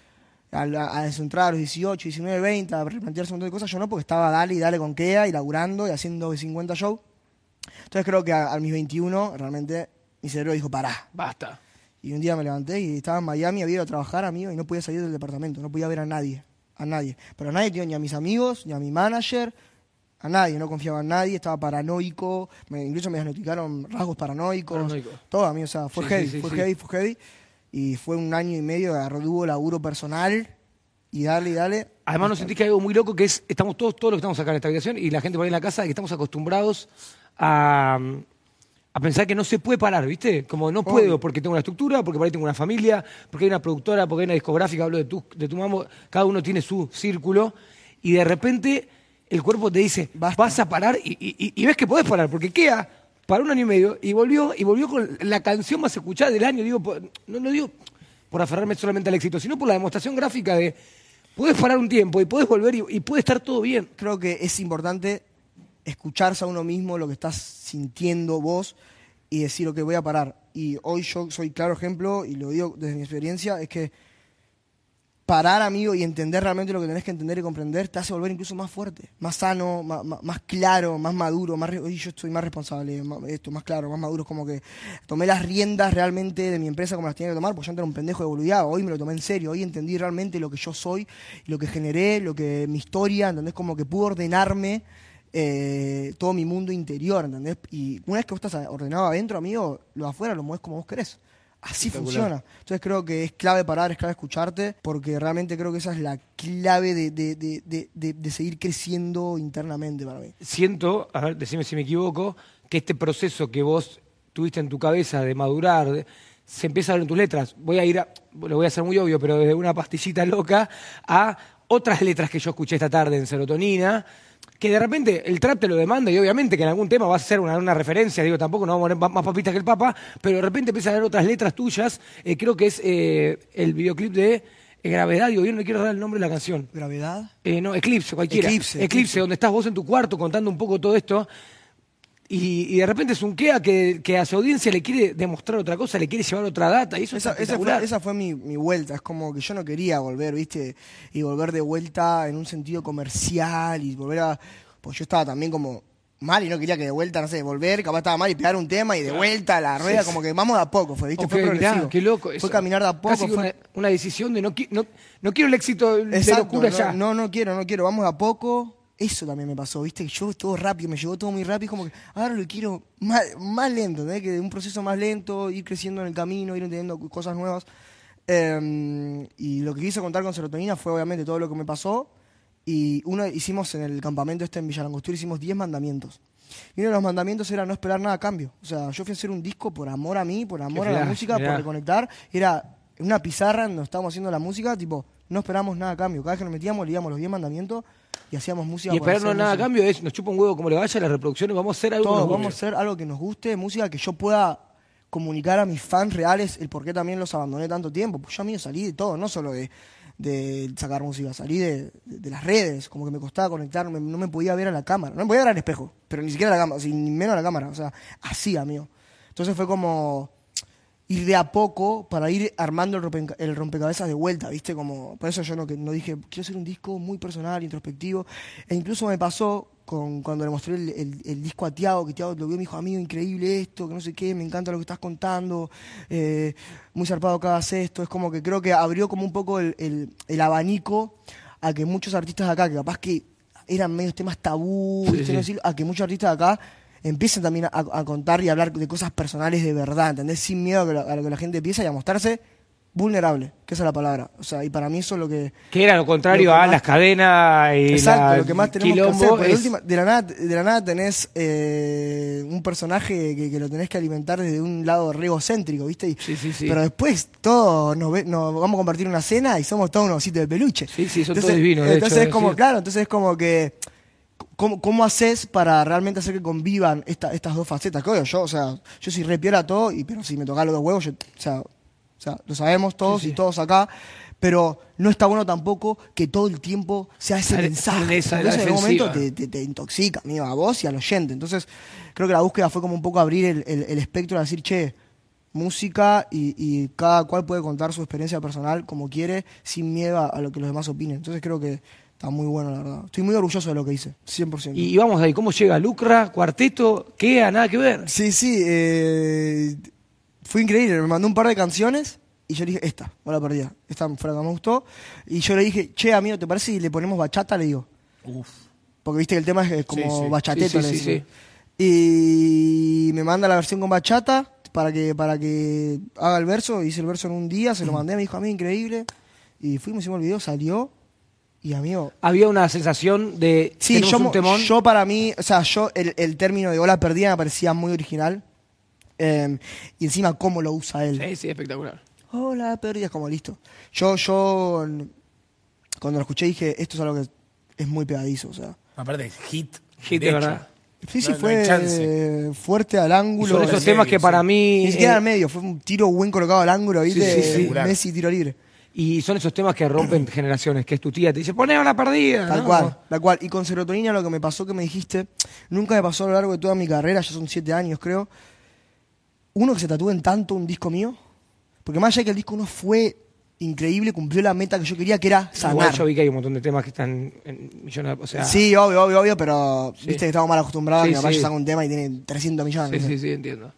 Speaker 2: a, la- a entrar a los dieciocho, diecinueve, veinte, a replantearse un montón de cosas. Yo no, porque estaba dale y dale con Kea y laburando y haciendo cincuenta shows. Entonces creo que a, a mis veintiuno realmente mi cerebro dijo, pará.
Speaker 1: Basta.
Speaker 2: Y un día me levanté y estaba en Miami, había ido a trabajar, amigo, y no podía salir del departamento, no podía ver a nadie, a nadie. Pero a nadie, tío, ni a mis amigos, ni a mi manager, a nadie, no confiaba en nadie, estaba paranoico, me- incluso me diagnosticaron rasgos paranoicos,
Speaker 1: Paranoico.
Speaker 2: todo, amigo, o sea, fue
Speaker 1: Sí,
Speaker 2: heavy,
Speaker 1: sí, sí,
Speaker 2: fue
Speaker 1: sí.
Speaker 2: heavy, fue heavy. Y fue un año y medio de arduo laburo personal y dale y dale.
Speaker 1: Además, ¿no sentís que hay algo muy loco que es, estamos todos, todos los que estamos acá en esta habitación y la gente por ahí en la casa, que estamos acostumbrados a, a pensar que no se puede parar, ¿viste? Como no puedo
Speaker 2: Obvio.
Speaker 1: porque tengo una estructura, porque por ahí tengo una familia, porque hay una productora, porque hay una discográfica, hablo de tu, de tu mambo, cada uno tiene su círculo y de repente el cuerpo te dice,
Speaker 2: Basta.
Speaker 1: vas a parar y, y- y ves que podés parar, porque queda para un año y medio y volvió, y volvió con la canción más escuchada del año, digo, por- no, no digo por aferrarme solamente al éxito, sino por la demostración gráfica de puedes parar un tiempo y puedes volver y, y puede estar todo bien.
Speaker 2: Creo que es importante escucharse a uno mismo lo que estás sintiendo vos y decir, ok, voy a parar. Y hoy yo soy claro ejemplo, y lo digo desde mi experiencia, es que parar, amigo, y entender realmente lo que tenés que entender y comprender te hace volver incluso más fuerte, más sano, más, más, más claro, más maduro, más, hoy yo estoy más responsable, más, esto, más claro, más maduro, como que tomé las riendas realmente de mi empresa como las tenía que tomar, porque yo antes era un pendejo de boludeado, hoy me lo tomé en serio, hoy entendí realmente lo que yo soy, lo que generé, lo que mi historia, ¿entendés? Como que pude ordenarme eh, todo mi mundo interior, ¿entendés? Y una vez que vos estás ordenado adentro, amigo, lo de afuera lo mueves como vos querés. Así funciona. Entonces creo que es clave parar, es clave escucharte, porque realmente creo que esa es la clave de, de, de, de, de, de seguir creciendo internamente para mí.
Speaker 1: Siento, a ver, decime si me equivoco, que este proceso que vos tuviste en tu cabeza de madurar, de, se empieza a ver en tus letras. Voy a ir, a, lo voy a hacer muy obvio, pero desde una pastillita loca a otras letras que yo escuché esta tarde en Serotonina, que de repente el trap te lo demanda y obviamente que en algún tema vas a hacer una, una referencia, digo, tampoco no vamos a poner más papitas que el Papa, pero de repente empiezan a ver otras letras tuyas, eh, creo que es eh, el videoclip de eh, Gravedad, digo, yo no quiero dar el nombre de la canción.
Speaker 2: ¿Gravedad?
Speaker 1: Eh, no, Eclipse, cualquiera.
Speaker 2: Eclipse,
Speaker 1: Eclipse,
Speaker 2: Eclipse,
Speaker 1: donde estás vos en tu cuarto contando un poco todo esto. Y, y de repente zunkea que, que a su audiencia le quiere demostrar otra cosa, le quiere llevar otra data, y eso
Speaker 2: esa,
Speaker 1: es
Speaker 2: esa fue, esa fue mi, mi vuelta, es como que yo no quería volver, ¿viste? Y volver de vuelta en un sentido comercial y volver a... Pues yo estaba también como mal y no quería que de vuelta, no sé, volver, capaz estaba mal y pegar un tema y de vuelta a la rueda, sí, como que vamos de a poco, fue, ¿viste?
Speaker 1: Okay,
Speaker 2: fue progresivo.
Speaker 1: Mirá, qué loco eso.
Speaker 2: Fue caminar de a poco.
Speaker 1: Casi
Speaker 2: fue...
Speaker 1: una, una decisión de no, no, no quiero el éxito
Speaker 2: Exacto,
Speaker 1: de locura
Speaker 2: no,
Speaker 1: ya.
Speaker 2: No, no quiero, no quiero, vamos de a poco. Eso también me pasó, ¿viste? Yo todo rápido, me llegó todo muy rápido, como que ahora lo quiero más, más lento, ¿eh? Que un proceso más lento, ir creciendo en el camino, ir entendiendo cosas nuevas. Eh, y lo que quise contar con Serotonina fue obviamente todo lo que me pasó. Y uno hicimos en el campamento este en Villa Langostura, hicimos diez mandamientos. Y uno de los mandamientos era no esperar nada a cambio. O sea, yo fui a hacer un disco por amor a mí, por amor a la música, por reconectar. Era una pizarra donde estábamos haciendo la música, tipo, no esperamos nada a cambio. Cada vez que nos metíamos, leíamos los diez mandamientos y hacíamos música.
Speaker 1: Y esperarnos nada a cambio es, nos chupa un huevo como le vaya, las reproducciones, vamos a hacer algo.
Speaker 2: Todo, vamos a hacer algo que nos guste, música que yo pueda comunicar a mis fans reales el por qué también los abandoné tanto tiempo. Pues yo a mí salí de todo, no solo de... de sacar música, salí de, de, de las redes, como que me costaba conectarme, no me podía ver a la cámara, no me podía ver al espejo, pero ni siquiera a la cámara, ni menos a la cámara, o sea, así, amigo. Entonces fue como ir de a poco para ir armando el, rompe, el rompecabezas de vuelta, ¿viste? Como, por eso yo no, no dije, quiero hacer un disco muy personal, introspectivo, e incluso me pasó con, cuando le mostré el, el, el disco a Tiago, que Tiago lo vio y me dijo, amigo, increíble esto, que no sé qué, me encanta lo que estás contando, eh, muy zarpado que hagas esto. Es como que creo que abrió como un poco el, el, el abanico a que muchos artistas de acá, que capaz que eran medios temas tabú, sí, sí. No decir, a que muchos artistas de acá empiecen también a, a contar y a hablar de cosas personales de verdad, ¿entendés? Sin miedo a, que la, a lo que la gente piensa y a mostrarse vulnerable, que esa es la palabra. O sea, y para mí eso es lo que...
Speaker 1: Que era lo contrario lo a más, las cadenas y
Speaker 2: exacto,
Speaker 1: la
Speaker 2: lo que más tenemos que hacer.
Speaker 1: Es...
Speaker 2: De, última, de, la nada, de la nada tenés eh, un personaje que, que lo tenés que alimentar desde un lado re egocéntrico, ¿viste? Y,
Speaker 1: sí, sí, sí.
Speaker 2: Pero después todos nos, ve, nos vamos a compartir una cena y somos todos unos ositos de peluche.
Speaker 1: Sí, sí, son
Speaker 2: entonces,
Speaker 1: todos divinos.
Speaker 2: Entonces
Speaker 1: hecho,
Speaker 2: es como,
Speaker 1: sí.
Speaker 2: claro, entonces es como que... ¿Cómo, ¿Cómo haces para realmente hacer que convivan esta, estas dos facetas? Que obvio, yo, o sea, yo soy re piola todo, y, pero si me toca los dos huevos, yo, o sea... O sea, lo sabemos todos sí, sí. y todos acá, pero no está bueno tampoco que todo el tiempo sea ese
Speaker 1: Sale,
Speaker 2: mensaje.
Speaker 1: Esa,
Speaker 2: Entonces en algún momento te, te, te intoxica, amigo, a vos y al oyente. Entonces creo que la búsqueda fue como un poco abrir el, el, el espectro de decir, che, música y, y cada cual puede contar su experiencia personal como quiere, sin miedo a, a lo que los demás opinen. Entonces creo que está muy bueno, la verdad. Estoy muy orgulloso de lo que hice, cien por ciento.
Speaker 1: Y vamos ahí, ¿cómo llega Lucra, cuarteto? ¿Qué? Nada que ver.
Speaker 2: Sí, sí, eh... fue increíble, me mandó un par de canciones y yo le dije, esta, no la perdía, esta fue la que me gustó. Y yo le dije, che, amigo, ¿te parece si le ponemos bachata? Le digo. Uf. Porque viste que el tema es como sí, sí. bachateto.
Speaker 1: Sí, sí, sí, sí.
Speaker 2: Y me manda la versión con bachata para que, para que haga el verso. Hice el verso en un día, se lo mandé, me dijo, a mí, increíble. Y fuimos, hicimos el video, salió. Y amigo...
Speaker 1: Había una sensación de...
Speaker 2: Sí, yo,
Speaker 1: un temón.
Speaker 2: yo para mí, o sea, yo el, el término de ola perdida me parecía muy original. Eh, y encima cómo lo usa él.
Speaker 1: Sí, sí, espectacular.
Speaker 2: Hola, perdida, es como listo. Yo, yo, cuando lo escuché dije, esto es algo que es muy pegadizo, o sea.
Speaker 3: Aparte, hit.
Speaker 1: Hit de, de verdad.
Speaker 2: Sí, sí,
Speaker 3: no,
Speaker 2: fue
Speaker 3: no
Speaker 2: eh, fuerte al ángulo.
Speaker 1: Son esos temas que para mí...
Speaker 2: Ni siquiera
Speaker 1: eh,
Speaker 2: al medio, fue un tiro buen colocado al ángulo, ¿viste?
Speaker 1: Sí, sí, sí.
Speaker 2: Messi, tiro libre.
Speaker 1: Y son esos temas que rompen generaciones, que es tu tía, te dice, poné a la perdida.
Speaker 2: Tal
Speaker 1: ¿no?
Speaker 2: cual, tal cual. Y con Serotonina lo que me pasó, que me dijiste, nunca me pasó a lo largo de toda mi carrera, ya son siete años creo, uno que se tatúe en tanto un disco mío, porque más allá de que el disco no fue increíble, cumplió la meta que yo quería, que era sanar.
Speaker 1: Igual yo vi que hay un montón de temas que están en millones, o sea...
Speaker 2: Sí, obvio, obvio, obvio, pero
Speaker 1: Sí.
Speaker 2: viste que estamos mal acostumbrados,
Speaker 1: Sí,
Speaker 2: mi papá
Speaker 1: sí.
Speaker 2: ya saca un tema y tiene trescientos millones.
Speaker 1: Sí,
Speaker 2: no sé.
Speaker 1: sí, sí, entiendo.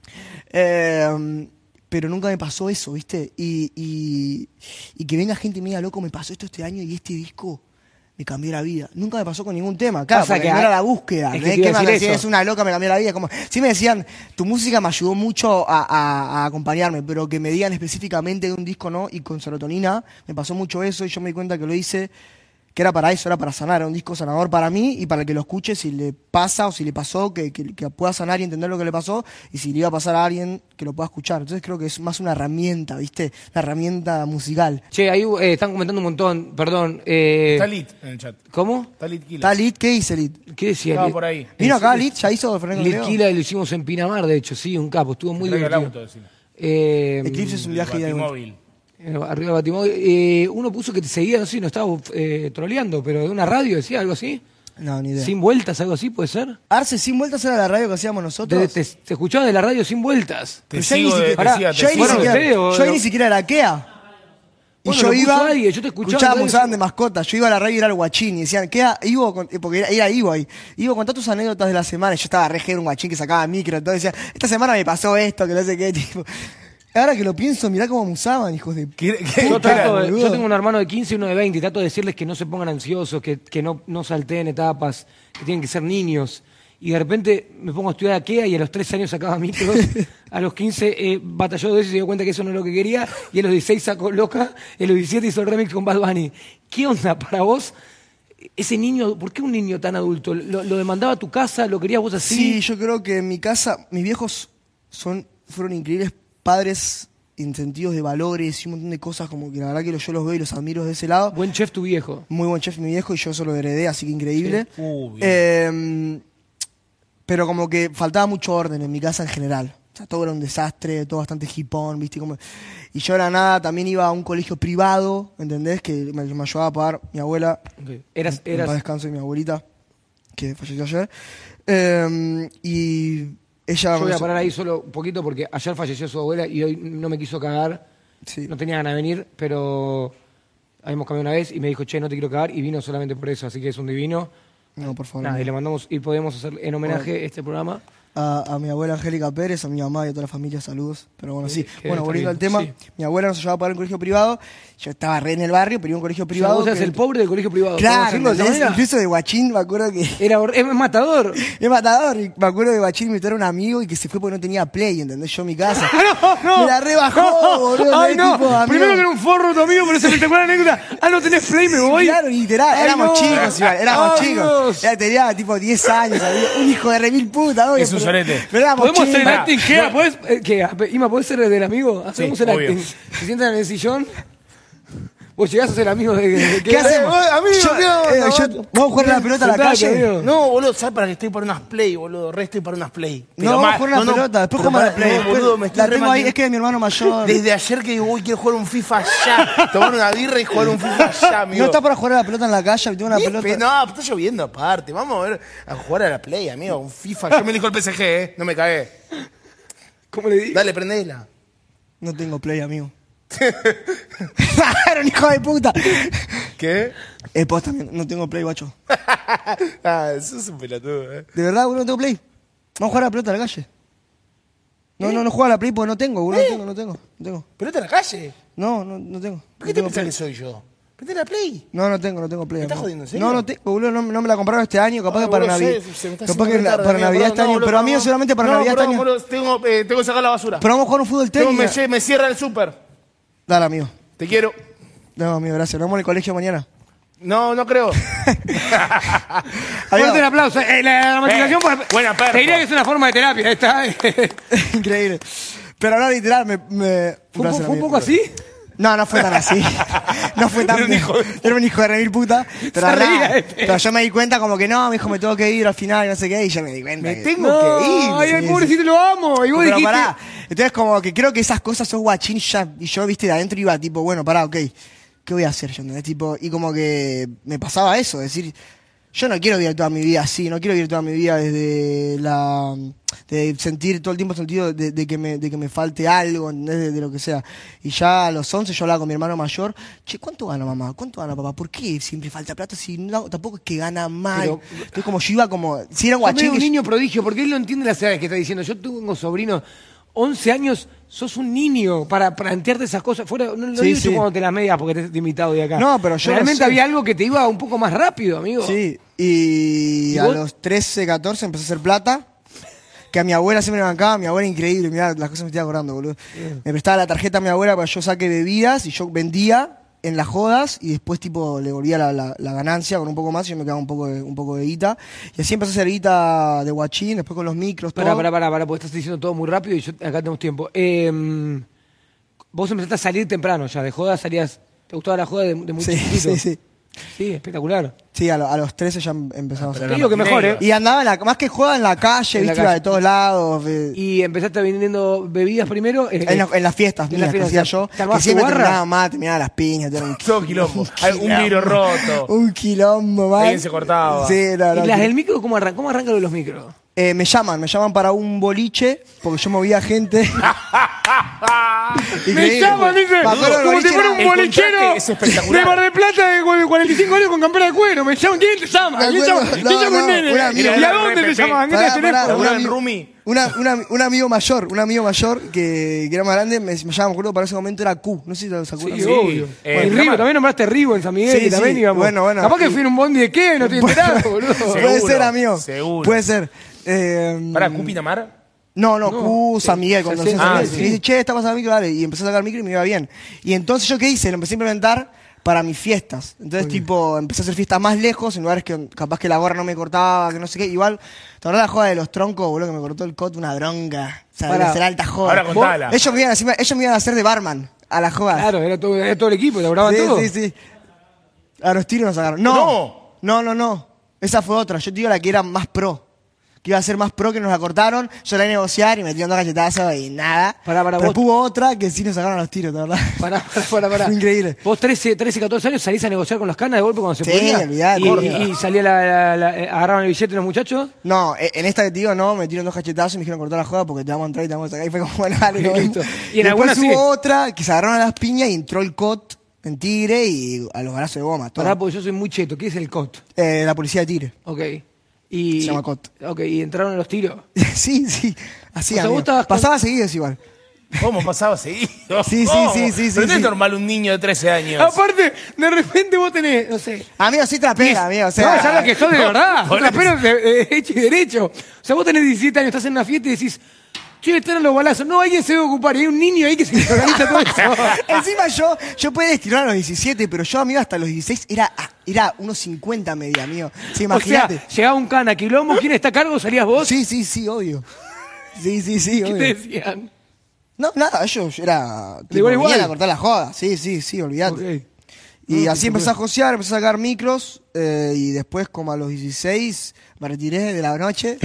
Speaker 2: Eh, pero nunca me pasó eso, ¿viste? Y, y, y que venga gente y me diga, loco, me pasó esto este año y este disco me cambió la vida. Nunca me pasó con ningún tema. Claro,
Speaker 1: Pasa
Speaker 2: porque
Speaker 1: que
Speaker 2: no
Speaker 1: hay-
Speaker 2: era la búsqueda.
Speaker 1: es
Speaker 2: ¿no?
Speaker 1: que te
Speaker 2: Es
Speaker 1: iba
Speaker 2: que
Speaker 1: a
Speaker 2: me
Speaker 1: decir
Speaker 2: decían,
Speaker 1: eso.
Speaker 2: es una loca, me cambió la vida. Como, sí me decían, tu música me ayudó mucho a, a- a acompañarme, pero que me digan específicamente de un disco no, y con Serotonina me pasó mucho eso y yo me di cuenta que lo hice, que era para eso, era para sanar, era un disco sanador para mí y para el que lo escuche, si le pasa o si le pasó, que, que, que pueda sanar y entender lo que le pasó, y si le iba a pasar a alguien, que lo pueda escuchar. Entonces creo que es más una herramienta, ¿viste? Una herramienta musical.
Speaker 1: Che, ahí eh, están comentando un montón, perdón. Eh,
Speaker 3: Está Lit en el chat.
Speaker 1: ¿Cómo?
Speaker 3: Está Lit Killa.
Speaker 2: ¿Está Lit? ¿Qué dice Lit?
Speaker 1: ¿Qué decía?
Speaker 3: Estaba
Speaker 1: Lit?
Speaker 3: por ahí.
Speaker 2: ¿Vino acá Lit? ¿Ya hizo Fernando
Speaker 1: Lit
Speaker 2: Leo?
Speaker 1: Kila lo hicimos en Pinamar, de hecho, sí, un capo, estuvo muy
Speaker 3: Traiga el
Speaker 1: divertido.
Speaker 3: auto, decime.
Speaker 1: Eh,
Speaker 2: Eclipse es un viaje de vuelta.
Speaker 3: Batimóvil.
Speaker 1: Eh, arriba del Batimóvil. Eh, uno puso que te seguía, no sé, no estaba eh, troleando, pero de una radio decía algo así.
Speaker 2: No, ni idea.
Speaker 1: Sin vueltas, algo así, ¿puede ser?
Speaker 2: Arce sin vueltas era la radio que hacíamos nosotros.
Speaker 1: Te, te, te escuchaba de la radio sin vueltas.
Speaker 3: Te
Speaker 2: Pero yo ahí
Speaker 3: sigo
Speaker 2: ni
Speaker 3: de,
Speaker 2: siquiera-
Speaker 3: te
Speaker 1: Pará,
Speaker 3: siga, te
Speaker 2: Yo ahí ni
Speaker 3: sigo.
Speaker 1: Bueno,
Speaker 2: siquiera,
Speaker 1: ustedes, o
Speaker 2: yo ahí
Speaker 1: no.
Speaker 2: ni siquiera era Kea. Y
Speaker 1: Bueno,
Speaker 2: yo
Speaker 1: lo puso
Speaker 2: iba,
Speaker 1: alguien, yo te escuchaba,
Speaker 2: escuchábamos,
Speaker 1: entonces-
Speaker 2: usaban de mascota. Yo iba a la radio y era el guachín. Y decían, Kea, Ivo, con- porque era, era Ivo ahí. Ivo, contá tus anécdotas de la semana. Y yo estaba re un guachín que sacaba micro. Entonces decía, esta semana me pasó esto, que no sé qué, tipo. Ahora que lo pienso, mirá cómo me usaban, hijos de...
Speaker 3: ¿Qué- qué-
Speaker 1: Yo, trato de-
Speaker 2: boludo.
Speaker 1: yo tengo un hermano de quince y uno de veinte y trato de decirles que no se pongan ansiosos, que, que no, no salteen etapas, que tienen que ser niños. Y de repente me pongo a estudiar a Kea y a los trece años sacaba micros, a los quince eh, batalló de eso y se dio cuenta que eso no es lo que quería, y a los dieciséis sacó Loca, y a los diecisiete hizo el remix con Bad Bunny. ¿Qué onda para vos? Ese niño, ¿por qué un niño tan adulto? ¿Lo, lo demandaba a tu casa? ¿Lo querías vos así?
Speaker 2: Sí, yo creo que en mi casa, mis viejos son, fueron increíbles padres en sentidos de valores y un montón de cosas, como que la verdad que lo- yo los veo y los admiro de ese lado.
Speaker 1: Buen chef tu viejo.
Speaker 2: Muy buen chef mi viejo y yo eso lo heredé, así que increíble.
Speaker 3: Sí. Uh, bien.
Speaker 2: Eh, pero como que faltaba mucho orden en mi casa en general. O sea, todo era un desastre, todo bastante hipón, ¿viste? Como... Y yo era nada, también iba a un colegio privado, ¿entendés? Que me, me ayudaba a pagar mi abuela,
Speaker 1: Ok. Eras,
Speaker 2: en paz
Speaker 1: eras,
Speaker 2: descanso, y mi abuelita, que falleció ayer. Eh, y ella...
Speaker 1: yo voy a parar ahí solo un poquito porque ayer falleció su abuela y hoy no me quiso cagar.
Speaker 2: Sí.
Speaker 1: No tenía ganas de venir, pero habíamos cambiado una vez y me dijo, che, no te quiero cagar, y vino solamente por eso, así que es un divino.
Speaker 2: No, por favor.
Speaker 1: Nada,
Speaker 2: no.
Speaker 1: y le mandamos, y podemos hacer en homenaje este programa.
Speaker 2: A, a mi abuela Angélica Pérez, a mi mamá y a toda la familia, saludos. Pero bueno, sí.
Speaker 1: qué
Speaker 2: Bueno, volviendo al
Speaker 1: bien,
Speaker 2: tema,
Speaker 1: sí.
Speaker 2: mi abuela nos llevaba a pagar un colegio privado. Yo estaba re en el barrio, pero iba a un colegio
Speaker 1: O sea,
Speaker 2: privado.
Speaker 1: vos eras
Speaker 2: que-
Speaker 1: el pobre del colegio privado. ¿podemos
Speaker 2: Claro,
Speaker 1: decirlo de esa
Speaker 2: ¿entendés?
Speaker 1: manera?
Speaker 2: Incluso de guachín, me acuerdo que...
Speaker 1: Era, hor- es matador.
Speaker 2: Es matador, y me acuerdo de guachín invitar a un amigo y que se fue porque no tenía play, ¿entendés? Yo en mi casa.
Speaker 1: No, no.
Speaker 2: Me la rebajó, boludo.
Speaker 1: Ay,
Speaker 2: ¿entendés?
Speaker 1: no.
Speaker 2: Tipo, amigo.
Speaker 1: Primero que era un forro tu amigo, pero esa espectacular anécdota. Ah, no tenés play, me voy.
Speaker 2: Claro, literal,
Speaker 1: Ay,
Speaker 2: éramos
Speaker 1: no.
Speaker 2: chicos igual, éramos
Speaker 1: Ay,
Speaker 2: chicos.
Speaker 1: Dios.
Speaker 2: Ya tenía tipo diez años, había un hijo de remil puta, obvio,
Speaker 3: Es un
Speaker 2: pero-
Speaker 3: sorete.
Speaker 2: Pero éramos
Speaker 1: ¿Podemos hacer el
Speaker 2: chicos.
Speaker 1: acting? ¿Qué? ¿Podés, eh, qué? Ima, ¿podés ser del amigo? Hacemos
Speaker 3: Sí,
Speaker 1: el
Speaker 3: obvio.
Speaker 1: acting. Se sientan en el sillón. Vos llegás a ser amigo de... de-
Speaker 2: ¿Qué hacemos?
Speaker 3: Eh, amigo,
Speaker 2: Yo-
Speaker 3: no,
Speaker 2: eh,
Speaker 3: no,
Speaker 2: yo-
Speaker 3: no.
Speaker 2: ¿Vamos a jugar a la pelota a la
Speaker 1: Sentate,
Speaker 2: calle?
Speaker 1: amigo.
Speaker 3: No, boludo, ¿sabes para que estoy para unas play, boludo? Re estoy para unas play.
Speaker 2: No, vamos a jugar una pelota, después jugamos a la play.
Speaker 3: No,
Speaker 2: después
Speaker 3: boludo, me estoy
Speaker 2: la
Speaker 3: re
Speaker 2: tengo ahí,
Speaker 3: mal-
Speaker 2: es que es mi hermano mayor.
Speaker 3: Desde ayer que digo, uy, quiero jugar un FIFA ya. Tomar una birra y jugar un FIFA ya, amigo.
Speaker 2: No está para jugar a la pelota en la calle, tengo una
Speaker 3: Ni
Speaker 2: pelota.
Speaker 3: pe- No, está lloviendo aparte. Vamos a ver a jugar a la play, amigo. Un FIFA. Yo me elijo el P S G, ¿eh? No me cagué.
Speaker 1: ¿Cómo le digo?
Speaker 3: Dale, prendela.
Speaker 2: No tengo play, amigo. Era un hijo de puta.
Speaker 3: ¿Qué?
Speaker 2: Eh, posta, no tengo play, guacho.
Speaker 3: Ah, eso es un pelotudo, ¿eh?
Speaker 2: De verdad, boludo, no tengo play. Vamos a jugar a la pelota en la calle. No, no, no juego a la play porque no tengo, boludo. No tengo, no tengo, no tengo.
Speaker 3: ¿Pelota en la calle?
Speaker 2: No, no, no tengo.
Speaker 3: ¿Por qué
Speaker 2: No
Speaker 3: te
Speaker 2: tengo
Speaker 3: pensás
Speaker 2: play.
Speaker 3: que soy yo? Prende la play.
Speaker 2: No, no tengo, no tengo play.
Speaker 3: ¿Me estás
Speaker 2: amigo.
Speaker 3: jodiendo, en serio?
Speaker 2: No, no tengo, boludo, no, no me la compraron este año, capaz
Speaker 3: Ah,
Speaker 2: que para
Speaker 3: boludo,
Speaker 2: Navidad.
Speaker 3: sé, se me está
Speaker 2: Capaz que
Speaker 3: haciendo
Speaker 2: la-
Speaker 3: tarde,
Speaker 2: para
Speaker 3: amigo,
Speaker 2: Navidad
Speaker 3: perdón,
Speaker 2: este
Speaker 3: no,
Speaker 2: año.
Speaker 3: boludo,
Speaker 2: Pero a mí
Speaker 3: perdón.
Speaker 2: solamente para
Speaker 3: No,
Speaker 2: Navidad este
Speaker 3: perdón,
Speaker 2: año.
Speaker 3: boludo, tengo, eh, tengo que sacar la basura.
Speaker 2: Pero vamos a jugar un fútbol
Speaker 3: Tengo-
Speaker 2: técnico.
Speaker 3: me, me cierra el súper.
Speaker 2: Dale, amigo.
Speaker 3: Te quiero.
Speaker 2: No, amigo, gracias. Nos vemos en el colegio mañana.
Speaker 3: No, no creo.
Speaker 1: Fuerte el aplauso. Eh, la dramatización...
Speaker 3: Eh,
Speaker 1: por-
Speaker 3: buena perro.
Speaker 1: Te diría que es una forma de terapia esta.
Speaker 2: Increíble. Pero no, literal, me. me
Speaker 1: ¿Fue, un po-
Speaker 2: placer,
Speaker 1: fue un
Speaker 2: amigo.
Speaker 1: poco así?
Speaker 2: No, no fue tan así. No fue tan.
Speaker 3: Era un hijo de-
Speaker 2: Era un hijo de remil puta. Pero,
Speaker 1: Se
Speaker 2: nada,
Speaker 1: reía este.
Speaker 2: pero yo me di cuenta como que no, me dijo, me tengo que ir al final y no sé qué. Y yo me di cuenta.
Speaker 3: Me
Speaker 2: que-
Speaker 3: tengo
Speaker 1: No,
Speaker 3: que ir.
Speaker 1: ay,
Speaker 2: sí,
Speaker 1: ay,
Speaker 2: sí.
Speaker 1: pobrecito, lo amo. Y vos
Speaker 2: Pero
Speaker 1: dijiste...
Speaker 2: pará. Entonces, como que creo que esas cosas sos guachín ya. Y yo, viste, de adentro iba tipo, bueno, pará, ok. ¿qué voy a hacer yo? ¿Entendés? Tipo, y como que me pasaba eso, decir, yo no quiero vivir toda mi vida así, no quiero vivir toda mi vida desde la... de sentir todo el tiempo sentido de, de, que, me, de que me falte algo, ¿entendés? De, de lo que sea. Y ya a los once yo hablaba con mi hermano mayor, che, ¿cuánto gana mamá? ¿Cuánto gana papá? ¿Por qué siempre falta plata si no, tampoco es que gana mal?
Speaker 1: Pero-
Speaker 2: Entonces como yo iba como, si era un
Speaker 1: Yo
Speaker 2: guachín...
Speaker 1: veo un
Speaker 2: que yo-
Speaker 1: niño prodigio, porque él no entiende las edades que está diciendo. Yo tengo sobrinos, once años, sos un niño para plantearte esas cosas. Fuera, no lo
Speaker 2: Sí,
Speaker 1: digo
Speaker 2: sí.
Speaker 1: cuando te las medias porque te he invitado de acá.
Speaker 2: No, pero yo no
Speaker 1: Realmente
Speaker 2: sé.
Speaker 1: había algo que te iba un poco más rápido, amigo.
Speaker 2: Sí, y,
Speaker 1: ¿Y
Speaker 2: a
Speaker 1: vos?
Speaker 2: los trece, catorce empecé a hacer plata. Que a mi abuela siempre me bancaba, mi abuela increíble, mirá las cosas me estoy acordando, boludo. Me prestaba la tarjeta a mi abuela para que yo saque bebidas y yo vendía en las jodas y después tipo le volvía la, la, la ganancia con un poco más y yo me quedaba un poco de, un poco de guita. Y así empecé a hacer guita de guachín, después con los micros, todo.
Speaker 1: Pará, pará, pará, pará, porque estás diciendo todo muy rápido y yo, acá tenemos tiempo. Eh, vos empezaste a salir temprano ya, de joda salías... ¿Te gustaba la joda de, de muy
Speaker 2: Sí,
Speaker 1: chiquitito?
Speaker 2: sí, sí.
Speaker 1: Sí, espectacular.
Speaker 2: Sí, a, lo- a los trece ya em- empezaba a hacer.
Speaker 1: Te digo que mejor, ¿eh?
Speaker 2: Y andaba en la, más que joda en la calle,
Speaker 1: En la
Speaker 2: viste, iba
Speaker 1: calle.
Speaker 2: de todos lados. eh,
Speaker 1: Y empezaste vendiendo bebidas primero. eh,
Speaker 2: En, la- en las fiestas,
Speaker 1: en
Speaker 2: mías,
Speaker 1: las
Speaker 2: que
Speaker 1: fiestas,
Speaker 2: hacía
Speaker 1: ¿te-
Speaker 2: yo,
Speaker 1: te
Speaker 2: que
Speaker 1: armabas tu
Speaker 2: siempre
Speaker 1: barra?
Speaker 2: terminaba mal, terminaba las piñas, era un,
Speaker 3: Todo quilombo. Hay un vidrio roto.
Speaker 2: un quilombo, man.
Speaker 3: Alguien se cortaba.
Speaker 2: Sí, la verdad
Speaker 1: ¿Y las
Speaker 2: que-
Speaker 1: del micro cómo arrancan? ¿Cómo arrancan lo de los micros?
Speaker 2: Eh, me llaman, me llaman para un boliche, porque yo movía gente.
Speaker 1: Me
Speaker 2: Increíble,
Speaker 1: llama,
Speaker 2: pues.
Speaker 1: dice,
Speaker 2: Me acuerdo del
Speaker 1: como si
Speaker 2: boliche,
Speaker 1: fuera
Speaker 2: era-
Speaker 1: un
Speaker 3: el
Speaker 1: bolichero
Speaker 3: contraste es espectacular.
Speaker 1: de Mar del Plata de cu- de cuarenta y cinco años con campera de cuero. Me llaman, ¿quién te llama?
Speaker 2: Me
Speaker 1: ¿Quién
Speaker 2: acuerdo-
Speaker 1: llama?
Speaker 2: no,
Speaker 1: ¿Quién llama un
Speaker 2: no,
Speaker 1: nene?
Speaker 2: un amigo.
Speaker 1: ¿Y a dónde te
Speaker 3: Pará,
Speaker 1: llamaban? ¿Qué
Speaker 2: Pará,
Speaker 1: te tenés?
Speaker 2: pará, un,
Speaker 3: Laburaba en
Speaker 2: ami-
Speaker 3: Rumi.
Speaker 2: una- una- un amigo mayor, un amigo mayor que, que era más grande, me, me llama, me acuerdo, para ese momento era Q. No sé si se acuerdan.
Speaker 1: Sí,
Speaker 3: Sí.
Speaker 1: obvio.
Speaker 3: Eh,
Speaker 1: y Rivo,
Speaker 3: Rama-
Speaker 1: también nombraste Rivo en San Miguel,
Speaker 2: Sí,
Speaker 1: que también
Speaker 2: sí.
Speaker 1: íbamos.
Speaker 2: Bueno, bueno.
Speaker 1: Capaz que
Speaker 2: Y-
Speaker 1: fui en un bondi de qué, no estoy enterado, boludo.
Speaker 3: Sí.
Speaker 2: Puede
Speaker 3: Seguro,
Speaker 2: ser, amigo.
Speaker 3: seguro.
Speaker 2: Puede ser. Eh,
Speaker 3: Pará, ¿Cupinamar?
Speaker 2: No, no,
Speaker 1: No,
Speaker 2: Q, San Miguel, cuando
Speaker 1: sí,
Speaker 2: nací en
Speaker 1: sí,
Speaker 2: San
Speaker 3: ah,
Speaker 2: Miguel.
Speaker 3: sí.
Speaker 2: Y me dice, che, está pasando el micro, dale. Y empecé a sacar micro y me iba bien. Y entonces, ¿yo qué hice? Lo empecé a implementar para mis fiestas. Entonces, tipo, empecé a hacer fiestas más lejos, en lugares que capaz que la gorra no me cortaba, que no sé qué. Igual, ¿te acordás la joda de los troncos, boludo? Que me cortó el cot, una bronca. O sea,
Speaker 1: Pará.
Speaker 2: de hacer alta joda.
Speaker 3: Ahora contala.
Speaker 2: Ellos me, iban a, hacer- ellos me iban a hacer de barman a la joda.
Speaker 1: Claro, era todo, era todo el equipo, te cobraban
Speaker 2: sí,
Speaker 1: todo.
Speaker 2: sí, sí. A los tiros nos sacaron. No. No, no, no. Esa fue otra. Yo te digo la que era más pro. Que iba a ser más pro, que nos la cortaron. Yo la iba a negociar y me metieron dos cachetazos y nada.
Speaker 1: Pará, pará,
Speaker 2: Pero
Speaker 1: vos-
Speaker 2: hubo otra que sí nos sacaron los tiros, la verdad.
Speaker 1: Pará, pará, pará, pará.
Speaker 2: Fue increíble.
Speaker 1: Vos trece, trece, catorce años salís a negociar con los canas de golpe cuando se
Speaker 2: Sí,
Speaker 1: podía.
Speaker 2: olvidate,
Speaker 1: y,
Speaker 2: olvidate.
Speaker 1: y, y salía la, la- la- eh, agarraban el billete los muchachos.
Speaker 2: No, eh, en esta que te digo, no, me metieron dos cachetazos y me dijeron cortar la joda porque te vamos a entrar y te vamos a sacar. Y fue como, bueno, dale, nos
Speaker 1: Listo.
Speaker 2: vemos.
Speaker 1: Y en
Speaker 2: Después
Speaker 1: algunas
Speaker 2: hubo
Speaker 1: sí.
Speaker 2: otra que se agarraron a las piñas y entró el cot en Tigre y a los balazos de goma. todo.
Speaker 1: Pará, porque yo soy muy cheto. ¿Qué es el C O T?
Speaker 2: Eh, la policía de Tigre.
Speaker 1: Ok. Y,
Speaker 2: Se llama C O T.
Speaker 1: Ok, y entraron a los tiros.
Speaker 2: sí, sí. Así,
Speaker 1: O sea,
Speaker 2: amigo.
Speaker 1: vos estabas con-
Speaker 2: Pasaba seguidos igual.
Speaker 3: ¿Cómo pasaba seguido?
Speaker 2: Sí, sí,
Speaker 3: ¿Cómo?
Speaker 2: sí, sí,
Speaker 3: Pero
Speaker 2: sí,
Speaker 3: no es
Speaker 2: sí.
Speaker 3: normal un niño de trece años.
Speaker 1: Aparte, de repente vos tenés, no sé.
Speaker 2: Amigo, sí trapera, amigo. O sea,
Speaker 1: no, ya lo que sos de verdad.
Speaker 3: por
Speaker 1: Un trapero de, de hecho y derecho. O sea, vos tenés diecisiete años, estás en una fiesta y decís, che, están los balazos. No, alguien se debe ocupar. Y hay un niño ahí que se organiza todo eso.
Speaker 2: Encima yo, yo podía estirar a los diecisiete, pero yo, amigo, hasta los dieciséis era, era unos cincuenta media, amigo. Sí,
Speaker 1: O
Speaker 2: imagínate.
Speaker 1: sea, llegaba un cana, quilombo, ¿quién está a cargo? ¿Salías vos?
Speaker 2: Sí, sí, sí, obvio. Sí, sí, sí,
Speaker 1: ¿Qué
Speaker 2: obvio.
Speaker 1: te decían?
Speaker 2: No, nada, ellos era.
Speaker 1: De igual a igual.
Speaker 2: venían a cortar la joda. Sí, sí, sí, olvidate.
Speaker 1: Ok.
Speaker 2: Y
Speaker 1: No,
Speaker 2: así
Speaker 1: qué
Speaker 2: empecé a josear, empecé a sacar micros, eh, y después, como a los dieciséis, me retiré de la noche.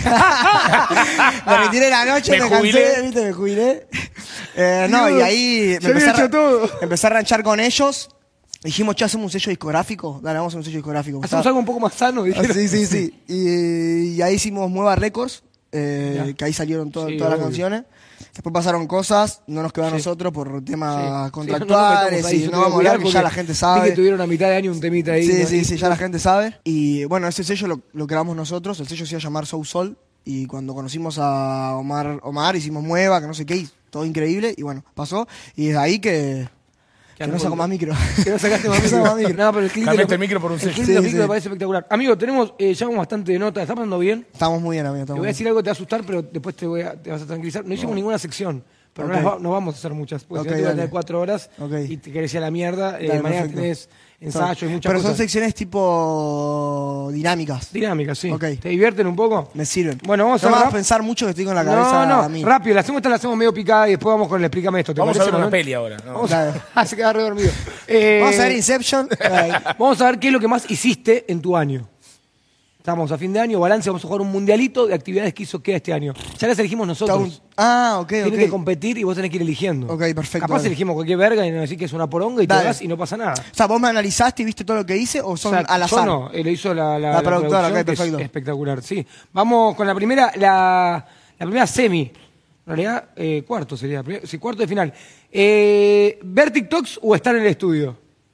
Speaker 2: me retiré de la noche,
Speaker 3: Me
Speaker 2: me, cansé,
Speaker 3: jubilé.
Speaker 2: ¿viste? Me jubilé. Eh, no,
Speaker 1: Dios,
Speaker 2: y ahí
Speaker 1: se había
Speaker 2: empecé, a,
Speaker 1: hecho todo.
Speaker 2: empecé a ranchar con ellos. Dijimos, che, hacemos un sello discográfico. Dale, vamos a hacer un sello discográfico.
Speaker 1: Hacemos
Speaker 2: Estaba-
Speaker 1: algo un poco más sano.
Speaker 2: Ah,
Speaker 1: dijeron.
Speaker 2: sí, sí, sí. Y, y ahí hicimos Mueva Records, eh,
Speaker 1: Ya.
Speaker 2: que ahí salieron to-
Speaker 1: Sí,
Speaker 2: todas las
Speaker 1: obvio.
Speaker 2: canciones. Después pasaron cosas, no nos quedó a
Speaker 1: Sí.
Speaker 2: nosotros por
Speaker 1: Sí.
Speaker 2: temas
Speaker 1: Sí, no nos
Speaker 2: contractuales
Speaker 1: metamos ahí,
Speaker 2: y
Speaker 1: yo
Speaker 2: no
Speaker 1: te voy
Speaker 2: vamos a hablar,
Speaker 1: cuidar
Speaker 2: que ya la
Speaker 1: porque
Speaker 2: gente
Speaker 1: vi
Speaker 2: sabe.
Speaker 1: que tuvieron a mitad de año un temita ahí.
Speaker 2: Sí,
Speaker 1: ¿no?
Speaker 2: sí,
Speaker 1: Y-
Speaker 2: sí, ya la gente sabe. Y bueno, ese sello lo, lo creamos nosotros, el sello se iba a llamar Soul Sol. Y cuando conocimos a Omar, Omar hicimos Mueva, que no sé qué, y todo increíble. Y bueno, pasó. Y desde ahí que, que no
Speaker 1: arrancó
Speaker 2: saco
Speaker 1: el-
Speaker 2: más micro.
Speaker 1: Que no sacaste más
Speaker 2: Que no saco
Speaker 1: micro.
Speaker 2: más micro.
Speaker 1: No, pero el clip de
Speaker 3: Cambiaste
Speaker 1: los-
Speaker 3: el micro por un
Speaker 1: el
Speaker 3: sello.
Speaker 1: clip de los
Speaker 2: Sí,
Speaker 1: micros
Speaker 2: sí.
Speaker 1: me parece espectacular. Amigo, tenemos, eh, llevamos bastante de nota. ¿Está pasando bien?
Speaker 2: Estamos muy bien, amigo.
Speaker 1: Te
Speaker 2: Estamos
Speaker 1: voy a
Speaker 2: bien.
Speaker 1: decir algo que te va a asustar, pero después te, voy a, te vas a tranquilizar. No hicimos ninguna sección, pero no,
Speaker 2: Ok.
Speaker 1: las va- no vamos a hacer muchas. Porque
Speaker 2: Ok,
Speaker 1: si no te voy a
Speaker 2: dale.
Speaker 1: tener cuatro horas
Speaker 2: Ok.
Speaker 1: y te querés ir a la mierda. Eh,
Speaker 2: Dale,
Speaker 1: mañana
Speaker 2: perfecto.
Speaker 1: tenés ensayo y muchas
Speaker 2: Pero
Speaker 1: cosas.
Speaker 2: son secciones tipo dinámicas.
Speaker 1: Dinámicas, sí.
Speaker 2: Ok.
Speaker 1: ¿Te divierten un poco?
Speaker 2: Me sirven.
Speaker 1: Bueno, vamos a
Speaker 2: no me
Speaker 1: hacer
Speaker 2: vas a
Speaker 1: rap-
Speaker 2: pensar mucho que estoy con la cabeza
Speaker 1: No, no,
Speaker 2: a mí.
Speaker 1: rápido. La hacemos, esta la hacemos medio picada y después vamos con el explícame esto. ¿te
Speaker 3: Vamos a
Speaker 1: parece,
Speaker 3: ver una
Speaker 1: Manuel?
Speaker 3: peli ahora. ¿no?
Speaker 1: Vamos
Speaker 2: Dale.
Speaker 1: a, se queda re dormido. Eh,
Speaker 2: Vamos a ver Inception. Ay.
Speaker 1: Vamos a ver qué es lo que más hiciste en tu año. Estamos a fin de año, balance, vamos a jugar un mundialito de actividades que hizo Kea este año. Ya las elegimos nosotros.
Speaker 2: Ah, ok,
Speaker 1: Tienes
Speaker 2: ok.
Speaker 1: que competir y vos tenés que ir eligiendo.
Speaker 2: Ok, perfecto.
Speaker 1: Capaz
Speaker 2: dale.
Speaker 1: elegimos cualquier verga y nos decís que es una poronga y te
Speaker 2: Dale.
Speaker 1: vas y no pasa nada.
Speaker 2: O sea, ¿vos me analizaste y viste todo lo que hice o son
Speaker 1: O sea,
Speaker 2: al azar?
Speaker 1: Yo no, eh, lo hizo la, la,
Speaker 2: La productora,
Speaker 1: producción,
Speaker 2: ok,
Speaker 1: que es
Speaker 2: perfecto.
Speaker 1: espectacular, sí. Vamos con la primera, la, la primera semi. En realidad, eh, cuarto sería. primer- sí, cuarto de final. Eh, ¿Ver TikToks o estar en el estudio?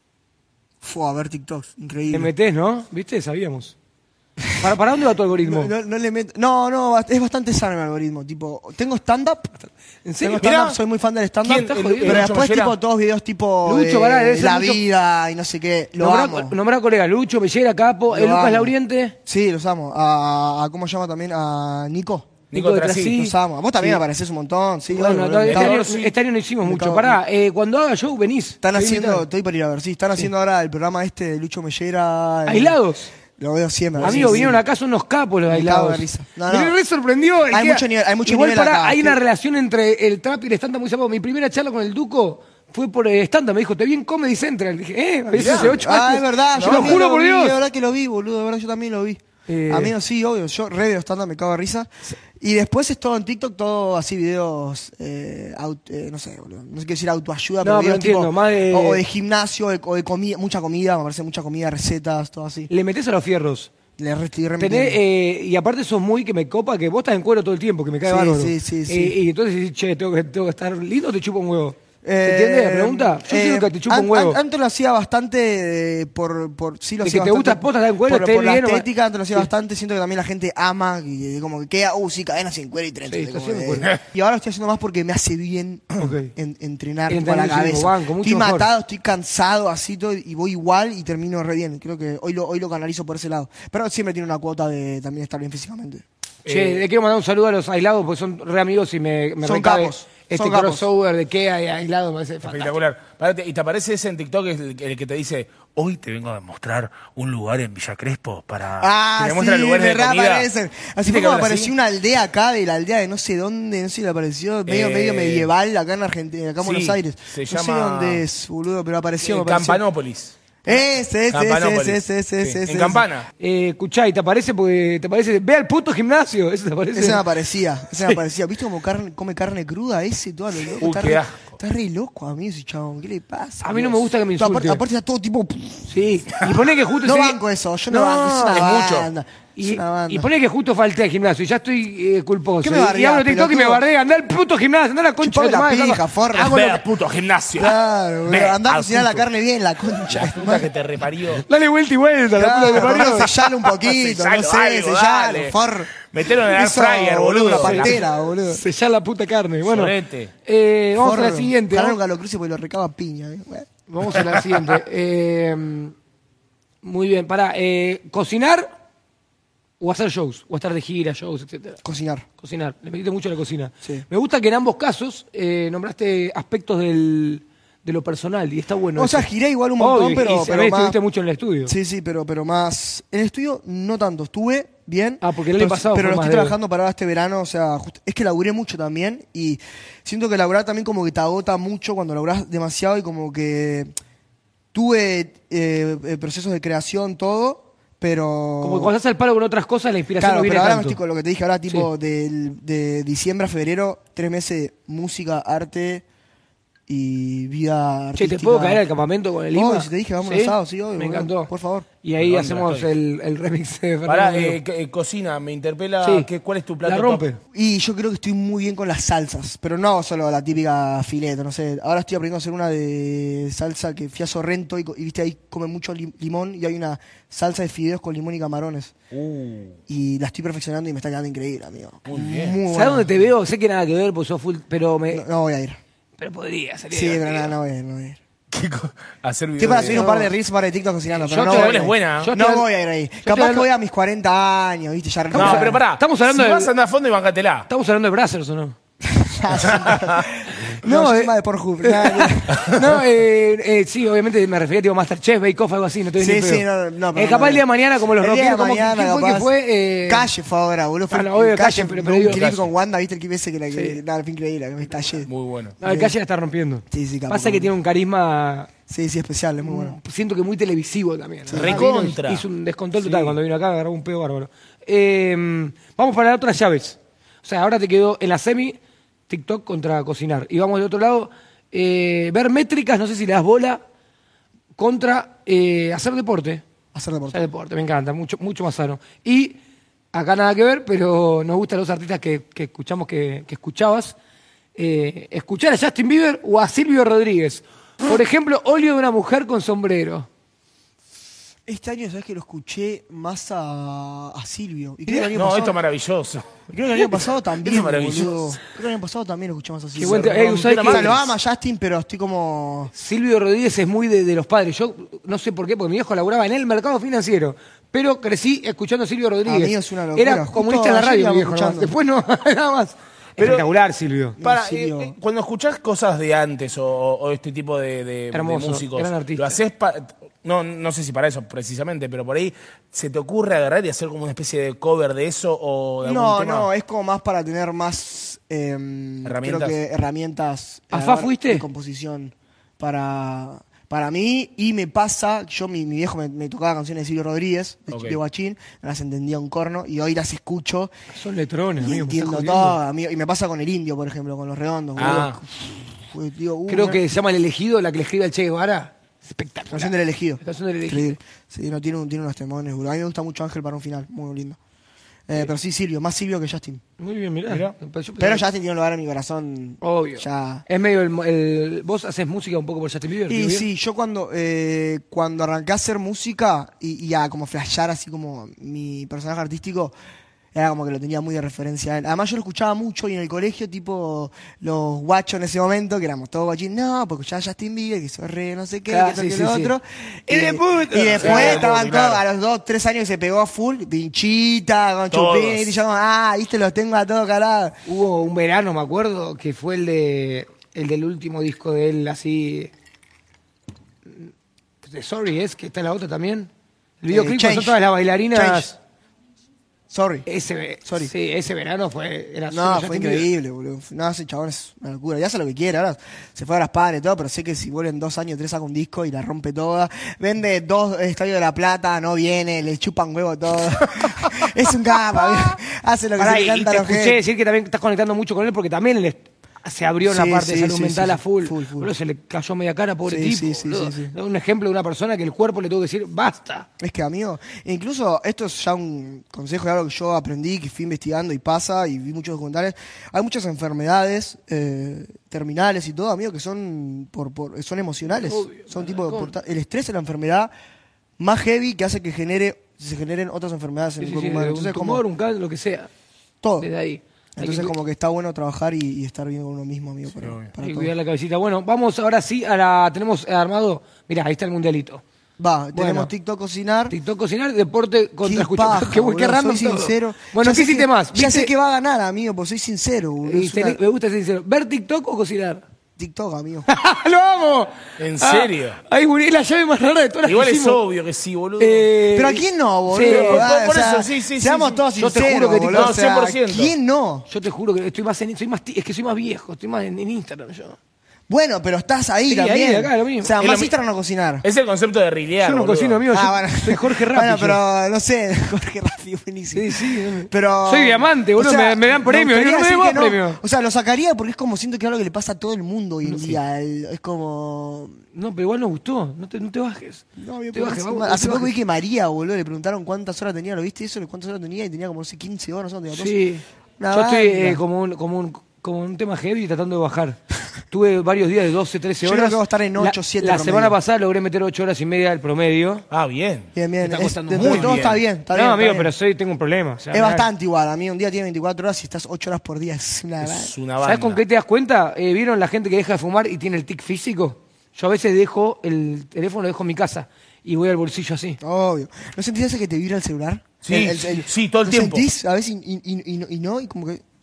Speaker 2: Fue a ver TikToks,
Speaker 1: Te
Speaker 2: increíble.
Speaker 1: metés, ¿no? ¿Viste? Sabíamos. ¿Para, ¿Para dónde va tu algoritmo?
Speaker 2: No, no, no le meto- no, no, es bastante sano mi algoritmo. Tipo, tengo stand-up.
Speaker 1: ¿En
Speaker 2: Tengo
Speaker 1: serio?
Speaker 2: stand-up,
Speaker 3: Mirá.
Speaker 2: soy muy fan del stand-up.
Speaker 3: ¿Quién?
Speaker 1: Estás
Speaker 3: El-
Speaker 1: jodido.
Speaker 3: el
Speaker 2: Pero
Speaker 3: Lucho
Speaker 2: después,
Speaker 3: Mellera.
Speaker 2: tipo, todos videos tipo
Speaker 1: Lucho,
Speaker 2: de
Speaker 1: pará, debe ser
Speaker 2: la
Speaker 1: Lucho.
Speaker 2: vida y no sé qué. Lo
Speaker 1: Nombrá,
Speaker 2: amo.
Speaker 1: nombrá colega Lucho, Mellera, Capo,
Speaker 2: Lo
Speaker 1: el Lucas
Speaker 2: amo.
Speaker 1: Lauriente.
Speaker 2: Sí, los amo. A, a- ¿cómo se llama también? A Nico.
Speaker 3: Nico
Speaker 1: de
Speaker 3: Trasí.
Speaker 1: Trasí.
Speaker 2: Los amo. Vos también
Speaker 1: Sí.
Speaker 2: apareces un montón. Sí,
Speaker 1: Bueno,
Speaker 2: obvio,
Speaker 1: no, este,
Speaker 2: estamos-
Speaker 1: año,
Speaker 3: sí.
Speaker 1: este año no hicimos
Speaker 2: Me
Speaker 1: mucho.
Speaker 2: cago.
Speaker 1: Pará, eh, cuando haga show venís.
Speaker 2: Están
Speaker 1: Te
Speaker 2: haciendo,
Speaker 1: invitan.
Speaker 2: estoy para ir a ver, sí, están haciendo ahora el programa este de Lucho Mellera. eh,
Speaker 1: ¿Aislados?
Speaker 2: Lo veo siempre.
Speaker 1: Amigos,
Speaker 2: sí,
Speaker 1: vinieron
Speaker 2: sí.
Speaker 1: acá, son unos capos los
Speaker 2: Me cago
Speaker 1: aislados.
Speaker 2: de risa. No,
Speaker 1: Me
Speaker 2: no.
Speaker 1: re sorprendió. el
Speaker 2: Hay
Speaker 1: que-
Speaker 2: mucho nivel- hay mucho
Speaker 1: Igual
Speaker 2: nivel
Speaker 1: pará,
Speaker 2: acá.
Speaker 1: hay
Speaker 2: Que-
Speaker 1: una relación entre el trap y el stand-up muy zapado. Mi primera charla con el Duco fue por eh, stand-up. Me dijo, te vi en Comedy Central. Dije, eh, a veces hace ocho años.
Speaker 2: Ah, es verdad.
Speaker 1: Yo
Speaker 2: Yo
Speaker 1: lo
Speaker 2: también
Speaker 1: juro por
Speaker 2: vi,
Speaker 1: Dios.
Speaker 2: De verdad que lo vi, boludo. De verdad yo también lo vi.
Speaker 1: Eh.
Speaker 2: Amigos, sí, obvio. Yo re veo stand-up, me cago de risa. Y después es todo en TikTok, todo así videos, eh, aut- eh, no sé, boludo. No sé qué decir autoayuda,
Speaker 1: No,
Speaker 2: pero
Speaker 1: pero
Speaker 2: videos
Speaker 1: entiendo,
Speaker 2: tipo,
Speaker 1: más de-
Speaker 2: o, o de gimnasio, o de, o de comida, mucha comida, me parece mucha comida, recetas, todo así.
Speaker 1: Le metés a los fierros.
Speaker 2: Le re- estoy re
Speaker 1: Tenés,
Speaker 2: metiendo.
Speaker 1: eh, y aparte sos muy que me copa, que vos estás en cuero todo el tiempo, que me cae
Speaker 2: Sí,
Speaker 1: bárbaro.
Speaker 2: sí, sí, sí.
Speaker 1: Eh, y entonces decís, che, tengo que, tengo que estar lindo o te chupo un huevo. ¿Se
Speaker 2: Eh,
Speaker 1: entiende la pregunta? Yo
Speaker 2: eh,
Speaker 1: siento que te chupo
Speaker 2: an-
Speaker 1: un huevo.
Speaker 2: an- Antes lo hacía bastante eh, por, por. Sí, lo
Speaker 1: De
Speaker 2: hacía
Speaker 1: que te
Speaker 2: bastante
Speaker 1: gusta posta estar en cuero,
Speaker 2: por,
Speaker 1: esté
Speaker 2: por la
Speaker 1: bien o mal.
Speaker 2: estética, antes lo hacía
Speaker 1: Sí.
Speaker 2: bastante. Siento que también la gente ama y, y como que queda, uh, sí, cadenas en cuero y treinta.
Speaker 1: Sí,
Speaker 2: como
Speaker 1: está haciendo
Speaker 2: que-
Speaker 1: cuero.
Speaker 2: y ahora lo estoy haciendo más porque me hace bien
Speaker 1: Ok.
Speaker 2: en- entrenar
Speaker 1: Entrenar
Speaker 2: tipo, a la
Speaker 1: muchísimo,
Speaker 2: cabeza.
Speaker 1: banco, mucho
Speaker 2: estoy
Speaker 1: mejor.
Speaker 2: matado, estoy cansado, así todo, y voy igual y termino re bien. Creo que hoy lo, hoy lo canalizo por ese lado. Pero siempre tiene una cuota de también estar bien físicamente.
Speaker 1: Che, le quiero mandar un saludo a los aislados porque son re amigos y me, me
Speaker 2: Son
Speaker 1: recabe
Speaker 2: capos,
Speaker 1: este
Speaker 2: son capos.
Speaker 1: crossover de Kea y aislado me parece fantástico.
Speaker 3: Espectacular. Párate, y te aparece ese en TikTok, es el, el que te dice, hoy te vengo a demostrar un lugar en Villa Crespo para
Speaker 2: Ah,
Speaker 3: que te
Speaker 2: sí,
Speaker 3: muestre lugares
Speaker 2: me
Speaker 3: de comida.
Speaker 2: reaparecen. Así
Speaker 3: ¿Viste
Speaker 2: fue
Speaker 3: que
Speaker 2: como
Speaker 3: habla
Speaker 2: apareció
Speaker 3: así?
Speaker 2: una aldea acá, de la aldea de no sé dónde, no sé si le apareció, medio,
Speaker 3: Eh,
Speaker 2: medio medieval, acá en Argentina, acá en
Speaker 3: sí,
Speaker 2: Buenos Aires.
Speaker 3: se
Speaker 2: no sé
Speaker 3: llama-
Speaker 2: dónde es, boludo, pero apareció.
Speaker 3: Eh,
Speaker 2: me apareció.
Speaker 3: Campanópolis.
Speaker 2: Ese, ese, ese,
Speaker 3: Campanópolis.
Speaker 2: ese, ese,
Speaker 3: Sí,
Speaker 2: ese,
Speaker 3: en
Speaker 2: ese.
Speaker 3: Campana.
Speaker 1: Eh, escuchá, y te aparece porque te parece, ve al puto gimnasio, eso te aparece.
Speaker 2: Ese me aparecía, ese me aparecía. ¿Viste cómo carne, come carne cruda ese? Todo lo loco.
Speaker 3: Uy,
Speaker 2: está,
Speaker 3: qué
Speaker 2: re,
Speaker 3: asco.
Speaker 2: está re loco a mí ese chabón. ¿Qué le pasa?
Speaker 1: A mí no me gusta que me
Speaker 2: Aparte,
Speaker 1: insulte.
Speaker 2: aparte está todo tipo.
Speaker 1: Sí, y poné que justo
Speaker 2: No
Speaker 1: ese-
Speaker 2: banco eso, yo no, banco, es una
Speaker 3: es mucho.
Speaker 2: banda. Es
Speaker 1: Y,
Speaker 2: una banda.
Speaker 1: y poné que justo falté al gimnasio y ya estoy eh, culposo.
Speaker 2: ¿Qué me
Speaker 1: y
Speaker 2: bardeás,
Speaker 1: abro TikTok y me
Speaker 2: pelotudo?
Speaker 1: bardea, andá al puto gimnasio, andá a la concha
Speaker 2: Chupame
Speaker 1: de tu
Speaker 2: la
Speaker 1: madre.
Speaker 2: pija,
Speaker 1: hago-
Speaker 2: forra.
Speaker 1: hago
Speaker 3: Ve
Speaker 1: lo
Speaker 3: al puto gimnasio.
Speaker 2: Claro,
Speaker 3: Ve
Speaker 2: boludo. Andá a
Speaker 3: al
Speaker 2: cocinar la
Speaker 3: puto.
Speaker 2: carne bien, la concha.
Speaker 3: La puta que te reparió.
Speaker 1: Dale vuelta y vuelta, la puta que
Speaker 2: Claro,
Speaker 1: parió.
Speaker 2: por sellalo un poquito, no
Speaker 3: Sellalo
Speaker 2: sé,
Speaker 3: algo,
Speaker 2: sellalo,
Speaker 3: dale.
Speaker 2: for.
Speaker 3: Metelo en el air
Speaker 2: Eso,
Speaker 3: fryer, boludo.
Speaker 2: Una pantera, boludo.
Speaker 1: Sellar la puta carne. Bueno,
Speaker 3: Sorete.
Speaker 1: eh, vamos a la
Speaker 2: Forro.
Speaker 1: siguiente.
Speaker 2: Ojalá
Speaker 1: Vamos,
Speaker 2: nunca lo cruce porque lo recaba piña. eh. Bueno.
Speaker 1: vamos a la siguiente. Eh, muy bien, pará. Eh, ¿Cocinar o hacer shows? O estar de gira, shows, etcétera.
Speaker 2: Cocinar.
Speaker 1: Cocinar. Le metiste mucho a la cocina.
Speaker 2: Sí.
Speaker 1: Me gusta que en ambos casos eh, nombraste aspectos del, de lo personal y está bueno.
Speaker 2: O sea,
Speaker 1: eso.
Speaker 2: giré igual un montón,
Speaker 1: Obvio,
Speaker 2: pero,
Speaker 1: y se
Speaker 2: pero
Speaker 1: ve,
Speaker 2: más...
Speaker 1: estuviste mucho en el estudio.
Speaker 2: Sí, sí, pero, pero más... En el estudio no tanto. Estuve bien.
Speaker 1: Ah, porque el año
Speaker 2: pero,
Speaker 1: pasado
Speaker 2: Pero
Speaker 1: fue
Speaker 2: lo
Speaker 1: más
Speaker 2: estoy
Speaker 1: de-
Speaker 2: trabajando para ahora este verano. O sea, just- es que laburé mucho también. Y siento que laburar también como que te agota mucho cuando laburás demasiado y como que... Tuve eh, eh, procesos de creación, todo, pero...
Speaker 1: Como que cuando estás al palo con otras cosas, la inspiración
Speaker 2: Claro,
Speaker 1: no viene
Speaker 2: pero ahora
Speaker 1: tanto.
Speaker 2: me estoy con lo que te dije ahora, tipo, del- de diciembre a febrero, tres meses de música, arte y vida
Speaker 1: Che,
Speaker 2: artística.
Speaker 1: ¿te puedo caer al campamento con el Lima?
Speaker 2: Obvio, si te dije, vamos un asado, sí, obvio,
Speaker 1: Me
Speaker 2: boludo.
Speaker 1: encantó.
Speaker 2: Por favor.
Speaker 1: Y ahí
Speaker 3: ¿Dónde
Speaker 1: hacemos
Speaker 3: estoy?
Speaker 1: el, el remix de
Speaker 3: Pará,
Speaker 1: Fernando.
Speaker 3: eh, que- eh, cocina, me interpela.
Speaker 1: Sí.
Speaker 3: ¿qué- ¿Cuál es tu plato
Speaker 1: La rompe.
Speaker 3: top?
Speaker 2: Y yo creo que estoy muy bien con las salsas, pero no solo la típica fileta, no sé. Ahora estoy aprendiendo a hacer una de salsa que fui a Sorrento y, co- y viste ahí come mucho lim- limón y hay una salsa de fideos con limón y camarones.
Speaker 3: Uh,
Speaker 2: Y la estoy perfeccionando y me está quedando increíble, amigo.
Speaker 3: Muy bien.
Speaker 2: Muy
Speaker 1: ¿Sabes
Speaker 2: buena.
Speaker 1: dónde te veo? Sé que nada que ver, pues sos full, pero me...
Speaker 2: No, no voy a ir.
Speaker 1: Pero podría salir.
Speaker 2: Sí, pero no, no voy a ir, no voy a ir.
Speaker 3: ¿qué co- hacer
Speaker 2: Estoy
Speaker 3: videos
Speaker 2: para
Speaker 3: de-
Speaker 2: subir un par de reels, un par de TikTok cocinando, pero
Speaker 1: Yo
Speaker 2: no
Speaker 1: te-
Speaker 2: voy,
Speaker 3: igual es
Speaker 2: a ir.
Speaker 3: buena.
Speaker 1: Yo
Speaker 2: No
Speaker 1: estoy-
Speaker 2: voy a ir ahí.
Speaker 1: estoy
Speaker 2: Capaz que
Speaker 1: hablando-
Speaker 2: voy a mis cuarenta años, ¿viste? Ya
Speaker 3: No,
Speaker 2: recontra-
Speaker 3: pero pará.
Speaker 1: Estamos hablando
Speaker 3: si
Speaker 1: de-
Speaker 3: vas a andar a fondo y bancatela.
Speaker 1: ¿Estamos hablando de Brazzers o no?
Speaker 2: no,
Speaker 1: No,
Speaker 2: yo
Speaker 1: eh.
Speaker 2: soy más de Pornhub. Nada,
Speaker 1: No, eh, eh, sí, obviamente me refería tipo Masterchef, Bake Off, algo así, no te
Speaker 2: Sí,
Speaker 1: ni
Speaker 2: sí,
Speaker 1: pedo.
Speaker 2: no, no, pero
Speaker 1: Eh, capaz
Speaker 2: no,
Speaker 1: el día de
Speaker 2: no.
Speaker 1: mañana, como los
Speaker 2: El día de
Speaker 1: rockeros, como
Speaker 2: mañana,
Speaker 1: ¿quién fue que
Speaker 2: capaz.
Speaker 1: fue? Eh,
Speaker 2: Calle fue ahora, boludo. Fue
Speaker 1: Ah, no, obvio,
Speaker 2: el
Speaker 1: Calle, pero- pero
Speaker 2: un
Speaker 1: digo-
Speaker 2: clip
Speaker 1: Calle.
Speaker 2: con Wanda, ¿viste el clip ese que la que.
Speaker 1: Sí.
Speaker 2: Nada, fue increíble, que me estallé.
Speaker 3: Muy bueno.
Speaker 1: No, el Calle la está rompiendo.
Speaker 2: Sí, sí, capo,
Speaker 1: Pasa que
Speaker 2: capo.
Speaker 1: tiene un carisma,
Speaker 2: Sí, sí, especial, es muy bueno.
Speaker 1: siento que muy televisivo también. ¿no?
Speaker 3: Recontra.
Speaker 1: Hizo un descontrol total cuando vino acá, agarró un pedo bárbaro. Eh, vamos para las otras llaves. O sea, ahora te quedó en la semi, TikTok contra cocinar. Y vamos del otro lado, eh, ver métricas, no sé si le das bola, contra eh, hacer deporte.
Speaker 2: Hacer deporte.
Speaker 1: Hacer deporte, me encanta, mucho, mucho más sano. Y acá nada que ver, pero nos gustan los artistas que, que escuchamos, que, que escuchabas. Eh, escuchar a Justin Bieber o a Silvio Rodríguez. Por ejemplo, óleo de una mujer con sombrero.
Speaker 2: Este año, ¿sabes que lo escuché más a, a Silvio? Y creo que el año
Speaker 3: No,
Speaker 2: pasado,
Speaker 3: esto es maravilloso.
Speaker 2: creo que el año pasado también,
Speaker 3: Esto es maravilloso.
Speaker 2: boludo. Creo que el año pasado también lo escuchamos a
Speaker 1: Qué
Speaker 2: Silvio.
Speaker 1: buen te- eh, ¿sabes
Speaker 2: O sea,
Speaker 1: qué?
Speaker 2: lo ama Justin, pero estoy como...
Speaker 1: Silvio Rodríguez es muy de, de los padres. Yo no sé por qué, porque mi viejo laburaba en el mercado financiero. Pero crecí escuchando a Silvio Rodríguez.
Speaker 2: A mí es una locura.
Speaker 1: Era
Speaker 2: Justo
Speaker 1: comunista en la
Speaker 2: ayer
Speaker 1: radio, mi
Speaker 2: íbamos
Speaker 1: viejo. nada más.
Speaker 2: escuchando.
Speaker 1: Después no, nada más.
Speaker 3: Pero-
Speaker 1: Espectacular, Silvio.
Speaker 3: Para,
Speaker 2: Silvio.
Speaker 3: eh, eh, cuando escuchás cosas de antes o, o este tipo de, de- de
Speaker 1: Hermoso,
Speaker 3: músicos,
Speaker 1: gran artista.
Speaker 3: lo haces pa- no, no sé si para eso precisamente, pero por ahí se te ocurre agarrar y hacer como una especie de cover de eso o de algún
Speaker 2: No,
Speaker 3: tema?
Speaker 2: no, es como más para tener más eh,
Speaker 3: Herramientas.
Speaker 2: creo que herramientas
Speaker 1: ¿A
Speaker 2: la
Speaker 1: Fa
Speaker 2: verdad,
Speaker 1: fuiste?
Speaker 2: de composición para, para mí. Y me pasa, yo mi, mi viejo me, me tocaba canciones de Silvio Rodríguez, de,
Speaker 3: Ok.
Speaker 2: de Guachín, no las entendía un corno y hoy las escucho
Speaker 1: Son letrones,
Speaker 2: y
Speaker 1: amigo. me
Speaker 2: entiendo
Speaker 1: estás
Speaker 2: todo.
Speaker 1: jodiendo.
Speaker 2: amigo. Y me pasa con el indio, por ejemplo, con los redondos.
Speaker 3: Ah.
Speaker 2: boludo. Digo, uh,
Speaker 1: Creo
Speaker 2: una-
Speaker 1: que se llama El Elegido, la que le escribe al Che Guevara. Espectacular.
Speaker 2: Canción del elegido.
Speaker 1: La canción del Elegido.
Speaker 2: Increíble. Sí, no, tiene, un- tiene unos temones, boludo. A mí me gusta mucho Ángel para un final, muy lindo. Eh, pero sí, Silvio, más Silvio que Justin.
Speaker 1: Muy bien, mirá.
Speaker 3: Mirá.
Speaker 1: Pero yo-
Speaker 2: Pero Justin tiene un lugar en mi corazón.
Speaker 1: Obvio.
Speaker 2: Ya.
Speaker 1: Es medio el, el- ¿Vos haces música un poco por Justin Bieber?
Speaker 2: Y
Speaker 1: digo bien?
Speaker 2: sí, yo cuando, eh, cuando arranqué a hacer música y, y a como flashear así como mi personaje artístico, era como que lo tenía muy de referencia a él. Además yo lo escuchaba mucho y en el colegio, tipo, los guachos en ese momento, que éramos todos guachín, no, porque escuchaba a Justin Bieber, que soy re no sé qué,
Speaker 1: Claro,
Speaker 2: que esto,
Speaker 1: sí,
Speaker 2: que
Speaker 1: sí,
Speaker 2: lo
Speaker 1: sí.
Speaker 2: otro.
Speaker 1: ¡Y de puta!
Speaker 2: Y después
Speaker 3: Claro,
Speaker 2: estaban
Speaker 3: claro.
Speaker 2: todos, a los dos, tres años que se pegó a full, pinchita, con
Speaker 3: Todos.
Speaker 2: chupín, y yo como, ah, viste, los tengo a todos calados.
Speaker 1: Hubo un verano, me acuerdo, que fue el de el del último disco de él, así. De Sorry, es que está en la otra también. El videoclip
Speaker 2: Change.
Speaker 1: con todas las bailarinas.
Speaker 2: Change. Sorry.
Speaker 1: Ese, ve-
Speaker 2: Sorry.
Speaker 1: Sí, ese verano fue. Era
Speaker 2: No,
Speaker 1: solo
Speaker 2: fue
Speaker 1: Justin Bieber.
Speaker 2: increíble, boludo. No, ese chabón es una locura. Ya hace lo que quiere, ahora se fue a las padres y todo, pero sé que si vuelven dos años, tres saca un disco y la rompe toda. Vende dos estadios de La Plata, no viene, le chupan huevo todo. Es un capa, hace lo que
Speaker 1: Pará,
Speaker 2: se
Speaker 1: y
Speaker 2: le canta a
Speaker 1: te
Speaker 2: los
Speaker 1: escuché
Speaker 2: gente.
Speaker 1: decir que también estás conectando mucho con él porque también él est- se abrió una
Speaker 2: Sí,
Speaker 1: parte de
Speaker 2: sí,
Speaker 1: salud
Speaker 2: sí,
Speaker 1: mental
Speaker 2: sí,
Speaker 1: a full.
Speaker 2: full, full.
Speaker 1: Boludo, se le cayó media cara, pobre
Speaker 2: Sí,
Speaker 1: tipo.
Speaker 2: sí, sí,
Speaker 1: boludo.
Speaker 2: sí, sí.
Speaker 1: Un ejemplo de una persona que el cuerpo le tuvo que decir basta.
Speaker 2: Es que, amigo, incluso esto es ya un consejo de algo que yo aprendí, que fui investigando y pasa, y vi muchos documentales. Hay muchas enfermedades eh, terminales y todo, amigo, que son por, por son emocionales.
Speaker 1: Obvio,
Speaker 2: son tipo
Speaker 1: con-
Speaker 2: por- el estrés es la enfermedad más heavy que hace que genere se generen otras enfermedades en
Speaker 1: Sí,
Speaker 2: el
Speaker 1: sí,
Speaker 2: cuerpo
Speaker 1: sí,
Speaker 2: humano.
Speaker 1: de
Speaker 2: Entonces,
Speaker 1: un
Speaker 2: como
Speaker 1: tumor, un cáncer, lo que sea.
Speaker 2: todo.
Speaker 1: Desde ahí. Hay
Speaker 2: Entonces,
Speaker 1: que cu-
Speaker 2: como que está bueno trabajar y, y estar bien con uno mismo, amigo, para,
Speaker 3: obvio.
Speaker 2: para
Speaker 1: hay que
Speaker 2: todo.
Speaker 1: cuidar la cabecita. Bueno, vamos ahora sí a la. Tenemos armado. Mirá, ahí está el mundialito.
Speaker 2: Va,
Speaker 1: Bueno.
Speaker 2: tenemos TikTok cocinar.
Speaker 1: TikTok cocinar, deporte contra
Speaker 2: Qué
Speaker 1: escuchar.
Speaker 2: paja,
Speaker 1: Qué, qué
Speaker 2: boludo,
Speaker 1: random
Speaker 2: soy
Speaker 1: todo.
Speaker 2: sincero.
Speaker 1: Bueno,
Speaker 2: Ya
Speaker 1: ¿qué
Speaker 2: sé
Speaker 1: hiciste
Speaker 2: que-
Speaker 1: más?
Speaker 2: Ya sé
Speaker 1: ¿Viste?
Speaker 2: que va a ganar, amigo, pues soy sincero, boludo.
Speaker 1: Y
Speaker 2: Es
Speaker 1: tenés-
Speaker 2: una-
Speaker 1: me gusta ser sincero. ¿Ver TikTok o cocinar?
Speaker 2: TikTok, amigo.
Speaker 1: ¡Lo amo!
Speaker 3: ¿En
Speaker 1: Ah,
Speaker 3: serio?
Speaker 1: Ay, es la llave más rara de todas las
Speaker 3: Igual
Speaker 1: que
Speaker 3: es
Speaker 1: hicimos.
Speaker 3: obvio que sí, boludo.
Speaker 1: Eh,
Speaker 2: Pero ¿a quién no, boludo?
Speaker 1: Sí,
Speaker 2: Ah,
Speaker 3: por
Speaker 2: o sea,
Speaker 3: eso, sí, sí, sí,
Speaker 2: Seamos
Speaker 3: sí.
Speaker 2: todos
Speaker 1: Yo te
Speaker 2: sinceros,
Speaker 1: juro que
Speaker 2: boludo.
Speaker 3: TikTok-
Speaker 2: o sea,
Speaker 3: cien por ciento.
Speaker 2: ¿quién no?
Speaker 1: Yo te juro que estoy más en, soy más ti- es que soy más viejo, estoy más en, en Instagram yo.
Speaker 2: Bueno, pero estás ahí
Speaker 1: Sí, ahí,
Speaker 2: también.
Speaker 1: acá, lo mismo.
Speaker 2: O sea,
Speaker 3: Es
Speaker 2: más
Speaker 3: lo mi-
Speaker 2: Instagram no cocinar.
Speaker 3: Es el concepto de rilear,
Speaker 1: Yo no
Speaker 3: boludo.
Speaker 1: cocino, amigo.
Speaker 2: Ah,
Speaker 1: yo
Speaker 2: bueno.
Speaker 1: soy Jorge Rappi.
Speaker 2: Bueno,
Speaker 1: yo.
Speaker 2: pero no sé, Jorge Rappi, buenísimo.
Speaker 1: Sí, sí.
Speaker 2: Pero,
Speaker 1: Soy diamante, boludo, me- me dan premio,
Speaker 2: gustaría
Speaker 1: yo no me
Speaker 2: decir
Speaker 1: doy
Speaker 2: que
Speaker 1: premio.
Speaker 2: O sea, lo sacaría porque es como siento que es algo que le pasa a todo el mundo hoy en día. El- es como...
Speaker 1: No, pero igual nos gustó. No te, no te bajes.
Speaker 2: No, me
Speaker 1: te
Speaker 2: parece
Speaker 1: bajes,
Speaker 2: mal.
Speaker 1: vamos, no
Speaker 2: Hace
Speaker 1: te
Speaker 2: poco vi
Speaker 1: bajes.
Speaker 2: que María, boludo, le preguntaron cuántas horas tenía, ¿lo viste eso? ¿Cuántas horas tenía? Y tenía como, no sé, quince horas, no sé, doce.
Speaker 1: Sí.
Speaker 2: Una
Speaker 1: Yo estoy
Speaker 2: banda.
Speaker 1: eh, como, un, como, un, como un tema heavy tratando de bajar. Tuve varios días de doce, trece
Speaker 2: Yo
Speaker 1: horas.
Speaker 2: creo que voy a estar en
Speaker 1: La-
Speaker 2: ocho, siete
Speaker 1: La,
Speaker 2: promedio.
Speaker 1: semana pasada logré meter ocho horas y media del promedio.
Speaker 3: Ah, bien.
Speaker 2: Bien, bien.
Speaker 1: está
Speaker 2: Es-
Speaker 1: costando
Speaker 2: dentro
Speaker 3: muy
Speaker 2: de todo
Speaker 3: bien.
Speaker 2: está bien, está
Speaker 1: no,
Speaker 2: bien. está
Speaker 1: amigo,
Speaker 2: bien.
Speaker 1: pero soy, tengo un problema. o sea,
Speaker 2: Es
Speaker 1: mirá.
Speaker 2: bastante igual. A mí un día tiene veinticuatro horas y estás ocho horas por día. Es una...
Speaker 3: Es una banda.
Speaker 1: ¿Sabes con qué te das cuenta? Eh, ¿Vieron la gente que deja de fumar y tiene el tic físico? Yo a veces dejo el teléfono, lo dejo en mi casa y voy al bolsillo así.
Speaker 2: Obvio. ¿No sentís ese que te vibra el celular?
Speaker 3: Sí,
Speaker 2: El- el- el-
Speaker 3: sí, todo el
Speaker 2: ¿lo
Speaker 3: tiempo.
Speaker 2: sentís a veces y, y- y- y no- y no? Y como que...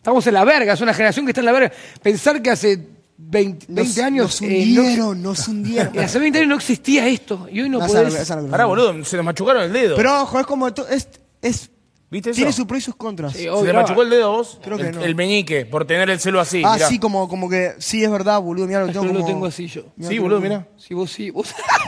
Speaker 1: Estamos en la verga, es una generación que está en la verga. Pensar que hace veinte, veinte
Speaker 2: Nos,
Speaker 1: años...
Speaker 2: nos
Speaker 1: eh,
Speaker 2: hundieron, nos hundieron.
Speaker 1: no, hace veinte años no existía esto y hoy no
Speaker 2: No,
Speaker 1: podés...
Speaker 2: esa- esa- esa-
Speaker 3: Pará, boludo, se les machucaron el dedo.
Speaker 2: Pero ojo, es como... to- Es, es,
Speaker 3: ¿Viste eso?
Speaker 2: tiene sus pros y sus contras.
Speaker 1: Sí,
Speaker 3: ¿Se
Speaker 1: obvio,
Speaker 3: te
Speaker 1: no.
Speaker 3: machucó el dedo a vos?
Speaker 2: Creo que
Speaker 3: el,
Speaker 2: no.
Speaker 3: el meñique, por tener el celo así.
Speaker 2: ah,
Speaker 3: mirá.
Speaker 2: sí, como, como que... Sí, es verdad, boludo. Mira, lo
Speaker 1: Es que
Speaker 2: tengo
Speaker 1: no lo
Speaker 2: como...
Speaker 1: tengo así yo.
Speaker 2: Mirá,
Speaker 3: Sí,
Speaker 2: tengo
Speaker 3: boludo,
Speaker 2: como-
Speaker 3: mirá.
Speaker 1: Sí, vos sí, vos...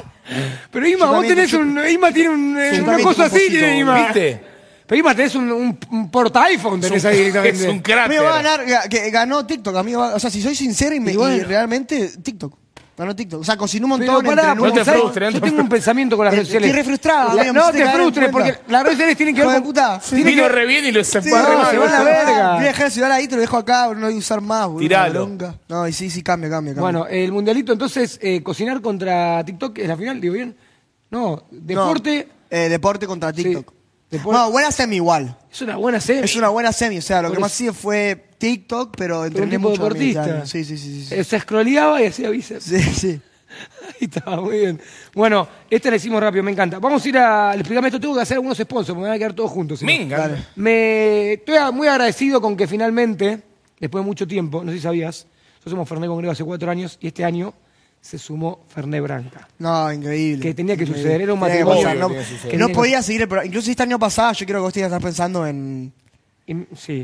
Speaker 1: Pero Ima,
Speaker 2: Yo
Speaker 1: vos
Speaker 2: también,
Speaker 1: tenés
Speaker 2: yo-
Speaker 1: un... Ima tiene un, eh,
Speaker 2: Yo
Speaker 1: una
Speaker 2: también
Speaker 1: cosa
Speaker 2: tengo un
Speaker 1: así,
Speaker 2: poquito,
Speaker 1: tiene Ima.
Speaker 3: ¿Viste?
Speaker 1: Pero Ima tenés un, un, un porta iPhone, tenés ahí
Speaker 3: Es
Speaker 1: directamente.
Speaker 3: un cráter.
Speaker 2: Amigo, va a ganar, ga- que ganó TikTok, amigo. va- O sea, si soy sincero y, me,
Speaker 1: Y bueno.
Speaker 2: y realmente, TikTok. Ganó TikTok. O sea, cocinó un
Speaker 1: Pero
Speaker 2: montón
Speaker 1: pará,
Speaker 2: entre
Speaker 1: porque,
Speaker 3: no te
Speaker 1: ¿sabes?
Speaker 3: frustres, no
Speaker 1: Yo
Speaker 3: te
Speaker 1: tengo un pensamiento con las
Speaker 2: Eh,
Speaker 1: redes sociales.
Speaker 2: estoy re frustrado,
Speaker 1: La-
Speaker 2: amigo, me
Speaker 1: no
Speaker 2: hiciste
Speaker 1: te
Speaker 2: caer en
Speaker 1: frustres, porque
Speaker 2: cuenta.
Speaker 1: las redes sociales tienen que
Speaker 2: Hijo
Speaker 1: ver
Speaker 2: de
Speaker 1: con...
Speaker 2: puta.
Speaker 1: tienen
Speaker 3: Vino
Speaker 1: que-
Speaker 3: re bien y lo
Speaker 2: Sí,
Speaker 3: separaron.
Speaker 1: no, se va a la verga.
Speaker 2: Voy a dejar el celular ahí, te lo dejo acá, no voy a usar más, boludo.
Speaker 3: Tiralo.
Speaker 2: la bronca. No, y sí, sí, cambia, cambia, cambia.
Speaker 1: Bueno, el mundialito, entonces, eh, cocinar contra TikTok es la final, digo bien. No, deporte
Speaker 2: No, eh, deporte contra TikTok.
Speaker 1: Deporte.
Speaker 2: No, buena semi igual.
Speaker 1: es una buena serie.
Speaker 2: Es una buena semi, o sea, lo
Speaker 1: Por
Speaker 2: que más
Speaker 1: eso.
Speaker 2: hice fue TikTok, pero
Speaker 1: Pero un
Speaker 2: entrené
Speaker 1: tipo
Speaker 2: mucho también,
Speaker 1: deportista.
Speaker 2: claro. Sí, sí, sí, sí.
Speaker 1: Eh, Se scrolleaba y hacía bíceps.
Speaker 2: Sí, sí.
Speaker 1: Ahí estaba, muy bien. Bueno, este le hicimos rápido, me encanta. Vamos a ir a... Explícame esto, tengo que hacer algunos sponsors, me van a quedar todos juntos. si no.
Speaker 3: Venga.
Speaker 2: Dale.
Speaker 1: Me estoy a- muy agradecido con que finalmente, después de mucho tiempo, no sé si sabías, nosotros somos Fernet Congrego hace cuatro años y este año se sumó Fernet Branca.
Speaker 2: No, increíble.
Speaker 1: Que tenía que
Speaker 2: Increíble.
Speaker 1: suceder, era un
Speaker 2: Tenía que
Speaker 1: matrimonio.
Speaker 2: pasar, no,
Speaker 3: Tenía que suceder.
Speaker 2: que no
Speaker 1: Tenía que-
Speaker 2: podía seguir el programa. Incluso este año pasado, yo creo que vos tenías que estar pensando en...
Speaker 1: Y- sí.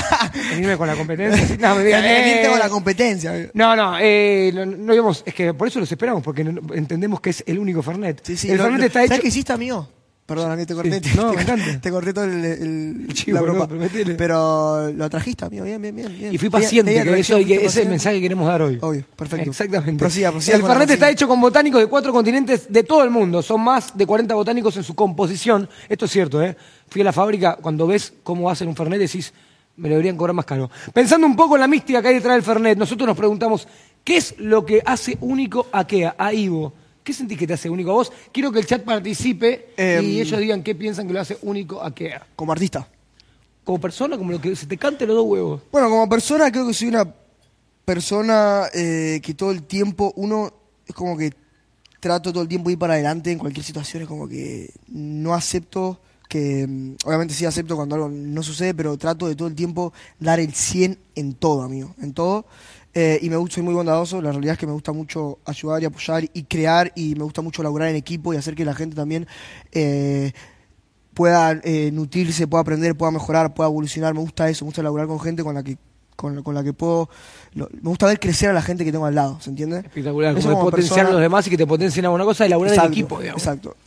Speaker 1: En irme con la competencia. sí. No, me digan,
Speaker 2: en irte
Speaker 1: eh,
Speaker 2: con la competencia. amigo.
Speaker 1: No, no, eh, no, no íbamos, es que por eso los esperamos, porque no- no- entendemos que es el único Fernet.
Speaker 2: Sí, sí.
Speaker 1: el
Speaker 2: lo-
Speaker 1: Fernet
Speaker 2: lo-
Speaker 1: está
Speaker 2: ¿Sabes
Speaker 1: hecho...
Speaker 2: qué hiciste, amigo? Perdona que te corté.
Speaker 1: Sí.
Speaker 2: te-
Speaker 1: No,
Speaker 2: te,
Speaker 1: me encanta.
Speaker 2: te corté todo el, el-
Speaker 1: chivo,
Speaker 2: la
Speaker 1: no,
Speaker 2: broma.
Speaker 1: pero metele.
Speaker 2: Pero lo trajiste, amigo. Bien, bien, bien. bien.
Speaker 1: Y fui
Speaker 2: Tenía-
Speaker 1: paciente,
Speaker 2: tenía
Speaker 1: que
Speaker 2: reacción,
Speaker 1: eso, y que
Speaker 2: fuiste
Speaker 1: ese es el
Speaker 2: paciente.
Speaker 1: mensaje que queremos dar hoy.
Speaker 2: Obvio, perfecto.
Speaker 1: Exactamente.
Speaker 2: Prosiga, prosiga
Speaker 1: el
Speaker 2: con la
Speaker 1: Fernet está
Speaker 2: consigna.
Speaker 1: hecho con botánicos de cuatro continentes de todo el mundo. Son más de cuarenta botánicos en su composición. Esto es cierto, ¿eh? Fui a la fábrica, cuando ves cómo hacen un Fernet, decís, me lo deberían cobrar más caro. Pensando un poco en la mística que hay detrás del Fernet, nosotros nos preguntamos, ¿qué es lo que hace único a Kea, a Ivo? ¿Qué sentís que te hace único a vos? Quiero que el chat participe
Speaker 2: Em,
Speaker 1: y ellos digan qué piensan que lo hace único a Kea.
Speaker 2: Como artista.
Speaker 1: Como persona, como lo que se te cante los dos huevos.
Speaker 2: Bueno, como persona creo que soy una persona eh, que todo el tiempo, uno es como que trato todo el tiempo de ir para adelante en cualquier situación, es como que no acepto que, mm, obviamente sí acepto cuando algo no sucede, pero trato de todo el tiempo dar el cien en todo, amigo, en todo. Eh, y me gusta, soy muy bondadoso, la realidad es que me gusta mucho ayudar y apoyar y crear y me gusta mucho laburar en equipo y hacer que la gente también eh, pueda eh, nutrirse, pueda aprender, pueda mejorar, pueda evolucionar. Me gusta eso, me gusta laburar con gente con la que con, con la que puedo... lo- me gusta ver crecer a la gente que tengo al lado, ¿se entiende?
Speaker 1: Espectacular,
Speaker 2: Eso
Speaker 1: como, de potenciar
Speaker 2: persona-
Speaker 1: a los demás y que te potencien a una cosa y laburar en equipo, digamos.
Speaker 2: Exacto.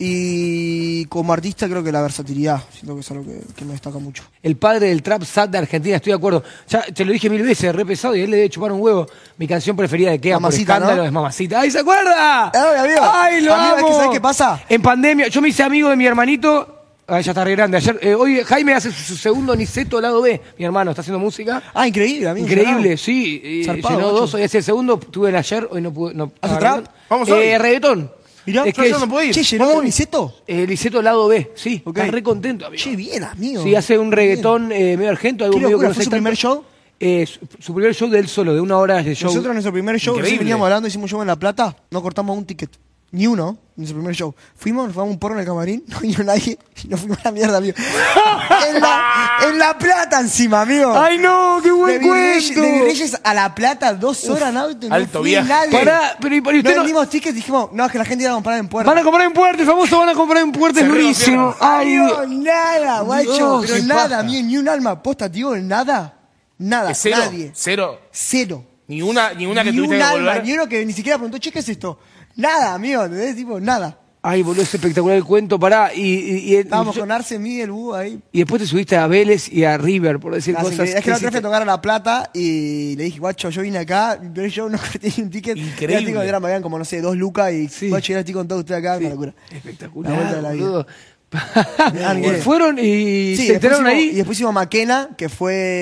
Speaker 2: Y como artista creo que la versatilidad, siento que es algo que, que me destaca mucho.
Speaker 1: El padre del trap sad de Argentina, estoy de acuerdo. Ya te lo dije mil veces, re pesado, y a él le debe chupar un huevo. Mi canción preferida de Kea por
Speaker 2: Mamacita,
Speaker 1: escándalo
Speaker 2: ¿no?
Speaker 1: es Mamacita. ¡Ay, se acuerda!
Speaker 2: Ay, amigo.
Speaker 1: ¡Ay, lo
Speaker 2: Amigo, es
Speaker 1: amo!
Speaker 2: que ¿sabes qué pasa?
Speaker 1: En pandemia, yo me hice amigo de mi hermanito. Ay, ya está re grande. Ayer, eh, hoy Jaime hace su, su segundo Niceto lado B. Mi hermano está haciendo música.
Speaker 2: Ah, increíble, amigo.
Speaker 1: Increíble, sí. eh,
Speaker 2: Zarpado,
Speaker 1: llenó
Speaker 2: guacho.
Speaker 1: dos, hoy hace el segundo. Tuve el ayer, hoy no pude. No,
Speaker 2: ¿Hace
Speaker 1: agarré-
Speaker 2: trap?
Speaker 3: Vamos
Speaker 1: eh,
Speaker 3: hoy.
Speaker 1: reggaetón.
Speaker 2: Mirá,
Speaker 1: es
Speaker 3: yo
Speaker 1: que
Speaker 3: no puedo ir.
Speaker 2: Che, ¿llenó
Speaker 3: Vamos.
Speaker 2: de Niceto?
Speaker 1: eh, Liceto lado B, sí.
Speaker 2: Ok.
Speaker 1: Está re contento, amigo.
Speaker 2: Che, bien, amigo.
Speaker 1: Sí, hace un reggaetón eh, medio argento, algo
Speaker 2: ¿Qué
Speaker 1: medio que
Speaker 2: locura?
Speaker 1: no
Speaker 2: ¿Fue
Speaker 1: sé
Speaker 2: su
Speaker 1: tanto.
Speaker 2: primer show?
Speaker 1: Eh, su, su primer show de él solo, de una hora de show.
Speaker 2: Nosotros en nuestro primer show,
Speaker 3: Increíble.
Speaker 2: recién veníamos hablando, hicimos un show en La Plata, no cortamos un ticket. Ni uno, en nuestro primer show. Fuimos, nos fumamos un porro en el camarín, no vino nadie y nos fuimos a la mierda, amigo. en, la, en La Plata encima, amigo.
Speaker 1: ¡Ay, no! ¡Qué
Speaker 2: de
Speaker 1: buen
Speaker 2: Virreyes,
Speaker 1: cuento!
Speaker 2: de Virreyes a La Plata, dos horas en auto, y no
Speaker 3: alto
Speaker 2: fui
Speaker 3: viaje.
Speaker 2: nadie.
Speaker 1: Pará, pero ¿y, y
Speaker 2: No
Speaker 1: usted no-
Speaker 2: vendimos tickets, dijimos, no, es que la gente iba a comprar en puerta.
Speaker 1: Van a comprar en Puerto, el famoso van a comprar en Puerto, es
Speaker 3: Se
Speaker 1: durísimo. ¡Ay,
Speaker 2: Amigo, nada, guacho,
Speaker 1: Dios,
Speaker 2: pero
Speaker 1: qué
Speaker 2: nada,
Speaker 1: paja.
Speaker 2: amigo, ni un alma posta, tío, nada. Nada,
Speaker 3: ¿Es cero?
Speaker 2: nadie.
Speaker 3: Cero.
Speaker 2: Cero.
Speaker 3: Ni una, ni una que
Speaker 2: Ni
Speaker 3: tuviste
Speaker 2: un
Speaker 3: que
Speaker 2: alma,
Speaker 3: volver.
Speaker 2: ni uno que ni siquiera preguntó, che, ¿qué es esto? Nada, amigo, ¿entendés? Tipo, nada.
Speaker 1: Ay, boludo, es espectacular el cuento, pará. Y, y, y-
Speaker 2: Estábamos
Speaker 1: yo-
Speaker 2: con Arce, Miguel, Búho ahí.
Speaker 1: y después te subiste a Vélez y a River, por decir
Speaker 2: Nada,
Speaker 1: cosas.
Speaker 2: es que la
Speaker 1: que
Speaker 2: otra vez fui a
Speaker 1: hiciste.
Speaker 2: tocar a La Plata y le dije, guacho, yo vine acá, mi primer show no tenía un ticket.
Speaker 3: Increíble.
Speaker 2: Era tico, era, me habían como, no sé, dos lucas y,
Speaker 1: Sí.
Speaker 2: guacho, era estoy con todos ustedes acá,
Speaker 1: Sí.
Speaker 2: una locura.
Speaker 1: Espectacular,
Speaker 2: La vuelta de la vida.
Speaker 1: boludo.
Speaker 2: Mirá,
Speaker 1: Y
Speaker 2: Miguel.
Speaker 1: fueron y
Speaker 2: Sí,
Speaker 1: se
Speaker 2: después
Speaker 1: enteraron
Speaker 2: hicimos-
Speaker 1: ahí.
Speaker 2: y después hicimos Maquena, que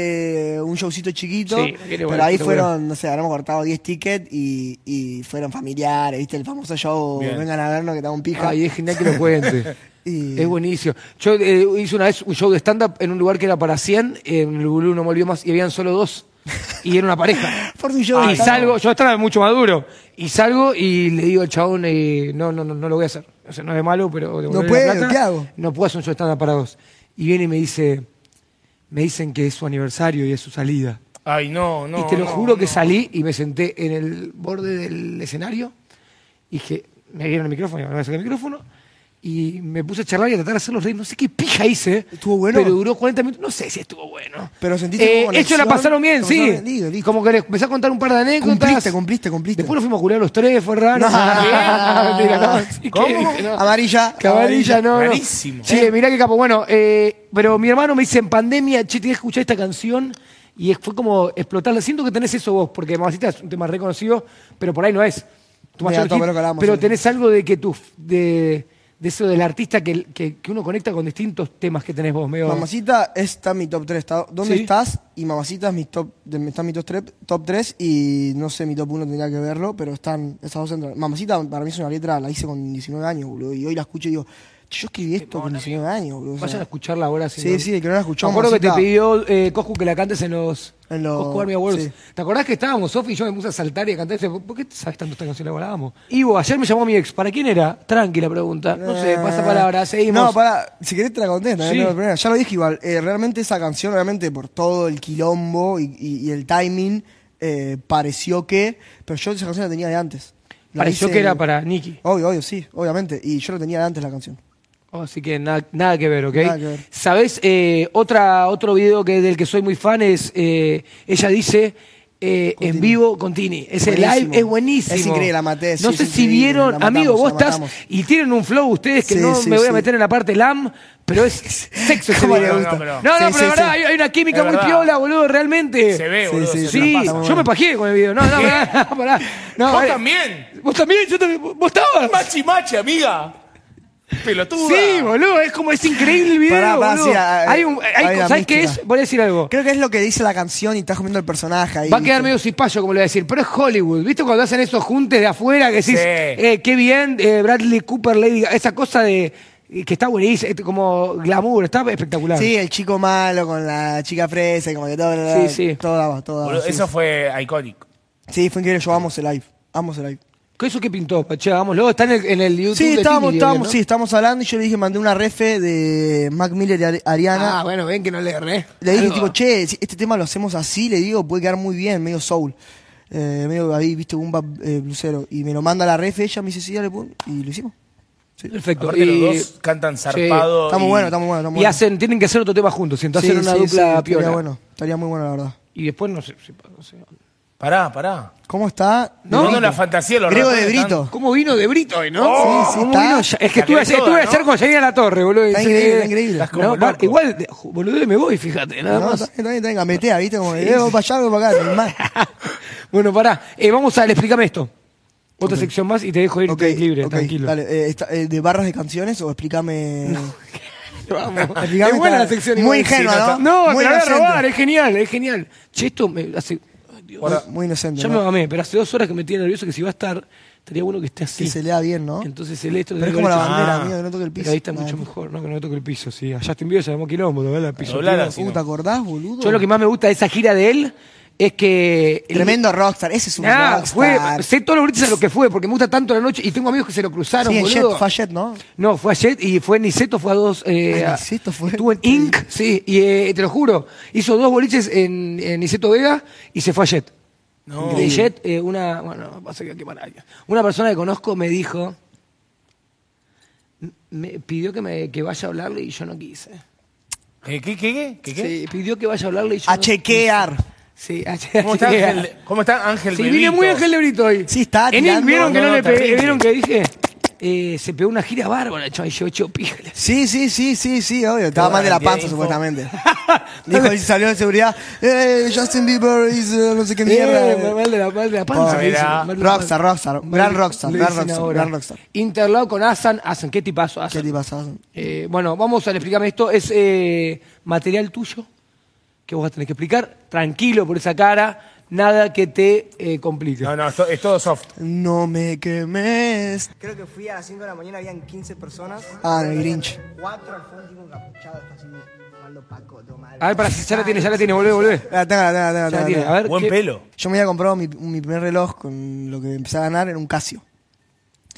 Speaker 2: fue un showcito chiquito.
Speaker 1: Sí, viene
Speaker 2: pero
Speaker 1: bueno,
Speaker 2: ahí
Speaker 1: espectacular.
Speaker 2: fueron, no sé, habremos cortado diez tickets y, y fueron familiares, ¿viste? El famoso show,
Speaker 3: Bien.
Speaker 2: vengan a vernos que estamos un pija.
Speaker 1: Ay, es genial que lo cuentes.
Speaker 2: Y-
Speaker 1: Es buenísimo. Yo eh, hice una vez un show de stand-up en un lugar que era para cien, en el Bulú no me olvidó más, y habían solo dos. Y era una pareja.
Speaker 2: Por un show de
Speaker 1: y
Speaker 2: stand-up.
Speaker 1: salgo, yo estaba mucho maduro. Y salgo y le digo al chabón, eh, no, no, no, no lo voy a hacer. O sea, no es de malo, pero... devolverle la
Speaker 2: puedo,
Speaker 1: plata.
Speaker 2: ¿qué hago?
Speaker 1: No puedo hacer un show de stand-up para dos. Y viene y me dice, me dicen que es su aniversario y es su salida.
Speaker 3: Ay, no, no.
Speaker 1: y te lo
Speaker 3: no,
Speaker 1: juro que
Speaker 3: no.
Speaker 1: salí y me senté en el borde del escenario y dije, me dieron el micrófono, me saqué el micrófono y me puse a charlar y a tratar de hacerlos reír. No sé qué pija hice.
Speaker 2: ¿Estuvo bueno?
Speaker 1: Pero duró cuarenta minutos. No sé si estuvo bueno.
Speaker 2: Pero sentiste
Speaker 1: Eh,
Speaker 2: como
Speaker 1: ellos la
Speaker 2: conexión,
Speaker 1: pasaron bien,
Speaker 2: como
Speaker 1: sí.
Speaker 2: pasaron bien, listo, listo.
Speaker 1: Como que les empecé a contar un par de anécdotas.
Speaker 2: Cumpliste, cumpliste, cumpliste.
Speaker 1: Después nos fuimos a curar los tres, fue raro.
Speaker 2: No.
Speaker 1: Ah, mentira, no, sí, ¿qué
Speaker 3: ¿Cómo?
Speaker 1: dije? No.
Speaker 2: Amarilla.
Speaker 1: Que amarilla, no, no.
Speaker 3: Rarísimo.
Speaker 1: Sí, mirá qué capo. Bueno, eh, pero mi hermano me dice en pandemia, che, tienes que escuchar esta canción. Y fue como explotarla. Siento que tenés eso vos, porque Mamacita es un tema reconocido, pero por ahí no es tu
Speaker 2: Mira,
Speaker 1: mayor
Speaker 2: todo
Speaker 1: hit,
Speaker 2: lo que hablamos,
Speaker 1: pero
Speaker 2: sí.
Speaker 1: tenés algo de que tú, de, de eso del artista que, que, que uno conecta con distintos temas que tenés vos. Medio...
Speaker 2: Mamacita está en mi top tres. Está, ¿Dónde
Speaker 1: Sí.
Speaker 2: estás? Y Mamacita es mi top, de- está en mi top tres, top tres y no sé, mi top uno tendría que verlo, pero están esas dos entran. Mamacita para mí es una letra, la hice con diecinueve años, boludo, y hoy la escucho y digo, yo escribí esto con diecinueve años, boludo. o sea,
Speaker 1: Vayan a escucharla ahora. Si
Speaker 2: Sí,
Speaker 1: no-
Speaker 2: sí, el que no la escuchó,
Speaker 1: Me acuerdo que te
Speaker 2: Mamacita.
Speaker 1: pidió eh, Coscu que la cantes en los,
Speaker 2: En los-
Speaker 1: Coscu Army Awards.
Speaker 2: sí.
Speaker 1: ¿Te acordás que estábamos, Sofi y yo me puse a saltar y a cantar? Y dice, ¿por qué sabes tanto esta canción? La hablábamos. Ivo, ayer me llamó mi ex. ¿Para quién era? Tranquila pregunta. No sé, pasa palabra. Seguimos.
Speaker 2: No, para, si querés te la conté, no,
Speaker 1: Sí.
Speaker 2: no, no, ya lo dije igual. Eh, realmente esa canción, obviamente por todo el quilombo y, y- y el timing, eh, pareció que. Pero yo esa canción la tenía de antes. La
Speaker 1: Pareció
Speaker 2: hice-
Speaker 1: que era para Nicky.
Speaker 2: Obvio, obvio, sí, obviamente. Y yo la tenía de antes la canción.
Speaker 1: Oh, así que nada, nada que ver, ¿ok?
Speaker 2: Nada que ver.
Speaker 1: ¿Sabés? Eh, otra, otro video que, del que soy muy fan es, eh, ella dice, eh,
Speaker 2: Con
Speaker 1: en
Speaker 2: Tini.
Speaker 1: vivo con Tini. Ese
Speaker 2: Buenísimo.
Speaker 1: live es buenísimo.
Speaker 2: Es increíble, la maté, sí,
Speaker 1: No
Speaker 2: es
Speaker 1: sé si
Speaker 2: increíble,
Speaker 1: vieron,
Speaker 2: la matamos,
Speaker 1: amigo, vos
Speaker 2: la
Speaker 1: estás,
Speaker 2: matamos.
Speaker 1: y tienen un flow ustedes que
Speaker 2: Sí,
Speaker 1: no
Speaker 2: sí,
Speaker 1: me voy a
Speaker 2: sí.
Speaker 1: meter en la parte lam, pero es sexo ese
Speaker 2: ¿Cómo le
Speaker 1: video.
Speaker 2: gusta?
Speaker 3: No,
Speaker 1: No,
Speaker 3: pero-
Speaker 1: no,
Speaker 2: Sí,
Speaker 1: pero
Speaker 2: sí,
Speaker 1: de verdad,
Speaker 2: sí.
Speaker 1: hay, hay una química
Speaker 3: Es
Speaker 1: muy
Speaker 3: verdad.
Speaker 1: piola, boludo, realmente.
Speaker 3: Se ve,
Speaker 2: Sí,
Speaker 3: boludo.
Speaker 2: sí,
Speaker 3: se
Speaker 1: Sí,
Speaker 3: la pasa.
Speaker 1: yo me pajeé con el video. No, no, pará, pará. No,
Speaker 3: ¿Vos
Speaker 1: eh,
Speaker 3: también?
Speaker 1: Vos también, yo también. ¿Vos estabas?
Speaker 3: Machi machi, amiga. Pelotuda.
Speaker 1: Sí, boludo, es como es increíble el video,
Speaker 2: Pará, pará,
Speaker 1: boludo.
Speaker 2: sí, hay-
Speaker 1: hay un, hay-
Speaker 2: hay una
Speaker 1: ¿sabes qué
Speaker 2: mística.
Speaker 1: es? Voy a decir algo.
Speaker 2: Creo que es lo que dice la canción y estás comiendo el personaje ahí.
Speaker 1: Va a quedar
Speaker 2: ¿viste?
Speaker 1: medio cipayo, como le voy a decir, pero es Hollywood. ¿Viste cuando hacen esos juntes de afuera que decís,
Speaker 3: Sí.
Speaker 1: eh, qué bien, eh, Bradley Cooper, Lady Gaga, esa cosa de eh, que está buenísimo, este, como glamour, está espectacular.
Speaker 2: Sí, el chico malo con la chica fresa, y como que todo,
Speaker 1: Sí, sí.
Speaker 2: todo daba, todo daba.
Speaker 3: Boludo,
Speaker 2: sí.
Speaker 3: eso fue icónico.
Speaker 2: Sí, fue increíble, yo amo ese live, amo ese live.
Speaker 1: ¿Qué eso qué pintó? Che, hagámoslo, está en el, en el YouTube
Speaker 2: Sí,
Speaker 1: de
Speaker 2: estábamos,
Speaker 1: Tini,
Speaker 2: estábamos,
Speaker 1: ¿no?
Speaker 2: sí, estábamos hablando y yo le dije, mandé una refe de Mac Miller y Ari- Ariana.
Speaker 1: Ah, bueno, ven que no le erré.
Speaker 2: Le dije,
Speaker 1: Algo.
Speaker 2: tipo, che, si este tema lo hacemos así, le digo, puede quedar muy bien, medio soul. Eh, medio ahí, viste, un bap eh, blusero. Y me lo manda la ref, ella me dice, sí, dale, pum, y lo hicimos.
Speaker 1: Perfecto.
Speaker 3: Aparte
Speaker 1: Y-
Speaker 3: los dos cantan zarpado.
Speaker 2: Está muy
Speaker 3: y-
Speaker 2: bueno, está muy bueno. Está muy
Speaker 1: Y
Speaker 2: bueno.
Speaker 1: hacen, tienen que hacer otro tema juntos, entonces
Speaker 2: Sí,
Speaker 1: hacer una
Speaker 2: sí,
Speaker 1: dupla
Speaker 2: sí,
Speaker 1: piola.
Speaker 2: estaría bueno, estaría muy bueno, la verdad.
Speaker 1: Y después no sé, sí, no sé.
Speaker 3: Pará, pará.
Speaker 2: ¿Cómo está?
Speaker 1: No,
Speaker 3: No, la fantasía, los
Speaker 2: Grego de
Speaker 3: ratones están-
Speaker 2: Brito.
Speaker 1: ¿Cómo vino de Brito hoy, no?
Speaker 3: Oh,
Speaker 2: sí, sí,
Speaker 1: ¿Cómo
Speaker 2: está.
Speaker 1: vino? Ya- Es que
Speaker 3: La
Speaker 1: estuve,
Speaker 3: querés toda,
Speaker 1: estuve
Speaker 3: ¿no?
Speaker 1: ayer con Janina La Torre, boludo.
Speaker 2: Está
Speaker 1: Sí.
Speaker 2: increíble, está increíble.
Speaker 3: Estás como
Speaker 1: No,
Speaker 3: loco.
Speaker 1: par- igual, de- boludo, me voy, fíjate, nada
Speaker 2: No,
Speaker 1: más.
Speaker 2: está bien, está bien, está bien, gametea, viste, como, eh, vos para allá, vos para acá, normal.
Speaker 1: Bueno, pará. Eh, vamos a explícame esto. Otra sección más y te dejo ir
Speaker 2: Ok,
Speaker 1: libre,
Speaker 2: ok,
Speaker 1: tranquilo.
Speaker 2: Dale, eh, está- eh, ¿de barras de canciones o explícame?
Speaker 1: Vamos.
Speaker 2: Explícame
Speaker 1: Es buena
Speaker 2: esta-
Speaker 1: la sección.
Speaker 2: muy
Speaker 1: igual.
Speaker 2: ingenua,
Speaker 1: Sí,
Speaker 2: ¿no?
Speaker 1: No,
Speaker 2: Muy
Speaker 1: te la voy a
Speaker 2: inocente.
Speaker 1: robar, es genial, es genial. Che, esto me hace... Ay, Dios.
Speaker 2: Muy- muy inocente,
Speaker 1: Ya
Speaker 2: ¿no?
Speaker 1: me mamé, pero hace dos horas que me tiene nervioso que si va a estar, estaría bueno que esté así.
Speaker 2: Que se lea bien, ¿no?
Speaker 1: Entonces el esto...
Speaker 2: Pero es
Speaker 1: tendría
Speaker 2: como
Speaker 1: que
Speaker 2: la
Speaker 1: haber hecho-
Speaker 2: bandera,
Speaker 3: Ah.
Speaker 2: amigo, que no toque el piso.
Speaker 1: Pero ahí está
Speaker 2: Nah,
Speaker 1: mucho
Speaker 2: no.
Speaker 1: mejor, ¿no? Que no me toque el piso, sí. Allá te envío, se llamó quilombo, ¿verdad? El piso.
Speaker 3: Doblar
Speaker 1: tío.
Speaker 3: así.
Speaker 2: Uh, ¿te acordás, boludo?
Speaker 1: Yo lo que más me gusta de esa gira de él es que... el-
Speaker 2: Tremendo rockstar, ese es un
Speaker 1: Nah,
Speaker 2: rockstar.
Speaker 1: fue, sé todos los gritos a lo que fue, porque me gusta tanto la noche y tengo amigos que se lo cruzaron,
Speaker 2: Sí, en Jet,
Speaker 1: boludo.
Speaker 2: fue a Jet, ¿no?
Speaker 1: No, fue a Jet y fue en Niceto, fue a dos. Eh,
Speaker 2: Ah,
Speaker 1: a-
Speaker 2: Niceto fue.
Speaker 1: Estuvo en Inc, sí, y eh, te lo juro, hizo dos boliches en, en Niceto Vega y se fue a Jet.
Speaker 3: No.
Speaker 1: De Jet, eh, una. Bueno, pasa que quemar a alguien. Una persona que conozco me dijo. Me pidió que, me, que vaya a hablarle y yo no quise.
Speaker 3: ¿Qué, qué, qué? ¿Qué, qué?
Speaker 1: Sí, pidió que vaya a hablarle y yo.
Speaker 2: A
Speaker 1: no
Speaker 2: chequear.
Speaker 1: quise. Sí, a che-
Speaker 3: ¿Cómo está
Speaker 1: a chequear.
Speaker 3: Ángel, ¿cómo está Ángel
Speaker 1: Sí,
Speaker 3: Bebito?
Speaker 1: vine muy Ángel de Brito hoy.
Speaker 2: Sí, está
Speaker 1: En
Speaker 2: tirando-
Speaker 1: Inc, ¿vieron que no,
Speaker 3: no,
Speaker 1: le
Speaker 3: no,
Speaker 1: pegué?
Speaker 3: terrible.
Speaker 1: ¿Vieron que dije? Eh, se pegó una gira bárbara, chaval, y yo hecho pija.
Speaker 2: Sí, sí, sí, sí, sí, obvio. Estaba mal de la
Speaker 3: cantidad
Speaker 2: panza,
Speaker 3: de info.
Speaker 2: supuestamente. Dijo, y salió de seguridad. Eh, Justin Bieber is uh, no sé qué mierda.
Speaker 1: Eh, mal de la, mal de la panza.
Speaker 2: Pobre.
Speaker 1: me dicen, mal de la
Speaker 2: Rockstar,
Speaker 1: panza.
Speaker 2: rockstar.
Speaker 1: Mal-
Speaker 2: Gran rockstar,
Speaker 1: le
Speaker 2: gran
Speaker 1: dicen
Speaker 2: rockstar,
Speaker 1: ahora.
Speaker 2: gran rockstar.
Speaker 1: Interlado con Asan. Asan, ¿qué tipazo, Asan?
Speaker 2: ¿Qué te pasa?
Speaker 1: Eh, bueno, vamos a explicarme esto. Es eh, material tuyo que vos vas a tener que explicar. Tranquilo por esa cara. Nada que te eh, complique.
Speaker 3: No, no, es, to- es todo soft.
Speaker 2: No me quemes.
Speaker 7: Creo que fui a las cinco de la mañana, habían quince personas.
Speaker 2: Ah, en el Grinch.
Speaker 7: Cuatro al fondo, tipo encapuchado, está así, fumando paco, toma.
Speaker 1: A ver, para, ya la tiene, ya la tiene, volvé, volvé.
Speaker 2: Ah, tenga, tenga, tenga,
Speaker 1: Ya la
Speaker 2: tenga,
Speaker 1: tiene.
Speaker 2: tenga.
Speaker 1: A ver,
Speaker 3: Buen
Speaker 1: ¿qué-
Speaker 3: pelo.
Speaker 2: Yo me había comprado mi, mi primer reloj con lo que empecé a ganar, era un Casio.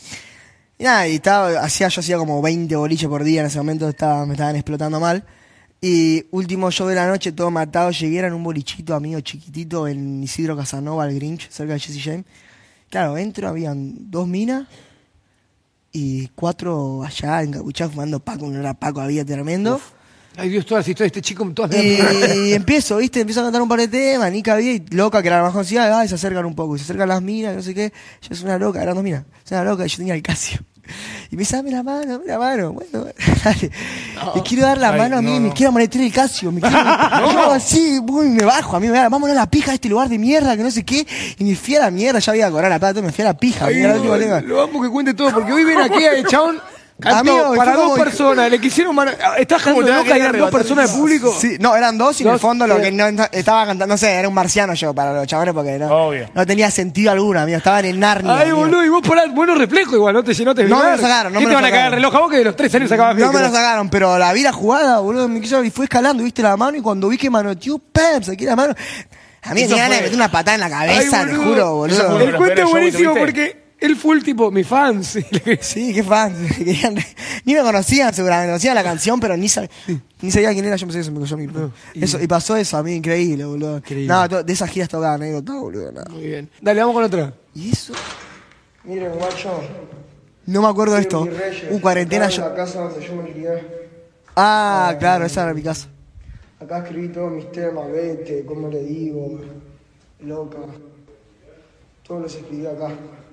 Speaker 2: Y nada, y estaba, hacía, yo hacía como veinte boliches por día en ese momento, estaba, me estaban explotando mal. Y último show de la noche, todo matado. Llegué, era en un bolichito, amigo, chiquitito, en Isidro Casanova, el Grinch, cerca de Jesse James. Claro, entro, habían dos minas y cuatro allá encapuchados fumando Paco, no era Paco, había tremendo.
Speaker 1: Uf. Ay, Dios, todas las historias de este chico, todas
Speaker 2: Y, y empiezo, ¿viste? Empiezo a cantar un par de temas, Nica había y loca, que era la más conocida, ay, se acercan un poco, y se acercan las minas, no sé qué. Yo soy una loca, eran dos minas, soy una loca, y yo tenía el Casio. Y me dice, dame la mano, dame la mano. Bueno, dale.
Speaker 3: No.
Speaker 2: Le quiero dar la
Speaker 3: Ay,
Speaker 2: mano a mí,
Speaker 3: no,
Speaker 2: me
Speaker 3: no.
Speaker 2: quiero amonetar el Casio. Me quiero... Yo así, uy, me bajo, a mí me da, vámonos a la pija de este lugar de mierda, que no sé qué. Y me fui a la mierda, ya había a cobrar la plata, me fui a la pija.
Speaker 1: Ay,
Speaker 2: mirá la
Speaker 1: no,
Speaker 2: última lengua.
Speaker 1: lo vamos que cuente todo, porque hoy ven aquí a chabón. Cantó
Speaker 2: Amigo,
Speaker 1: para
Speaker 2: fue
Speaker 1: dos
Speaker 2: como-
Speaker 1: personas, le quisieron... mano- Estás
Speaker 3: ¿Cómo
Speaker 1: cantando
Speaker 3: te va a
Speaker 1: loca y
Speaker 3: querer
Speaker 1: eran dos
Speaker 3: arrebatar
Speaker 1: personas de público.
Speaker 2: Sí, no, eran dos y en el
Speaker 1: Dos,
Speaker 2: fondo lo
Speaker 1: eh.
Speaker 2: que no estaba cantando, no sé, era un marciano yo para los chavales porque no,
Speaker 3: Obvio.
Speaker 2: no tenía sentido alguno, amigo, estaban en Narnia.
Speaker 1: Ay,
Speaker 2: amigo.
Speaker 1: boludo, y vos por el buenos reflejos igual, no te llenó, te
Speaker 2: No me
Speaker 1: vio.
Speaker 2: lo sacaron, no
Speaker 1: ¿Qué
Speaker 2: me
Speaker 1: te
Speaker 2: lo
Speaker 1: van a cagar el
Speaker 2: sacaron.
Speaker 1: reloj a vos que de los tres años sacabas
Speaker 2: No me
Speaker 1: bien,
Speaker 2: lo sacaron, pero la vi la jugada, boludo, me quiso y fue escalando, viste la mano y cuando vi que manoteó, ¡pam! Saqué la mano. A mí me
Speaker 3: Eso
Speaker 2: tenía ganas de
Speaker 3: fue-
Speaker 2: meter una patada en la cabeza,
Speaker 1: Ay,
Speaker 2: te
Speaker 1: boludo.
Speaker 2: juro,
Speaker 3: Eso
Speaker 2: boludo.
Speaker 3: fue uno de
Speaker 1: El
Speaker 3: los
Speaker 1: cuento es
Speaker 3: peores shows que
Speaker 1: buenísimo
Speaker 3: tuviste.
Speaker 1: porque él fue el tipo, mi fans.
Speaker 2: Sí, qué fan. Querían- Ni me conocían, seguramente. Conocían la canción, pero ni, sab... ni sabía quién era. Yo me sé eso, me cayó mi
Speaker 1: No, y-
Speaker 2: eso, y pasó eso a mí, increíble, boludo.
Speaker 1: Increíble.
Speaker 2: No, to- de esas giras tocaba anécdota, boludo. No.
Speaker 1: Muy bien. Dale, vamos con otra.
Speaker 2: ¿Y eso?
Speaker 7: Miren, guacho.
Speaker 2: No me acuerdo de esto.
Speaker 7: Mi Reyes,
Speaker 2: Uh, cuarentena
Speaker 7: acá en
Speaker 2: yo.
Speaker 7: la casa donde yo me crié.
Speaker 2: Ah, claro, esa era mi casa.
Speaker 7: Acá escribí todos mis temas, vete, cómo le digo, loca. Todos los escribí acá.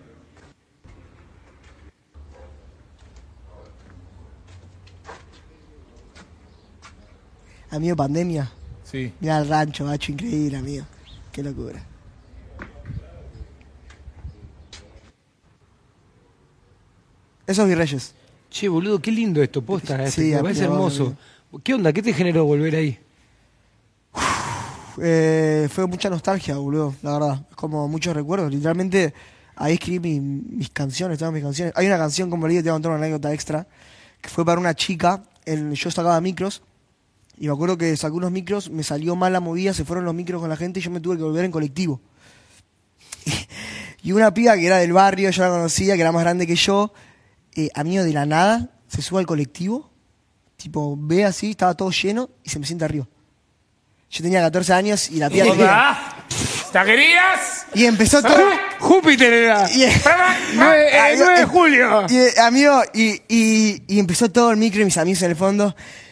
Speaker 2: Amigo, pandemia.
Speaker 3: Sí.
Speaker 2: Mirá el rancho, macho, increíble, amigo. Qué locura. Esos Virreyes.
Speaker 1: Che, boludo, qué lindo esto, posta. eh,
Speaker 2: Sí,
Speaker 1: me
Speaker 2: amigo,
Speaker 1: parece hermoso. ¿Qué onda? ¿Qué te generó volver ahí?
Speaker 2: Eh, fue mucha nostalgia, boludo, la verdad. Es como muchos recuerdos. Literalmente, ahí escribí mi- mis canciones, todas mis canciones. Hay una canción, como le digo, te voy a contar una anécdota extra, que fue para una chica. En, yo sacaba micros, y me acuerdo que saqué unos micros, me salió mal la movida, se fueron los micros con la gente y yo me tuve que volver en colectivo. Y una piba que era del barrio, yo la conocía, que era más grande que yo, eh, amigo de la nada, se sube al colectivo, tipo, ve así, estaba todo lleno y se me sienta arriba. Yo tenía catorce años y la piba...
Speaker 3: ¿Hola? ¿Taquerías?
Speaker 2: Y empezó todo...
Speaker 1: Júpiter era.
Speaker 2: Y,
Speaker 1: nueve, eh,
Speaker 2: Amigo,
Speaker 1: nueve de julio.
Speaker 2: y, eh, amigo, y, y, y empezó todo el micro y mis amigos en el fondo.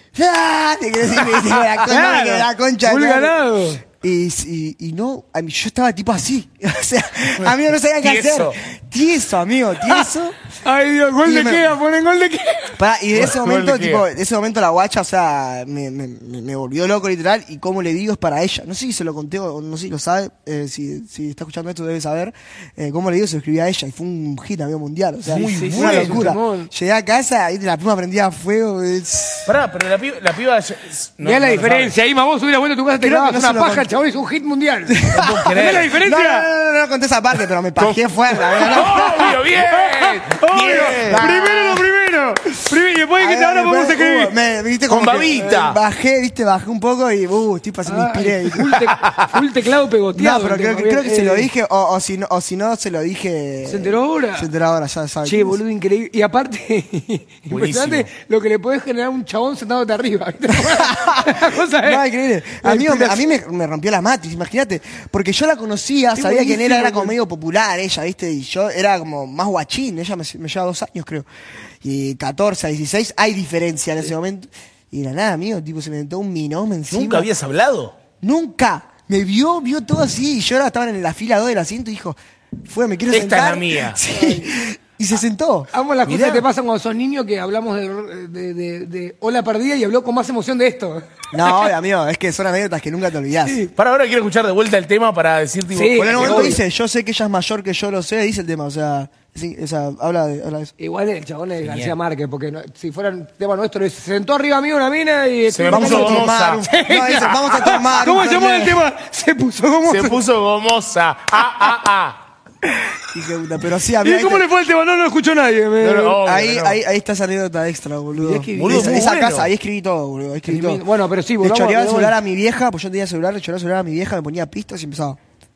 Speaker 2: ¡Ah! Te quiero decir, me dice, la concha, me quedé la concha.
Speaker 1: Full
Speaker 2: ¿no?
Speaker 1: ganado.
Speaker 2: Y, y, y no, a mí, yo estaba tipo así. O sea, amigo, no sabía qué
Speaker 3: Tieso.
Speaker 2: hacer. Tieso, amigo, tieso.
Speaker 1: Ay, Dios, gol
Speaker 2: Y
Speaker 1: de
Speaker 2: me-
Speaker 1: queda, ponen gol de queda.
Speaker 2: Pará, y de ese
Speaker 3: Gol
Speaker 2: momento,
Speaker 3: de qué.
Speaker 2: tipo, de ese momento la guacha, o sea, me, me, me me volvió loco literal, y como le digo es para ella. No sé si se lo conté o no sé si lo sabe, eh, si, si está escuchando esto debe saber. Eh, como le digo, se lo escribí a ella y fue un hit, amigo, mundial. O sea,
Speaker 1: Sí, sí,
Speaker 2: fue una
Speaker 1: sí, es un
Speaker 2: locura.
Speaker 1: temón.
Speaker 2: Llegué a casa y la pluma prendía a fuego. es-
Speaker 3: Pará, pero la piba... La piba ya- no-
Speaker 1: Mirá la
Speaker 3: no lo
Speaker 1: diferencia, ahí más vos hubieras vuelto a tu casa, te
Speaker 2: Creo que
Speaker 1: clavabas
Speaker 2: no
Speaker 1: una
Speaker 2: se lo
Speaker 1: paja, el
Speaker 2: conté.
Speaker 1: chabón hizo un hit mundial.
Speaker 3: puedo creer.
Speaker 1: ¿Ves la
Speaker 2: No,
Speaker 1: diferencia?
Speaker 2: no, no, no, no conté esa parte, pero me pajeé fuerte. amigo.
Speaker 3: ¡Obvio, bien!
Speaker 1: Obvio.
Speaker 3: Bien.
Speaker 1: Primero lo primero. Primero, y después que
Speaker 2: Ahí,
Speaker 1: ahora
Speaker 2: después,
Speaker 1: podemos escribir.
Speaker 2: uh, me- viste,
Speaker 3: Con
Speaker 2: como que,
Speaker 3: babita.
Speaker 2: eh, bajé, viste, bajé un poco y, uh, tipo así me inspiré.
Speaker 1: Ay, full, te- full teclado pegoteado.
Speaker 2: No, pero
Speaker 1: el
Speaker 2: creo,
Speaker 1: tema,
Speaker 2: que- creo que
Speaker 1: bien.
Speaker 2: se lo
Speaker 1: Eh,
Speaker 2: dije, o, o, si no, o si no, se lo dije.
Speaker 1: ¿Se enteró ahora?
Speaker 2: Se enteró ahora, ya sabes.
Speaker 1: Che, boludo, increíble. Y aparte, impresionante lo que le podés generar a un chabón sentándote arriba. ¿viste? La cosa es-
Speaker 2: No, increíble.
Speaker 1: la
Speaker 2: Amigo, me- a
Speaker 1: inspiración.
Speaker 2: mí me, me rompió la matriz, imagínate. Porque yo la conocía,
Speaker 1: Qué
Speaker 2: sabía quién era,
Speaker 1: buenísimo,
Speaker 2: era como
Speaker 1: boludo.
Speaker 2: medio popular ella, ¿viste? Y yo era como más guachín, ella me, me lleva dos años, creo. Y catorce a dieciséis, hay diferencia en ese momento. Y era nada, amigo, tipo, se me metió un minome encima.
Speaker 3: ¿Nunca habías hablado?
Speaker 2: Nunca. Me vio, vio todo así. Y yo ahora estaba en la fila dos del asiento y dijo, fue, me quiero
Speaker 3: Esta
Speaker 2: sentar.
Speaker 3: es la mía.
Speaker 2: Sí. Y se sentó.
Speaker 1: Amo las cosas
Speaker 3: Mirá.
Speaker 1: que te pasan cuando sos niño que hablamos de, de, de, de Hola Perdida y habló con más emoción de esto.
Speaker 2: No, amigo, es que son anécdotas que nunca te olvidás.
Speaker 3: Para ahora quiero escuchar de vuelta el tema para decir tipo...
Speaker 1: Sí,
Speaker 2: Por el
Speaker 1: que
Speaker 2: momento
Speaker 1: obvio.
Speaker 2: dice, yo sé que ella es mayor que yo lo sé, dice el tema, o sea, sí, o sea, habla de, habla de eso.
Speaker 1: Igual el chabón es García Márquez, porque no- si fuera un tema nuestro, se sentó arriba mío una mina y...
Speaker 3: Se me
Speaker 2: Vamos
Speaker 3: puso
Speaker 2: a tomar
Speaker 3: gomosa.
Speaker 2: un- no, dice, vamos a tomar
Speaker 1: ¿Cómo
Speaker 2: un
Speaker 1: se llama el
Speaker 2: fernet.
Speaker 1: tema? Se puso como...
Speaker 3: Se puso gomosa. Ah, ah, ah.
Speaker 2: Hija de puta, pero sí,
Speaker 1: ¿Y
Speaker 2: amigo,
Speaker 1: cómo le fue el tema? No lo escuchó nadie. me-
Speaker 3: No, no, obvio,
Speaker 2: ahí,
Speaker 3: no.
Speaker 2: ahí, ahí está esa anécdota extra, boludo.
Speaker 1: Mirá que
Speaker 3: Boludo,
Speaker 2: esa
Speaker 3: muy
Speaker 2: esa
Speaker 3: bueno.
Speaker 2: casa, ahí escribí todo, boludo, ahí escribí todo.
Speaker 1: Tremendo. Bueno, pero sí,
Speaker 2: Le
Speaker 1: volvamos
Speaker 2: choreaba el
Speaker 1: a-
Speaker 2: celular a mi vieja, pues yo no tenía celular, le choreaba el celular a mi vieja, me ponía pistas y empezaba.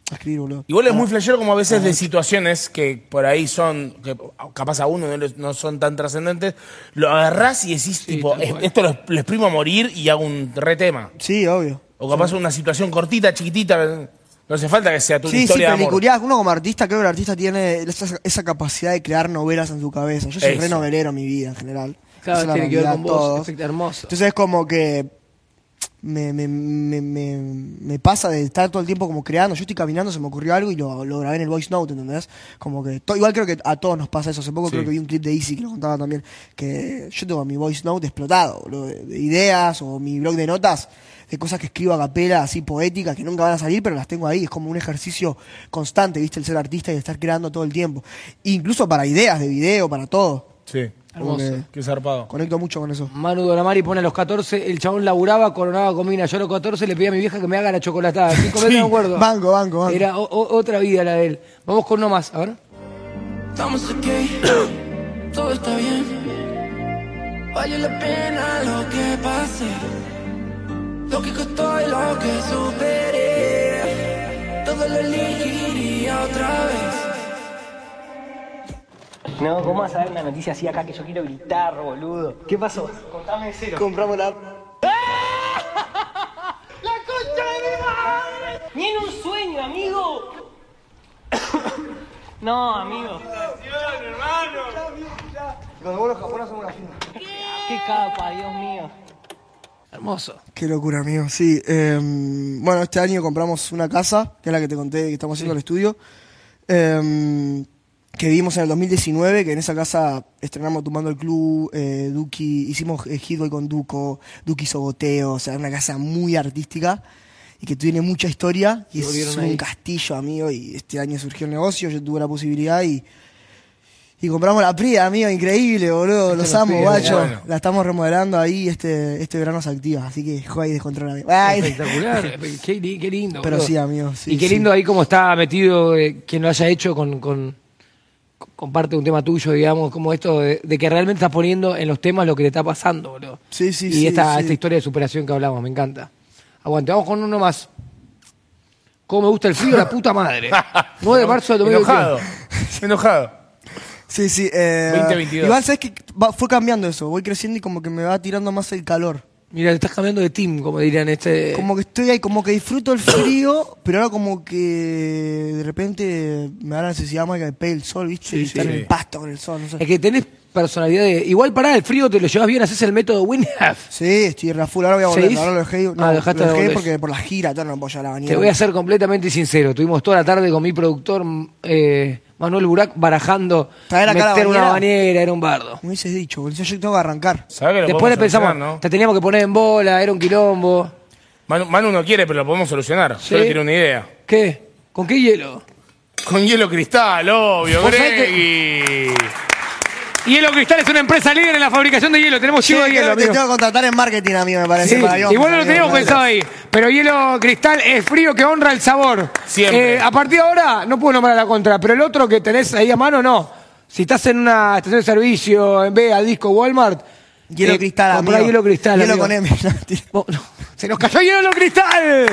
Speaker 2: a escribir, boludo.
Speaker 3: Igual es muy flashero como a veces de situaciones que por ahí son, que capaz a uno no, les- no son tan trascendentes, lo agarrás y decís,
Speaker 1: Sí,
Speaker 3: tipo,
Speaker 1: tal
Speaker 3: "Es-
Speaker 1: cual.
Speaker 3: esto lo, lo exprimo a morir y hago un re tema.
Speaker 2: Sí, obvio.
Speaker 3: O capaz una situación cortita, chiquitita, no hace falta que sea tu
Speaker 2: Sí, sí,
Speaker 3: historia de amor.
Speaker 2: peliculeás. Uno como artista, creo que el artista tiene esa, esa capacidad de crear novelas en su cabeza. Yo soy
Speaker 3: Eso.
Speaker 2: re novelero en mi vida, en general.
Speaker 1: Claro,
Speaker 2: Esa es la
Speaker 1: tiene que ver
Speaker 2: realidad,
Speaker 1: con vos.
Speaker 2: todos.
Speaker 1: Perfecto, hermoso.
Speaker 2: Entonces es como que me, me, me, me, me pasa de estar todo el tiempo como creando. Yo estoy caminando, se me ocurrió algo y lo, lo grabé en el voice note, ¿entendés? Como que to- igual creo que a todos nos pasa eso. Hace poco
Speaker 3: Sí.
Speaker 2: creo que vi un clip de Easy que lo contaba también, que yo tengo mi voice note explotado, boludo, de, de ideas o mi blog de notas, de cosas que escribo a capela, así poéticas, que nunca van a salir, pero las tengo ahí. Es como un ejercicio constante, ¿viste? El ser artista y estar creando todo el tiempo. Incluso para ideas de video, para todo.
Speaker 3: Sí,
Speaker 2: Como que
Speaker 3: qué zarpado.
Speaker 2: conecto mucho con eso.
Speaker 1: Manu Donamari pone a los catorce, el chabón laburaba, coronaba comina. Yo a los catorce le pedí a mi vieja que me haga la chocolatada. Cinco meses, no me acuerdo.
Speaker 2: Banco, banco, banco.
Speaker 1: Era o- o- otra vida la de él. Vamos con uno más, a ver.
Speaker 5: Estamos aquí, todo está bien. Vale la pena lo que pase, lo que costó y lo que superé. Todo lo elegiría otra vez.
Speaker 8: No, ¿cómo vas a ver una noticia así acá que yo quiero gritar, boludo? ¿Qué pasó? Contame de cero.
Speaker 2: Compramos la...
Speaker 8: ¡La concha de mi madre! ¡Ni en un sueño, amigo! No, amigo.
Speaker 2: Cuando vos los japoneses hacemos una fila.
Speaker 8: ¡Qué capa, Dios mío!
Speaker 1: Hermoso.
Speaker 2: Qué locura, amigo. Sí, eh, bueno, este año compramos una casa, que es la que te conté que estamos haciendo el estudio, eh, que vivimos en el dos mil diecinueve, que en esa casa estrenamos Tumbando el Club, eh, Duki, hicimos eh, Hitboy con Duco, Duki hizo Goteo, o sea, una casa muy artística y que tiene mucha historia y
Speaker 1: Y
Speaker 2: es
Speaker 1: volvieron
Speaker 2: un
Speaker 1: ahí.
Speaker 2: castillo, amigo, y este año surgió el negocio, yo tuve la posibilidad y... Y compramos la Prida, amigo, increíble, boludo. Los
Speaker 1: la
Speaker 2: amo,
Speaker 1: Prida,
Speaker 2: guacho.
Speaker 3: bueno.
Speaker 2: La estamos remodelando ahí, este, este verano se activa, así que juega y descontrola, amigo. Ay,
Speaker 1: Espectacular. qué, li- qué lindo.
Speaker 2: Pero
Speaker 1: boludo.
Speaker 2: sí, amigo, sí,
Speaker 1: y qué
Speaker 2: sí.
Speaker 1: lindo ahí como está metido eh, quien lo haya hecho con, con, con parte de un tema tuyo, digamos, como esto de, de que realmente estás poniendo en los temas lo que te está pasando, boludo.
Speaker 2: Sí, sí,
Speaker 1: y
Speaker 2: sí,
Speaker 1: esta,
Speaker 2: sí.
Speaker 1: esta historia de superación que hablamos, me encanta. Aguante, vamos con uno más. ¿Cómo me gusta el frío? La puta madre. nueve de marzo del dos mil veintiuno.
Speaker 3: Enojado. Enojado.
Speaker 2: Sí, sí. Eh,
Speaker 3: veinte veintidós.
Speaker 2: Igual, ¿sabes que fue cambiando eso? Voy creciendo y como que me va tirando más el calor.
Speaker 1: Mira, te estás cambiando de team, como dirían este.
Speaker 2: Como que estoy ahí, como que disfruto el frío, pero ahora como que de repente me da la necesidad más que me pegue el sol, ¿viste?
Speaker 1: Sí,
Speaker 2: y
Speaker 1: sí.
Speaker 2: estar en el pasto con el sol, no sé.
Speaker 1: Es que tenés personalidad de. Igual para el frío te lo llevas bien, haces el método Winhaf.
Speaker 2: Sí, estoy re a full. Ahora voy a volver.
Speaker 1: ¿Seguís?
Speaker 2: Ahora lo dejé. No,
Speaker 1: Ah, dejaste
Speaker 2: lo
Speaker 1: de
Speaker 2: dejé
Speaker 1: volver.
Speaker 2: porque por la gira, todo no puedo llevar la bañera.
Speaker 1: Te voy a ser completamente sincero. Tuvimos toda la tarde con mi productor eh, Manuel Burak barajando
Speaker 2: Traer acá la
Speaker 1: meter una
Speaker 2: bañera.
Speaker 1: bañera, era un bardo.
Speaker 2: Me hubieses dicho, boludo. Yo tengo que arrancar.
Speaker 3: ¿Sabés que lo
Speaker 1: Después le
Speaker 3: podemos
Speaker 1: pensamos,
Speaker 3: solucionar, no?
Speaker 1: te teníamos que poner en bola, era un quilombo.
Speaker 3: Manu, Manu no quiere, pero lo podemos solucionar.
Speaker 1: ¿Sí?
Speaker 3: Solo tiene una idea.
Speaker 1: ¿Qué? ¿Con qué hielo?
Speaker 3: Con hielo cristal, obvio,
Speaker 1: ¿Vos sabés
Speaker 3: Gregui.
Speaker 1: Hielo Cristal es una empresa líder en la fabricación de hielo. Tenemos
Speaker 2: Sí,
Speaker 1: chivo de
Speaker 2: creo
Speaker 1: hielo,
Speaker 2: que te
Speaker 1: amigo.
Speaker 2: tengo que contratar en marketing, amigo, me parece.
Speaker 1: Sí,
Speaker 2: para Biombo,
Speaker 1: igual no lo
Speaker 2: amigo,
Speaker 1: teníamos
Speaker 2: me
Speaker 1: pensado
Speaker 2: parece.
Speaker 1: ahí. Pero hielo cristal es frío que honra el sabor.
Speaker 3: Siempre.
Speaker 1: Eh, a partir de ahora, no puedo nombrar la contra, pero el otro que tenés ahí a mano, no. Si estás en una estación de servicio, en vez al disco Walmart.
Speaker 2: Hielo
Speaker 1: eh,
Speaker 2: cristal,
Speaker 1: comprá
Speaker 2: amigo.
Speaker 1: hielo cristal.
Speaker 2: Hielo
Speaker 1: amigo.
Speaker 2: con M.
Speaker 1: Oh, no. ¡Se nos cayó hielo cristal!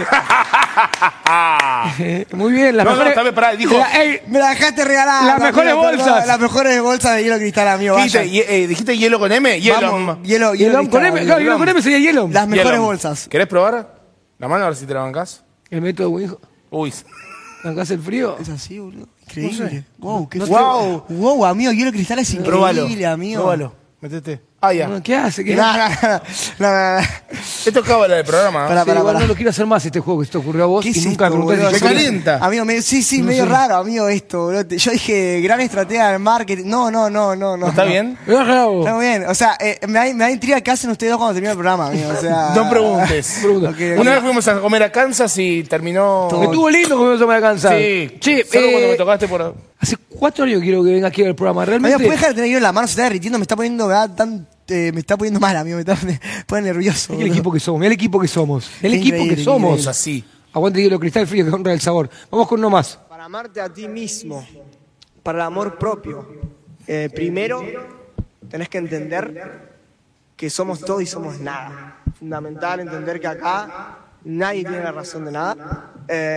Speaker 1: Eh, Muy bien, las
Speaker 3: No, no,
Speaker 1: mejores.
Speaker 3: está bien, pará, dijo-
Speaker 1: La- ey,
Speaker 2: Me la dejaste regalada.
Speaker 1: Las
Speaker 2: amigo,
Speaker 1: mejores
Speaker 2: perdón,
Speaker 1: bolsas.
Speaker 2: Las mejores bolsas de hielo cristal, amigo.
Speaker 3: ¿Dijiste,
Speaker 2: vayan.
Speaker 3: hie- eh, ¿Dijiste hielo con M? Hielo.
Speaker 2: Vamos, hielo, hielo
Speaker 1: hielo con
Speaker 2: cristal,
Speaker 1: M,
Speaker 2: amigo.
Speaker 1: claro, hielo con M sería hielo.
Speaker 2: Las mejores
Speaker 3: Hielo.
Speaker 2: bolsas.
Speaker 3: ¿Querés probar? La mano a ver si te la bancás.
Speaker 1: El método Winhaf.
Speaker 3: Uy.
Speaker 1: ¿Bancás el frío?
Speaker 2: Es así, boludo. Increíble.
Speaker 3: No sé.
Speaker 2: Wow, qué
Speaker 3: No
Speaker 2: frío.
Speaker 3: sé.
Speaker 2: Wow, wow, amigo, hielo cristal es
Speaker 3: Probalo.
Speaker 2: increíble, amigo.
Speaker 3: Probalo. Metete. Ah, ya.
Speaker 1: ¿Qué hace? ¿Qué
Speaker 2: No,
Speaker 1: hace?
Speaker 2: no, no, no, no, no.
Speaker 3: Esto es cábala del programa. ¿eh?
Speaker 2: Pará,
Speaker 1: Sí,
Speaker 2: pará,
Speaker 1: igual
Speaker 2: pará.
Speaker 1: no lo quiero hacer más este juego que se te ocurrió a vos
Speaker 2: ¿Qué
Speaker 1: y
Speaker 2: es
Speaker 1: nunca
Speaker 2: esto,
Speaker 1: me preguntaste
Speaker 2: boludo?
Speaker 1: si
Speaker 3: Me
Speaker 1: yo quería-
Speaker 3: calienta.
Speaker 2: Amigo, me- sí, sí,
Speaker 1: No
Speaker 2: medio
Speaker 1: sé.
Speaker 2: raro, amigo, esto, boludo. Yo dije, gran estratega del marketing. No, no, no, no, no.
Speaker 3: ¿Está
Speaker 2: no.
Speaker 3: bien?
Speaker 1: Mirá, Gabo.
Speaker 2: Está muy bien. O sea, eh, me, da, me da intriga qué hacen ustedes dos cuando termina el programa, amigo. O sea,
Speaker 3: No preguntes.
Speaker 1: Pregunta.
Speaker 2: Ok,
Speaker 3: Una
Speaker 2: ok.
Speaker 3: vez fuimos a comer a Kansas y terminó.
Speaker 1: Me estuvo lindo como eso me alcanza.
Speaker 3: Sí.
Speaker 1: Che,
Speaker 3: Solo
Speaker 1: eh,
Speaker 3: cuando me tocaste por.
Speaker 1: hace cuatro años quiero que venga aquí al programa.
Speaker 2: Amigo,
Speaker 1: Realmente.
Speaker 2: ¿puedes dejar de tener hielo en la mano? Se está derritiendo, me está poniendo, me, da tan, eh, me está poniendo mal, amigo. Me está poniendo nervioso.
Speaker 1: Mirá el
Speaker 2: boludo.
Speaker 1: equipo que somos, mirá el equipo que somos. El equipo
Speaker 2: Increíble,
Speaker 1: que somos.
Speaker 3: Es así.
Speaker 1: Aguante hielo cristal frío que honra el sabor. Vamos con uno más.
Speaker 7: Para amarte a ti mismo, para el amor propio, eh, primero tenés que entender que somos todo y somos nada. Fundamental entender que acá nadie tiene la razón de nada.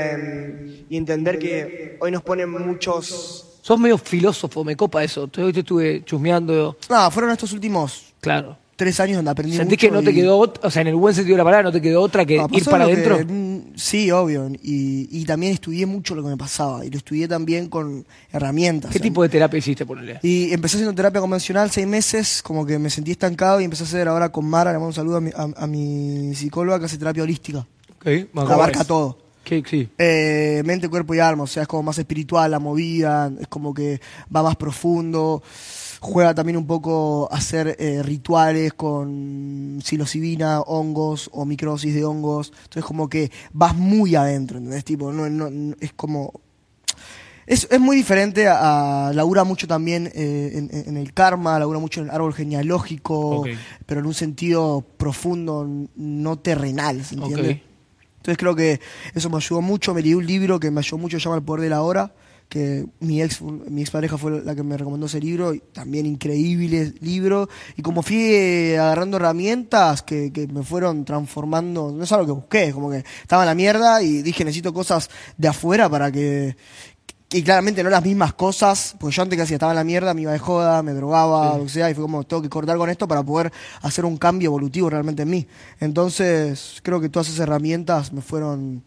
Speaker 7: Eh, y entender que hoy nos ponen muchos...
Speaker 1: Sos medio filósofo, me copa eso. Hoy te estuve chusmeando.
Speaker 2: No, fueron estos últimos
Speaker 1: Claro.
Speaker 2: tres años donde aprendí
Speaker 1: ¿Sentís
Speaker 2: mucho.
Speaker 1: que no te
Speaker 2: y-
Speaker 1: quedó, ot- o sea, en el buen sentido de la palabra, no te quedó otra que
Speaker 2: No,
Speaker 1: ir
Speaker 2: pasó
Speaker 1: para
Speaker 2: lo que-
Speaker 1: adentro?
Speaker 2: mm, sí, obvio. Y, y también estudié mucho lo que me pasaba. Y lo estudié también con herramientas.
Speaker 1: ¿Qué tipo de terapia hiciste, ponele?
Speaker 2: Y empecé haciendo terapia convencional seis meses, como que me sentí estancado y empecé a hacer ahora con Mara, le mando un saludo a mi, a, a mi psicóloga que hace terapia holística.
Speaker 1: Okay,
Speaker 2: Que abarca todo.
Speaker 1: ¿Qué, sí.
Speaker 2: Eh, mente, cuerpo y alma, o sea, es como más espiritual la movida, es como que va más profundo, juega también un poco a hacer eh, rituales con psilocibina, hongos o microsis de hongos, entonces como que vas muy adentro, ¿entendés? Tipo, no, no, no- es como... Es, es muy diferente a, a labura mucho también eh, en, en el karma, labura mucho en el árbol genealógico,
Speaker 1: Ok.
Speaker 2: pero en un sentido profundo, no terrenal, ¿se entiende?
Speaker 1: Ok.
Speaker 2: Entonces creo que eso me ayudó mucho. Me leí un libro que me ayudó mucho, se llama El Poder de la Hora, que mi ex mi ex pareja fue la que me recomendó ese libro, y también increíble libro. Y como fui eh, agarrando herramientas que, que me fueron transformando, no es algo que busqué, como que estaba en la mierda y dije necesito cosas de afuera para que... Y claramente no las mismas cosas, porque yo antes que hacía estaba en la mierda, me iba de joda, me drogaba,
Speaker 1: Sí.
Speaker 2: lo que sea, y fue como, tengo que cortar con esto para poder hacer un cambio evolutivo realmente en mí. Entonces, creo que todas esas herramientas me fueron,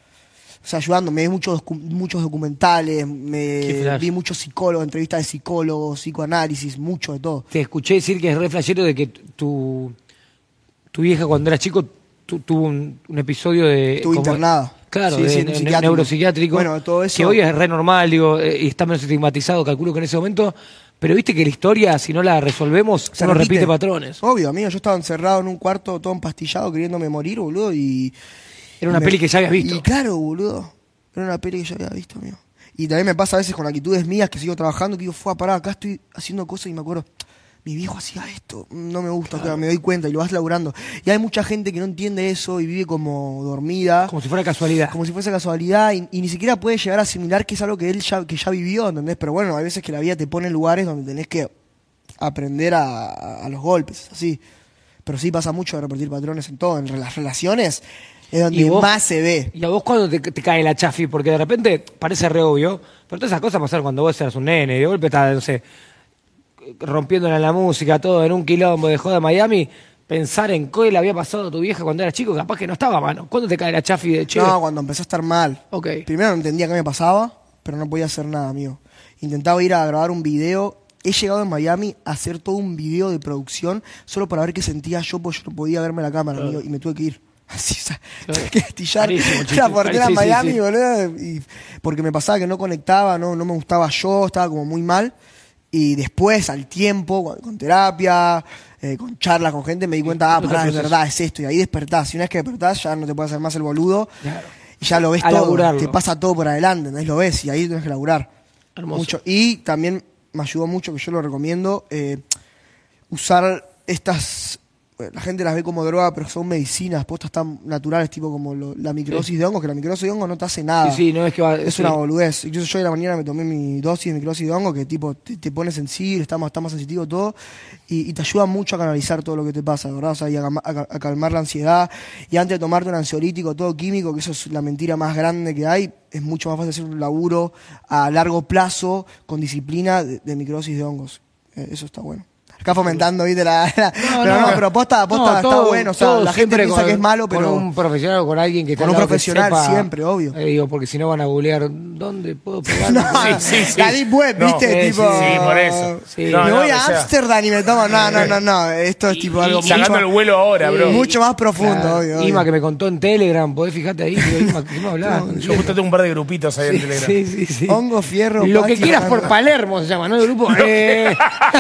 Speaker 2: o sea, ayudando. Me vi muchos, docu- muchos documentales,
Speaker 1: Qué
Speaker 2: me
Speaker 1: flash.
Speaker 2: vi muchos psicólogos, entrevistas de psicólogos, psicoanálisis, mucho de todo.
Speaker 1: Te escuché decir que es re flashero de que tu, tu vieja cuando era chico tu- tuvo un, un episodio de...
Speaker 2: Estuve
Speaker 1: como-
Speaker 2: internada.
Speaker 1: Claro,
Speaker 2: Sí,
Speaker 1: de
Speaker 2: sí,
Speaker 1: ne-
Speaker 2: psiquiátrico.
Speaker 1: neuropsiquiátrico.
Speaker 2: Bueno, todo eso-
Speaker 1: Que hoy es re normal, digo, eh, y está menos estigmatizado, calculo que en ese momento. Pero viste que la historia, si no la resolvemos,
Speaker 2: Se
Speaker 1: uno repite patrones.
Speaker 2: Obvio, amigo, yo estaba encerrado en un cuarto todo empastillado queriéndome morir, boludo, y...
Speaker 1: Era una
Speaker 2: me-
Speaker 1: peli que ya habías visto.
Speaker 2: Y claro, boludo. Era una peli que ya había visto, amigo. Y también me pasa a veces con actitudes mías que sigo trabajando, que digo, fue a parar, acá estoy haciendo cosas y me acuerdo, mi viejo hacía esto, no me gusta, claro, me doy cuenta y lo vas laburando. Y hay mucha gente que no entiende eso y vive como dormida.
Speaker 1: Como si fuera casualidad.
Speaker 2: Como si fuese casualidad y, y ni siquiera puede llegar a asimilar que es algo que él ya, que ya vivió, ¿entendés? Pero bueno, hay veces que la vida te pone en lugares donde tenés que aprender a, a los golpes, así. Pero sí pasa mucho de repetir patrones en todo, en las relaciones es donde
Speaker 1: ¿Y vos?
Speaker 2: más se ve.
Speaker 1: Y a vos cuando te, te cae la chafi, porque de repente parece re obvio, pero todas esas cosas pasaron cuando vos eras un nene, y de golpe estás, no sé, rompiéndola en la música, todo en un quilombo de joda de Miami, pensar en qué le había pasado a tu vieja cuando era chico, capaz que no estaba a mano. ¿Cuándo te cae la chafi de che?
Speaker 2: No, cuando empecé a estar mal.
Speaker 1: Ok.
Speaker 2: Primero no entendía qué me pasaba, pero no podía hacer nada, amigo. Intentaba ir a grabar un video. He llegado en Miami a hacer todo un video de producción solo para ver qué sentía yo, porque yo no podía verme la cámara, amigo, y me tuve que ir. Así, o sea,
Speaker 1: Claro.
Speaker 2: tuve que estillar
Speaker 1: Carísimo, chiste.
Speaker 2: la portera
Speaker 1: Sí,
Speaker 2: en
Speaker 1: sí,
Speaker 2: Miami,
Speaker 1: sí.
Speaker 2: boludo, y porque me pasaba que no conectaba, no, no me gustaba yo, estaba como muy mal. Y después, al tiempo, con, con terapia, eh, con charlas con gente, me di cuenta, ah,
Speaker 1: Otro
Speaker 2: pará, es
Speaker 1: proceso.
Speaker 2: verdad, es esto. Y ahí despertás. Y una vez que despertás, ya no te puedes hacer más el boludo.
Speaker 1: Claro.
Speaker 2: Y ya lo ves
Speaker 1: A
Speaker 2: todo.
Speaker 1: laburarlo.
Speaker 2: Te pasa todo por adelante, ¿entendés? Lo ves y ahí tienes que laburar.
Speaker 1: Hermoso.
Speaker 2: Mucho. Y también me ayudó mucho, que yo lo recomiendo, eh, usar estas... bueno, la gente las ve como droga, pero son medicinas, postas tan naturales, tipo como lo- la microsis de hongos, que la microsis de hongos no te hace nada.
Speaker 1: Sí, sí, no es que va...
Speaker 2: Es
Speaker 1: sí.
Speaker 2: una boludez. Incluso yo de la mañana me tomé mi dosis de microsis de hongo, que tipo te, te pone sensible, está más, está más sensitivo todo, y, y te ayuda mucho a canalizar todo lo que te pasa, ¿verdad? O sea, y a, calma- a- a calmar la ansiedad. Y antes de tomarte un ansiolítico, todo químico, que eso es la mentira más grande que hay, es mucho más fácil hacer un laburo a largo plazo, con disciplina, de, de microsis de hongos. Eh, eso está bueno. Acá fomentando, ¿viste? La, la- pero no, pero posta, posta
Speaker 1: No,
Speaker 2: está
Speaker 1: todo-
Speaker 2: bueno. O sea,
Speaker 1: todo
Speaker 2: la gente
Speaker 1: siempre
Speaker 2: piensa
Speaker 1: con-
Speaker 2: que es malo, pero...
Speaker 1: Con un profesional o con alguien que esté
Speaker 2: Con un
Speaker 1: al lado que
Speaker 2: profesional,
Speaker 1: sepa-
Speaker 2: siempre, obvio.
Speaker 1: Eh, digo, porque si no van a googlear, ¿dónde puedo pegar?
Speaker 2: No,
Speaker 3: Sí, sí, sí.
Speaker 2: la Deep Web,
Speaker 3: No,
Speaker 2: ¿viste?
Speaker 1: sí,
Speaker 2: tipo,
Speaker 1: sí,
Speaker 3: sí, por eso.
Speaker 1: Sí.
Speaker 3: No,
Speaker 2: me
Speaker 3: no,
Speaker 2: voy
Speaker 3: o
Speaker 2: a
Speaker 3: sea-
Speaker 2: Ámsterdam y me tomo... No, no, no, no. Esto es tipo algo
Speaker 3: Y sacando
Speaker 2: mucho,
Speaker 3: el vuelo ahora, bro.
Speaker 2: mucho más profundo,
Speaker 1: Claro.
Speaker 2: obvio, obvio.
Speaker 1: Ima que me contó en Telegram, podés fijarte ahí, digo, Ima, ¿qué me hablás?
Speaker 3: Yo justo tengo un par de grupitos ahí en Telegram.
Speaker 1: Sí, sí, sí.
Speaker 2: Hongo, fierro,
Speaker 1: Lo que
Speaker 2: pasti,
Speaker 1: quieras por
Speaker 2: banana.
Speaker 1: Palermo se llama, ¿no? El grupo. Eh,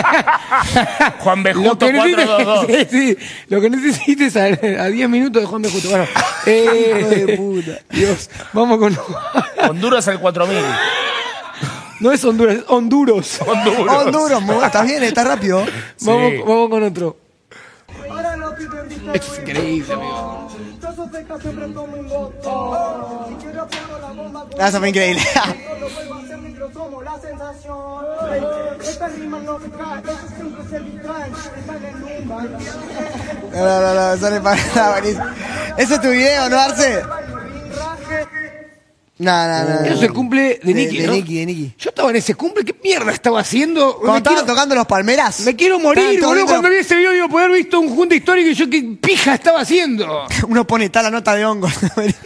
Speaker 3: Juan Bejuto
Speaker 1: lo que necesites-
Speaker 3: cuatro dos dos.
Speaker 1: Sí, sí. Lo que necesites a, a diez minutos de Juan Bejuto. Bueno, eh,
Speaker 2: Hijo de puta.
Speaker 1: Dios, vamos con...
Speaker 3: Honduras al cuatro mil.
Speaker 1: No es Honduras, es Honduros.
Speaker 3: Honduras.
Speaker 2: Honduras, muy- ¿estás bien? ¿Estás rápido?
Speaker 1: Vamos,
Speaker 3: Sí.
Speaker 1: vamos con otro. Esto es increíble, amigo.
Speaker 2: Ah, eso fue increíble. No, no, no, no, eso le pasa, buenísimo. ¿Ese es tu video, no, Arce? No, no, no.
Speaker 1: Eso es el cumple de Nicky,
Speaker 2: de
Speaker 1: ¿no?
Speaker 2: Nicky, de Nicky.
Speaker 1: Yo estaba en ese cumple, ¿qué mierda estaba haciendo?
Speaker 2: Cuando
Speaker 1: Me
Speaker 2: estaban
Speaker 1: quiero-
Speaker 2: tocando los palmeras.
Speaker 1: Me quiero morir,
Speaker 2: Estaban todos
Speaker 1: boludo.
Speaker 2: viendo-
Speaker 1: Cuando vi ese video, digo, poder haber visto un junte histórico y yo qué pija estaba haciendo.
Speaker 2: Uno pone tal la nota de hongo.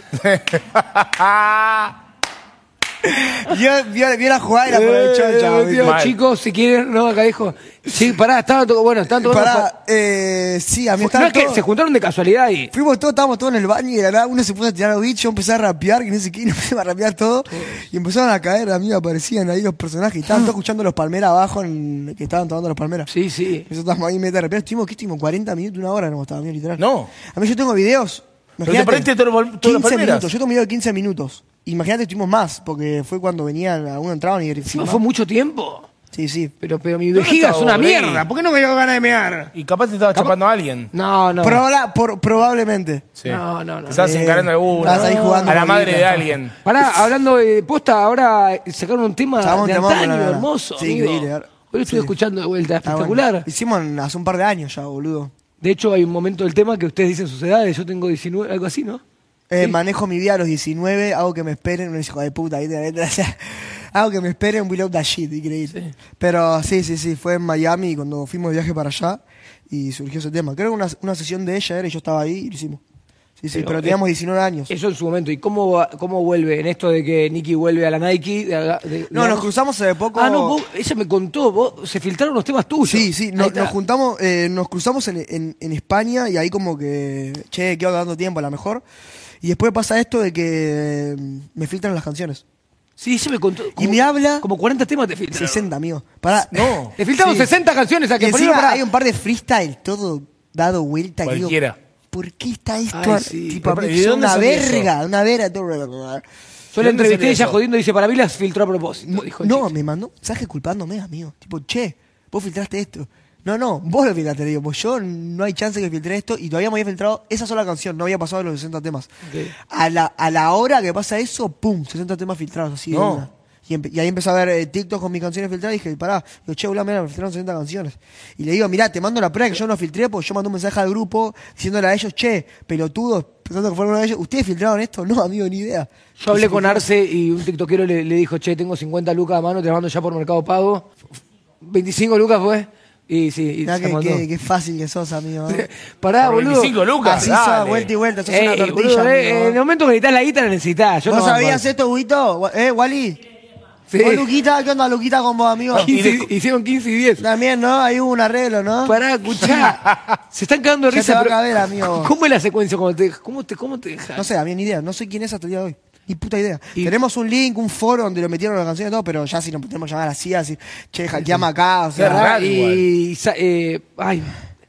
Speaker 2: Vio, vio, vio la jugada y la aprovechó,
Speaker 1: Eh,
Speaker 2: chaval.
Speaker 1: tío,
Speaker 3: Mal.
Speaker 1: chicos, si quieren, no, acá dijo. Sí, pará, estaban to- bueno, estaban tocando.
Speaker 2: Pará, eh, sí, a mí
Speaker 1: no
Speaker 2: estaba
Speaker 1: es que
Speaker 2: todo-
Speaker 1: se juntaron de casualidad ahí.
Speaker 2: Fuimos todos, estábamos todos en el baño y de la nada uno se puso a tirar los bichos, yo empecé a rapear, que no sé qué, y nos empezamos a rapear todo. Y empezaron a caer, a mí me aparecían ahí los personajes. Y estaban todos escuchando los palmeras abajo, en, que estaban tomando los palmeras.
Speaker 1: Sí, sí.
Speaker 2: Nosotros estábamos ahí meta rapear. Estuvimos, ¿qué estuvimos? cuarenta minutos, una hora, no estábamos bien literal.
Speaker 3: No.
Speaker 2: A mí yo tengo videos.
Speaker 3: Pero te
Speaker 2: imagínate,
Speaker 3: perdiste todos los pal- todos los
Speaker 2: quince
Speaker 3: palmeras.
Speaker 2: minutos, yo tengo un video de quince minutos. Imagínate, estuvimos más, porque fue cuando venían, algunos entraban y
Speaker 1: Encima
Speaker 2: filmaban.
Speaker 1: fue mucho tiempo.
Speaker 2: Sí, sí.
Speaker 1: Pero, pero mi vejiga es
Speaker 3: estaba
Speaker 1: una
Speaker 3: por ahí.
Speaker 1: mierda. ¿Por qué no me dio ganas de mear?
Speaker 3: Y capaz te estaba chapando a alguien.
Speaker 1: No, no.
Speaker 2: Probabla- por- probablemente.
Speaker 3: Sí.
Speaker 1: No, no, no.
Speaker 3: Te estabas
Speaker 2: Eh,
Speaker 3: encarando a alguna.
Speaker 2: estabas ahí jugando
Speaker 3: a la
Speaker 2: con
Speaker 3: madre
Speaker 2: Lita.
Speaker 3: de alguien.
Speaker 1: Pará, hablando de posta, ahora sacaron un tema
Speaker 2: Sacamos un
Speaker 1: de
Speaker 2: temón,
Speaker 1: antaño,
Speaker 2: la verdad.
Speaker 1: hermoso.
Speaker 2: Sí,
Speaker 1: amigo.
Speaker 2: increíble.
Speaker 1: Hoy lo estuve
Speaker 2: Sí.
Speaker 1: escuchando de vuelta,
Speaker 2: Está
Speaker 1: espectacular.
Speaker 2: bueno. Hicimos en- hace un par de años ya, boludo.
Speaker 1: De hecho, hay un momento del tema que ustedes dicen sus edades. Yo tengo diecinueve, algo así, ¿no?
Speaker 2: Eh,
Speaker 1: Sí.
Speaker 2: Manejo mi vida a los diecinueve, hago que me esperen, un hijo de puta, ¿viste? O sea, hago que me esperen, we love that shit, increíble. Pero sí, sí, sí, fue en Miami cuando fuimos de viaje para allá y surgió ese tema. Creo que una, una sesión de ella era y yo estaba ahí y lo hicimos. Sí, sí,
Speaker 1: Pero,
Speaker 2: pero,
Speaker 1: eh,
Speaker 2: teníamos diecinueve años.
Speaker 1: Eso en su momento. ¿Y cómo, va- cómo vuelve en esto de que Nicky vuelve a la Nike? De- de-
Speaker 2: No,
Speaker 1: digamos?
Speaker 2: nos cruzamos hace poco.
Speaker 1: Ah, no, vos, ella me contó. Vos, se filtraron los temas tuyos.
Speaker 2: Sí, sí,
Speaker 1: Ahí
Speaker 2: nos,
Speaker 1: está.
Speaker 2: nos juntamos, eh, nos cruzamos en, en, en España y ahí como que, che, quedo dando tiempo a la mejor. Y después pasa esto de que eh, me filtran las canciones.
Speaker 1: Sí, ella me contó.
Speaker 2: Y me habla-
Speaker 1: Como cuarenta temas te filtraron.
Speaker 2: sesenta, amigo. Pará.
Speaker 3: No.
Speaker 1: Te filtraron
Speaker 2: Sí.
Speaker 1: sesenta canciones a
Speaker 2: Y
Speaker 1: que
Speaker 2: encima
Speaker 1: para-
Speaker 2: hay un par de freestyle todo dado vuelta. que digo,
Speaker 3: Cualquiera.
Speaker 2: ¿por qué está esto?
Speaker 1: Ay, sí.
Speaker 2: Tipo,
Speaker 3: Pero,
Speaker 2: a mí
Speaker 3: ¿y de
Speaker 2: son
Speaker 3: dónde
Speaker 2: una
Speaker 3: salió eso?
Speaker 2: verga, una verga. todo-
Speaker 1: Yo la
Speaker 3: ¿De dónde
Speaker 1: entrevisté
Speaker 3: salió
Speaker 1: ella
Speaker 3: eso?
Speaker 1: jodiendo y dice, para mí las filtró a propósito. dijo el
Speaker 2: No,
Speaker 1: chico.
Speaker 2: me mandó un mensaje culpándome, amigo. Tipo, che, vos filtraste esto. No, no, vos lo filtraste, le digo, pues yo no hay chance que filtré esto y todavía me había filtrado esa sola canción, no había pasado de los sesenta temas.
Speaker 1: Ok.
Speaker 2: A, la, a la hora que pasa eso, pum, sesenta temas filtrados, así de
Speaker 3: No.
Speaker 2: una. Y, empe- y ahí empecé a ver eh, TikTok con mis canciones filtradas y dije, pará, digo, che, boludo, mira, me filtraron sesenta canciones. Y le digo, mirá, te mando la prueba que yo no filtré, porque yo mandé un mensaje al grupo diciéndole a ellos, che, pelotudos, pensando que fueron uno de ellos, ¿ustedes filtraron esto? No, amigo, ni idea.
Speaker 1: Yo hablé con Arce y un tiktokero le, le dijo, che, tengo cincuenta lucas a mano, te las mando ya por Mercado Pago. veinticinco lucas fue. Y sí, y
Speaker 2: Mirá
Speaker 1: se
Speaker 2: qué,
Speaker 1: mandó.
Speaker 2: qué, qué fácil que sos, amigo. ¿eh?
Speaker 1: Pará,
Speaker 3: Por
Speaker 1: boludo.
Speaker 3: veinticinco lucas.
Speaker 2: Así
Speaker 3: dale.
Speaker 2: sos, vuelta y vuelta, sos
Speaker 1: Ey,
Speaker 2: una tortilla,
Speaker 1: boludo, eh,
Speaker 2: amigo.
Speaker 1: en el momento que necesitas la guita, la necesitas. Yo
Speaker 2: ¿Vos
Speaker 1: no
Speaker 2: sabías esto, Huguito? ¿Eh, Wally?
Speaker 1: Sí.
Speaker 2: ¿Vos, Luquita? ¿Qué onda, Luquita, con vos, amigo?
Speaker 1: quince, hicieron quince y diez.
Speaker 2: También, ¿no? Ahí hubo un arreglo, ¿no?
Speaker 1: Pará, escuchá. Se están cagando de
Speaker 2: Ya
Speaker 1: risa.
Speaker 2: te va a
Speaker 1: pero-
Speaker 2: caber, amigo.
Speaker 1: ¿Cómo es la secuencia? Cuando te, ¿Cómo te, cómo te dejas?
Speaker 2: No sé, a mí ni idea. No sé quién es hasta el día de hoy. Ni puta idea.
Speaker 1: Y-
Speaker 2: Tenemos un link, un foro donde lo metieron las canciones y todo, pero ya si nos podemos llamar así, así, che, hackeame acá, o
Speaker 1: Qué
Speaker 2: sea.
Speaker 1: raro, y, sa- eh, ay,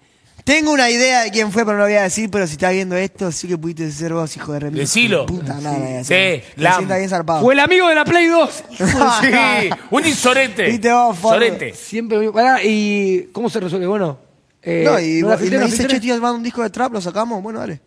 Speaker 2: Tengo una idea de quién fue, pero no lo voy a decir, pero si estás viendo esto, sí que pudiste ser vos, hijo de remil.
Speaker 3: Decilo.
Speaker 2: Puta nada.
Speaker 3: Sí,
Speaker 2: La
Speaker 3: Lam.
Speaker 2: sienta bien zarpado.
Speaker 1: fue el amigo de la Play dos.
Speaker 3: Sí, un insorete.
Speaker 2: Viste vos, Forro.
Speaker 3: Sorete.
Speaker 1: Siempre lo mismo. Pará, ¿y cómo se resuelve? Bueno, eh,
Speaker 2: No, y,
Speaker 1: ¿no la
Speaker 2: y
Speaker 1: filtré,
Speaker 2: me
Speaker 1: no
Speaker 2: dice,
Speaker 1: filtré?
Speaker 2: che, tío, armando un disco de trap, lo sacamos, bueno, dale.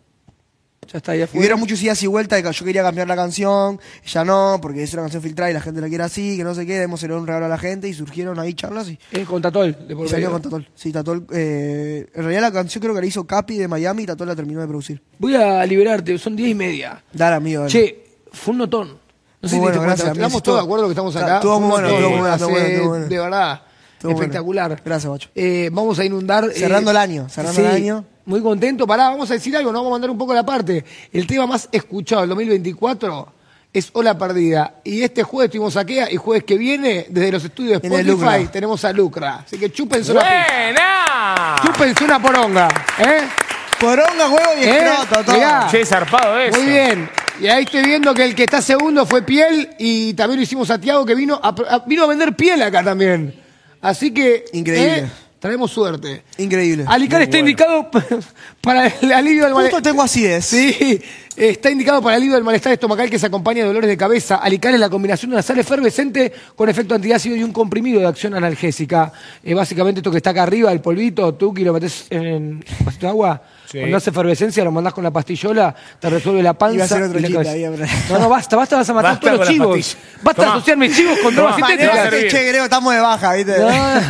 Speaker 1: Ya está, ya
Speaker 2: Y
Speaker 1: fue.
Speaker 2: hubieron muchos idas y vueltas de que yo quería cambiar la canción, ella no, porque es una canción filtrada y la gente la quiere así, que no sé qué, debemos hacer un regalo a la gente y surgieron ahí charlas y,
Speaker 1: Es con Tatol. De por
Speaker 2: y salió
Speaker 1: medio.
Speaker 2: con Tatol. Sí, Tatol, eh, en realidad la canción creo que la hizo Capi de Miami y Tatol la terminó de producir.
Speaker 1: Voy a liberarte, son diez y media.
Speaker 2: Dale, amigo, dale.
Speaker 1: Che, fue un notón. No sé si
Speaker 2: Muy
Speaker 1: te
Speaker 2: bueno,
Speaker 1: diste cuenta,
Speaker 2: gracias,
Speaker 1: estamos
Speaker 2: amigo.
Speaker 1: todos de acuerdo que estamos acá.
Speaker 2: Estuvo muy
Speaker 1: Fue un
Speaker 2: bueno,
Speaker 1: notón,
Speaker 2: estuvo muy bueno,
Speaker 1: hace-
Speaker 2: estuvo bueno, estuvo bueno.
Speaker 1: De verdad,
Speaker 2: Estuvo bueno.
Speaker 1: espectacular.
Speaker 2: Gracias, guacho.
Speaker 1: Eh, vamos a inundar. eh,
Speaker 2: Cerrando el año, cerrando el año.
Speaker 1: Muy contento. Pará, vamos a decir algo, nos vamos a mandar un poco a la parte. El tema más escuchado del dos mil veinticuatro es Ola Perdida. Y este jueves tuvimos Saquea y jueves que viene, desde los estudios de
Speaker 2: En el
Speaker 1: Spotify,
Speaker 2: Lucra.
Speaker 1: tenemos a Lucra. Así que chúpense una pizza.
Speaker 3: ¡Buena!
Speaker 1: Chúpense una poronga. ¿Eh?
Speaker 2: Poronga, huevo y
Speaker 1: ¿Eh?
Speaker 2: escroto, todo.
Speaker 1: Mirá.
Speaker 3: Che, zarpado eso.
Speaker 1: Muy bien. Y ahí estoy viendo que el que está segundo fue Piel y también lo hicimos a Tiago que vino a, a- vino a vender piel acá también. Así que
Speaker 2: Increíble.
Speaker 1: ¿eh? Traemos suerte.
Speaker 2: Increíble.
Speaker 1: Alicar está indicado para el alivio del
Speaker 2: Justo
Speaker 1: malestar.
Speaker 2: tengo acidez.
Speaker 1: Sí, está indicado para el alivio del malestar estomacal que se acompaña de dolores de cabeza. Alicar es la combinación de una sal efervescente con efecto antiácido y un comprimido de acción analgésica. Eh, básicamente esto que está acá arriba, el polvito, tú que lo metes en un vasito de agua.
Speaker 3: Sí.
Speaker 1: Cuando hace efervescencia lo mandás con la pastillola, te resuelve la panza.
Speaker 2: Iba a hacer otro
Speaker 1: y la
Speaker 2: chiste
Speaker 1: cabeza.
Speaker 2: ahí, pero-
Speaker 1: No, no, basta, basta, vas a matar
Speaker 3: Basta
Speaker 1: todos los
Speaker 3: con las
Speaker 1: chivos.
Speaker 3: pastillas.
Speaker 1: Basta de
Speaker 3: Tomá.
Speaker 1: asociar mis chivos con drogas
Speaker 3: Tomá.
Speaker 1: sintéticas.
Speaker 3: Te va a servir.
Speaker 2: Che, creo, estamos de baja, ¿viste?
Speaker 1: No,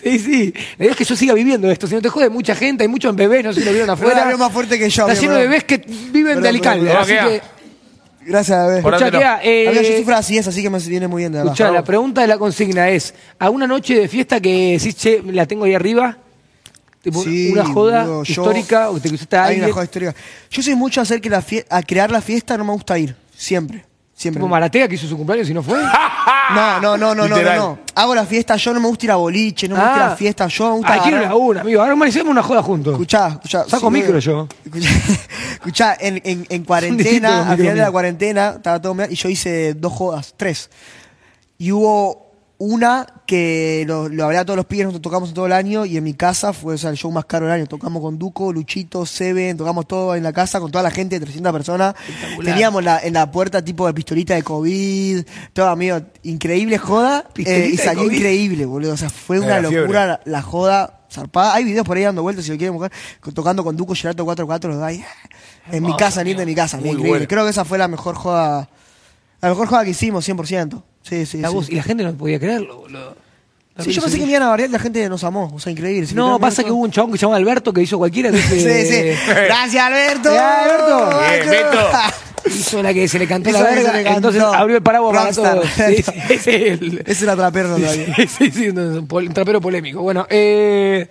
Speaker 1: Sí, sí. La idea es que yo siga viviendo esto. Si no te jode, mucha gente, hay muchos bebés, no sé si lo vieron
Speaker 2: Pero
Speaker 1: afuera.
Speaker 2: la veo más fuerte que yo.
Speaker 1: Está
Speaker 2: amigo,
Speaker 1: lleno de
Speaker 2: perdón.
Speaker 1: bebés que viven
Speaker 2: Perdón,
Speaker 1: de Alicante.
Speaker 2: perdón,
Speaker 1: Así
Speaker 3: perdón.
Speaker 1: que,
Speaker 2: Gracias, bebé.
Speaker 3: Por-
Speaker 1: escuchá, Kea, eh,
Speaker 2: Amigo, yo sufro así, es así que me viene muy bien de verdad.
Speaker 1: escuchá, la pregunta de la consigna es: ¿a una noche de fiesta que decís, che, la tengo ahí arriba? Tipo,
Speaker 2: Sí,
Speaker 1: una joda
Speaker 2: boludo, yo-
Speaker 1: histórica o te cruzaste a
Speaker 2: Hay
Speaker 1: alguien.
Speaker 2: una joda histórica. Yo soy mucho a hacer que la fie- a crear la fiesta, no me gusta ir. Siempre. Siempre.
Speaker 1: Tipo Maratea que hizo su cumpleaños y no fue.
Speaker 2: No, no, no, no, no, no,
Speaker 3: Literal.
Speaker 2: no. Hago la fiesta, yo no me gusta ir a boliche, no me gusta ir a
Speaker 1: Ah.
Speaker 2: fiesta, yo me gusta
Speaker 1: Ah, quiero ir
Speaker 2: agarrar-
Speaker 1: a una, amigo. Ahora hacemos una joda juntos.
Speaker 2: Escuchá, escuchá.
Speaker 1: Saco
Speaker 2: sí,
Speaker 1: micro
Speaker 2: no-
Speaker 1: yo.
Speaker 2: Escuchá, escuchá, en, en, en
Speaker 1: distintos
Speaker 2: cuarentena,
Speaker 1: los
Speaker 2: al final
Speaker 1: micros
Speaker 2: de la
Speaker 1: míos.
Speaker 2: cuarentena, estaba todo mal, y yo hice dos jodas, tres. Y hubo una que lo, lo hablé a todos los pibes, nosotros tocamos en todo el año, y en mi casa fue o sea, el show más caro del año. Tocamos con Duco, Luchito, Seven, tocamos todo en la casa con toda la gente, trescientas personas. Teníamos la, en la puerta tipo de pistolita de COVID, todo, amigo, increíble joda,
Speaker 1: Pistolita
Speaker 2: eh, y
Speaker 1: de
Speaker 2: salió
Speaker 1: COVID.
Speaker 2: increíble, boludo. O sea, fue
Speaker 3: Era
Speaker 2: una
Speaker 3: la fiebre.
Speaker 2: locura la, la joda zarpada. Hay videos por ahí dando vueltas si lo quieren buscar, con- tocando con Duco, Gelato cuatro cuatro, los hay. En mi casa, lindo en mi casa,
Speaker 3: Muy
Speaker 2: increíble.
Speaker 3: bueno.
Speaker 2: Creo que esa fue la mejor joda, la mejor joda que hicimos, cien por ciento. Sí, sí,
Speaker 1: La
Speaker 2: sí.
Speaker 1: voz, y la gente no podía creerlo, boludo.
Speaker 2: Sí, yo pensé que me iban a bardear y la gente nos amó, o sea, increíble. Si
Speaker 1: No,
Speaker 2: me-
Speaker 1: pasa que hubo un chabón que se llama Alberto que hizo cualquiera. Que
Speaker 2: Sí, sí. Gracias, Alberto.
Speaker 1: Ya, Alberto.
Speaker 3: Bien, Beto.
Speaker 1: Hizo la que se le cantó
Speaker 2: Hizo
Speaker 1: la
Speaker 2: la que se
Speaker 1: verga,
Speaker 2: le cantó.
Speaker 1: entonces abrió el paraguas para
Speaker 2: Rockstar.
Speaker 1: todos. Sí, sí, sí, el-
Speaker 2: Ese era trapero todavía.
Speaker 1: sí, sí, sí, un, un pol- un trapero polémico. Bueno, eh,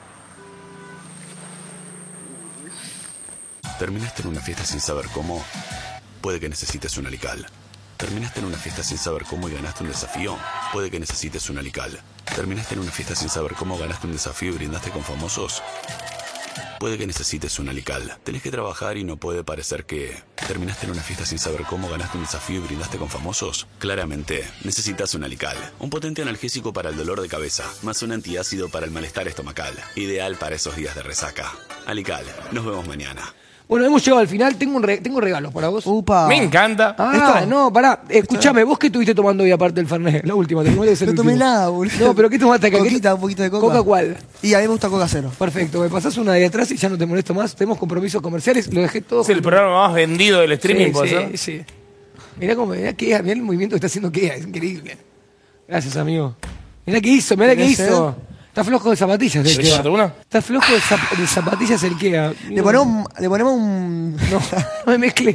Speaker 9: ¿Terminaste en una fiesta sin saber cómo? Puede que necesites un alical. ¿Terminaste en una fiesta sin saber cómo y ganaste un desafío? Puede que necesites un alical. ¿Terminaste en una fiesta sin saber cómo ganaste un desafío y brindaste con famosos? Puede que necesites un alical. Tenés que trabajar y no puede parecer que... ¿Terminaste en una fiesta sin saber cómo ganaste un desafío y brindaste con famosos? Claramente, necesitas un alical. Un potente analgésico para el dolor de cabeza, más un antiácido para el malestar estomacal. Ideal para esos días de resaca. Alical, nos vemos mañana.
Speaker 1: bueno, hemos llegado al final. Tengo, un re- tengo regalos para vos.
Speaker 2: Upa.
Speaker 3: Me encanta.
Speaker 1: Ah,
Speaker 2: ¿Esto?
Speaker 1: no, pará. Escúchame, ¿vos qué estuviste tomando hoy aparte del Fernet? La última, te tomaste el
Speaker 2: No tomé
Speaker 1: último.
Speaker 2: nada, boludo.
Speaker 1: No, pero ¿qué tomaste acá? ¿Qué-
Speaker 2: Coquita, un poquito de coca.
Speaker 1: ¿Coca cuál?
Speaker 2: Y a mí me gusta Coca cero.
Speaker 1: Perfecto, me pasás una de atrás y ya no te molesto más. Tenemos compromisos comerciales, lo dejé todo.
Speaker 3: Es el programa más vendido del streaming,
Speaker 1: Sí,
Speaker 3: ¿puede
Speaker 1: sí,
Speaker 3: ser?
Speaker 1: sí. Mirá cómo, mirá Kea, mirá el movimiento que está haciendo Kea, es increíble. Gracias, amigo. Mirá qué hizo, mirá qué
Speaker 2: ¿Tenés
Speaker 1: hizo. Está flojo de zapatillas el
Speaker 3: ¿Querés
Speaker 1: Kea.
Speaker 3: llevarte una?
Speaker 1: Está flojo de, zap- de zapatillas el Kea.
Speaker 2: Le ponemos un... Le ponemos un...
Speaker 1: No, no me mezclen.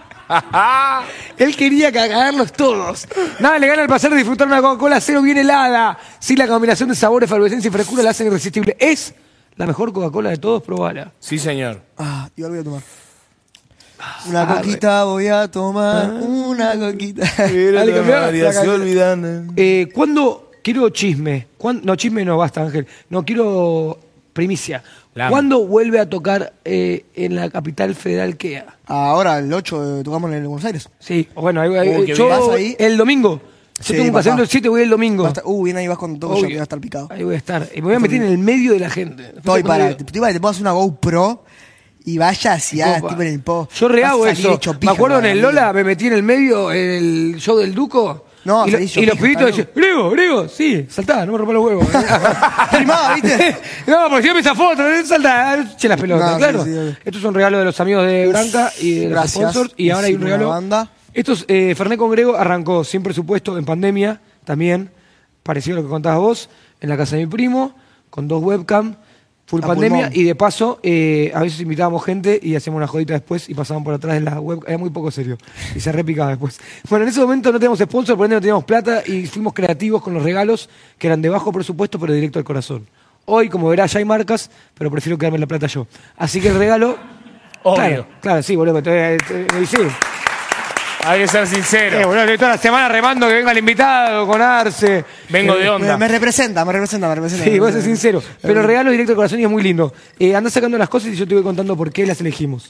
Speaker 1: Él quería cagarlos todos. Nada le gana el placer de disfrutar una Coca-Cola cero bien helada. Sí, la combinación de sabor, efervescencia y frescura la hacen irresistible. Es la mejor Coca-Cola de todos, probala.
Speaker 3: Sí, señor.
Speaker 2: Ah, igual voy a tomar. Una
Speaker 1: Ah,
Speaker 2: coquita voy a tomar, una coquita.
Speaker 1: Dale, cambiá.
Speaker 3: se olvidando.
Speaker 1: Eh, ¿Cuándo quiero chisme? ¿Cuándo- no, chisme no, basta, Ángel. No, quiero primicia.
Speaker 3: La-
Speaker 1: ¿Cuándo vuelve a tocar eh, en la capital federal Kea?
Speaker 2: Ahora, el ocho, eh, tocamos en el Buenos Aires.
Speaker 1: Sí, bueno, ahí, ahí-
Speaker 3: Uy, qué
Speaker 1: yo
Speaker 2: bien. ¿Vas ahí?
Speaker 1: el domingo. Yo
Speaker 2: Sí,
Speaker 1: tengo un
Speaker 2: papá.
Speaker 1: casamiento el siete, voy el domingo.
Speaker 2: Va a estar- uh, bien ahí vas con todo, yo
Speaker 1: Obvio.
Speaker 2: que va a estar picado.
Speaker 1: Ahí voy a estar. Y me voy a meter en el medio de la gente.
Speaker 2: Estoy
Speaker 1: Después
Speaker 2: para,
Speaker 1: te
Speaker 2: te, te, te puedo hacer una GoPro y vaya hacia,
Speaker 1: Copa.
Speaker 2: tipo en el po.
Speaker 1: Yo rehago
Speaker 2: Vas a salir
Speaker 1: eso.
Speaker 2: hecho
Speaker 1: Me
Speaker 2: pija,
Speaker 1: acuerdo en el
Speaker 2: amigo.
Speaker 1: Lola, me metí en el medio, en el show del Duco.
Speaker 2: No,
Speaker 1: y, lo-
Speaker 2: salí yo
Speaker 1: y los
Speaker 2: pija,
Speaker 1: pibitos
Speaker 2: está
Speaker 1: decían, Grego, Grego, sí, saltá, no me rompa los huevos.
Speaker 2: Filmaba, ¿viste?
Speaker 1: No, porque si yo me esa foto, saltá, che las pelotas,
Speaker 2: No, sí,
Speaker 1: claro.
Speaker 2: sí, obvio.
Speaker 1: Estos son regalos de los amigos de Branca y de los
Speaker 2: Gracias.
Speaker 1: sponsors. Y ahora hay un
Speaker 2: Hicimos una
Speaker 1: regalo.
Speaker 2: banda.
Speaker 1: Estos, eh, Fernet con Grego arrancó sin presupuesto en pandemia, también, parecido a lo que contabas vos, en la casa de mi primo, con dos webcam, full
Speaker 2: A
Speaker 1: pandemia,
Speaker 2: pulmón.
Speaker 1: y de paso, eh, a veces invitábamos gente y hacíamos una jodita después y pasaban por atrás de la web, era muy poco serio, y se repicaba después. Bueno, en ese momento no teníamos sponsor, por ende no teníamos plata, y fuimos creativos con los regalos, que eran de bajo presupuesto, pero directo al corazón. Hoy, como verás, ya hay marcas, pero prefiero quedarme la plata yo. Así que el regalo...
Speaker 3: Obvio.
Speaker 1: Claro, claro, sí, boludo, te, te- te- sí.
Speaker 3: Hay que ser sincero.
Speaker 1: Eh, boludo, estoy toda la semana remando que venga el invitado con Arce.
Speaker 3: Vengo de
Speaker 2: Me,
Speaker 3: onda.
Speaker 2: me representa, me representa, me representa.
Speaker 1: Sí, voy a ser sincero. Pero el regalo directo al corazón y es muy lindo. Eh, anda sacando las cosas y yo te voy contando por qué las elegimos.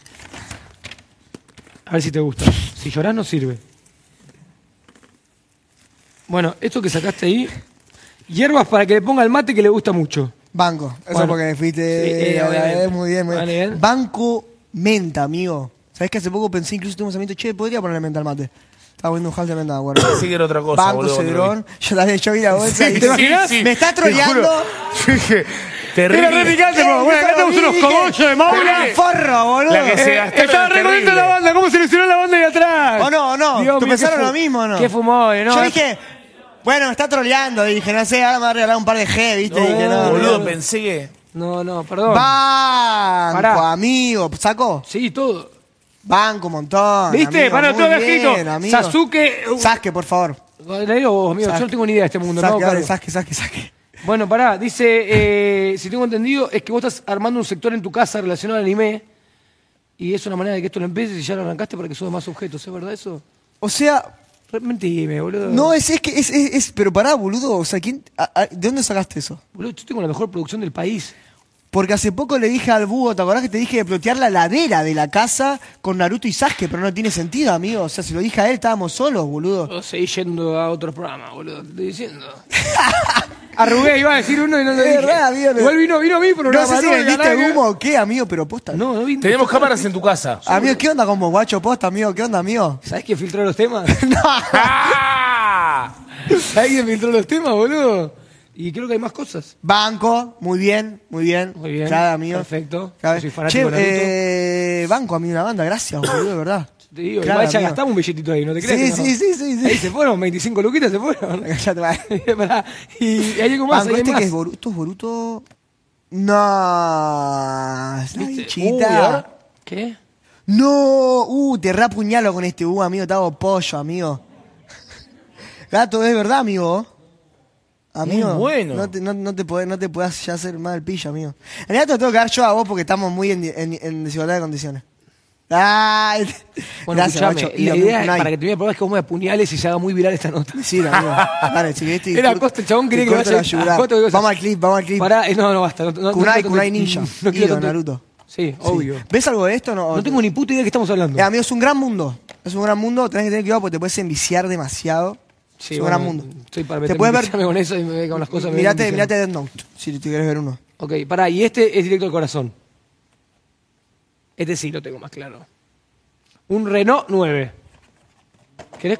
Speaker 1: A ver si te gusta. Si llorás no sirve. Bueno, esto que sacaste ahí, hierbas para que le ponga el mate que le gusta mucho.
Speaker 2: Banco, eso
Speaker 1: Bueno.
Speaker 2: porque fuiste.
Speaker 1: Sí, eh,
Speaker 2: eh,
Speaker 1: obviamente.
Speaker 2: muy bien, muy
Speaker 1: Vale,
Speaker 2: bien.
Speaker 1: bien.
Speaker 2: Banco menta, amigo. ¿Sabés que hace poco pensé, incluso tuve un pensamiento, che, podría ponerle menta al mate? Estaba viendo un jal de menta, bueno.
Speaker 3: Sí que era otra cosa,
Speaker 2: Banco,
Speaker 3: boludo, cuando lo
Speaker 2: Cedrón. Yo también, yo vi la bolsa y
Speaker 3: Sí,
Speaker 2: ¿te imaginas?
Speaker 3: sí, sí.
Speaker 2: Me está
Speaker 3: Te
Speaker 2: troleando.
Speaker 3: juro. Terrible.
Speaker 1: Era re picante, pero bueno, acá tenemos unos cogollos de Maura.
Speaker 2: ¡Qué forro, boludo!
Speaker 3: La que se
Speaker 1: Eh,
Speaker 3: gastaron
Speaker 1: estaba
Speaker 3: es
Speaker 1: re contenta
Speaker 3: terrible.
Speaker 1: la banda, ¿cómo seleccionó la banda de atrás?
Speaker 2: ¿O no, o no?
Speaker 1: Dios
Speaker 2: ¿Tú
Speaker 1: mío,
Speaker 2: pensaron
Speaker 1: qué fu-
Speaker 2: lo mismo o no?
Speaker 1: Qué fumó, eh, ¿no?
Speaker 2: Yo dije, Bueno, me está troleando, dije, no sé, ahora me va a regalar un par de G, ¿viste?
Speaker 3: No,
Speaker 2: dije, no,
Speaker 3: boludo,
Speaker 2: no.
Speaker 3: pensé que...
Speaker 1: No, no, perdón.
Speaker 2: Banco,
Speaker 1: Pará.
Speaker 2: amigo. ¿Saco?
Speaker 1: Sí, todo.
Speaker 2: Banco, un montón.
Speaker 1: ¿Viste?
Speaker 2: Amigo,
Speaker 1: Para
Speaker 2: muy
Speaker 1: todo
Speaker 2: bien,
Speaker 1: bajito.
Speaker 2: amigo.
Speaker 1: Sasuke. uh,
Speaker 2: Sasuke, por favor.
Speaker 1: Le digo vos, amigo,
Speaker 2: Sasuke.
Speaker 1: yo no tengo ni idea de este mundo.
Speaker 2: Sasuke,
Speaker 1: ¿no?
Speaker 2: dale,
Speaker 1: Claro.
Speaker 2: Sasuke, Sasuke, Sasuke.
Speaker 1: Bueno, pará, dice, eh, si tengo entendido, es que vos estás armando un sector en tu casa relacionado al anime y es una manera de que esto lo empieces y ya lo arrancaste para que subas más objetos, ¿es verdad eso?
Speaker 2: O sea,
Speaker 1: Re- Mentime, boludo.
Speaker 2: no, es, es que es, es, es- pero pará, boludo. O sea, ¿quién, a- a- ¿de dónde sacaste eso?
Speaker 1: Boludo, yo tengo la mejor producción del país.
Speaker 2: Porque hace poco le dije al búho, ¿te acordás que te dije de plotear la ladera de la casa con Naruto y Sasuke? Pero no tiene sentido, amigo. O sea, si lo dije a él, estábamos solos, boludo.
Speaker 1: Yo seguí yendo a otros programas, boludo, te estoy diciendo. Arrugué, iba a decir uno y no lo
Speaker 2: Es
Speaker 1: dije.
Speaker 2: verdad, amigo.
Speaker 1: Igual vino, vino a mí, pero
Speaker 2: No sé si
Speaker 1: me
Speaker 2: vendiste humo o qué, amigo, pero posta.
Speaker 1: No, no vino.
Speaker 3: Tenemos cámaras en tu casa.
Speaker 2: Amigo, ¿qué onda con vos, guacho? Posta, amigo, ¿qué onda, amigo?
Speaker 1: ¿Sabés quién filtró los temas?
Speaker 3: ¡Ah!
Speaker 1: ¿Sabés quién filtró los temas, boludo? Y creo que hay más cosas.
Speaker 2: Banco, muy bien, muy bien.
Speaker 1: Muy bien.
Speaker 2: Claro, amigo.
Speaker 1: Perfecto.
Speaker 2: Claro.
Speaker 1: Yo soy fanático
Speaker 2: Che,
Speaker 1: de Naruto.
Speaker 2: eh, banco, amigo, una banda, gracias, boludo, de verdad.
Speaker 1: Te digo,
Speaker 2: Claro,
Speaker 1: igual ya
Speaker 2: amigo.
Speaker 1: gastamos un billetito ahí, ¿no te crees?
Speaker 2: Sí,
Speaker 1: que no?
Speaker 2: sí, sí, sí, sí.
Speaker 1: Ahí se fueron, veinticinco luquitas se fueron.
Speaker 2: Ya te va.
Speaker 1: Pará, y hay algo más,
Speaker 2: Banco,
Speaker 1: hay
Speaker 2: este
Speaker 1: más.
Speaker 2: que es Boruto, es Boruto. No, es la
Speaker 1: ¿Viste?
Speaker 2: bichita.
Speaker 1: Uy, a ver. ¿Qué?
Speaker 2: No, uh, te reapuñalo con este, uh, amigo, te hago pollo, amigo. Gato, es verdad, amigo. Amigo,
Speaker 3: Muy bueno.
Speaker 2: no te, no, no te podés, no te podés ya hacer mal el pillo, amigo. En realidad te lo tengo que dar yo a vos porque estamos muy en, en, en desigualdad de condiciones. Ay,
Speaker 1: Bueno,
Speaker 2: gracias,
Speaker 1: escuchame,
Speaker 2: guacho.
Speaker 1: la
Speaker 2: Y,
Speaker 1: idea
Speaker 2: Unai.
Speaker 1: para que te vea pruebas es que vos me apuñales y se haga muy viral esta nota.
Speaker 2: Sí, amigo. Dale, si querés te
Speaker 1: Era
Speaker 2: cur-
Speaker 1: costa, el chabón
Speaker 2: te
Speaker 1: quería que
Speaker 2: corto
Speaker 1: vaya
Speaker 2: la yugular.
Speaker 1: Costa, digo,
Speaker 2: Vamos al clip, vamos al clip.
Speaker 1: Pará, eh, no, no basta. No, no,
Speaker 2: Kunai,
Speaker 1: no,
Speaker 2: Kunai
Speaker 1: no,
Speaker 2: Ninja.
Speaker 1: No quiero
Speaker 2: Ido,
Speaker 1: tanto-
Speaker 2: Naruto.
Speaker 1: Sí, obvio.
Speaker 2: ¿Ves algo de esto? No,
Speaker 1: No tengo ni puta idea de qué estamos hablando.
Speaker 2: Eh, amigo, es un gran mundo. Es un gran mundo. Tenés que tener cuidado porque te puedes enviciar demasiado.
Speaker 1: Sí,
Speaker 2: es un
Speaker 1: bueno,
Speaker 2: gran mundo.
Speaker 1: Estoy para
Speaker 2: Te
Speaker 1: meterme
Speaker 2: puedes ver.
Speaker 1: enviciarme con eso y me ve con las cosas. me
Speaker 2: Mirate,
Speaker 1: ve
Speaker 2: mirate
Speaker 1: enviciando.
Speaker 2: Death Note, si te querés ver uno.
Speaker 1: Ok, pará, y este es directo al corazón. Este sí lo tengo más claro. Un Renault nueve. ¿Querés?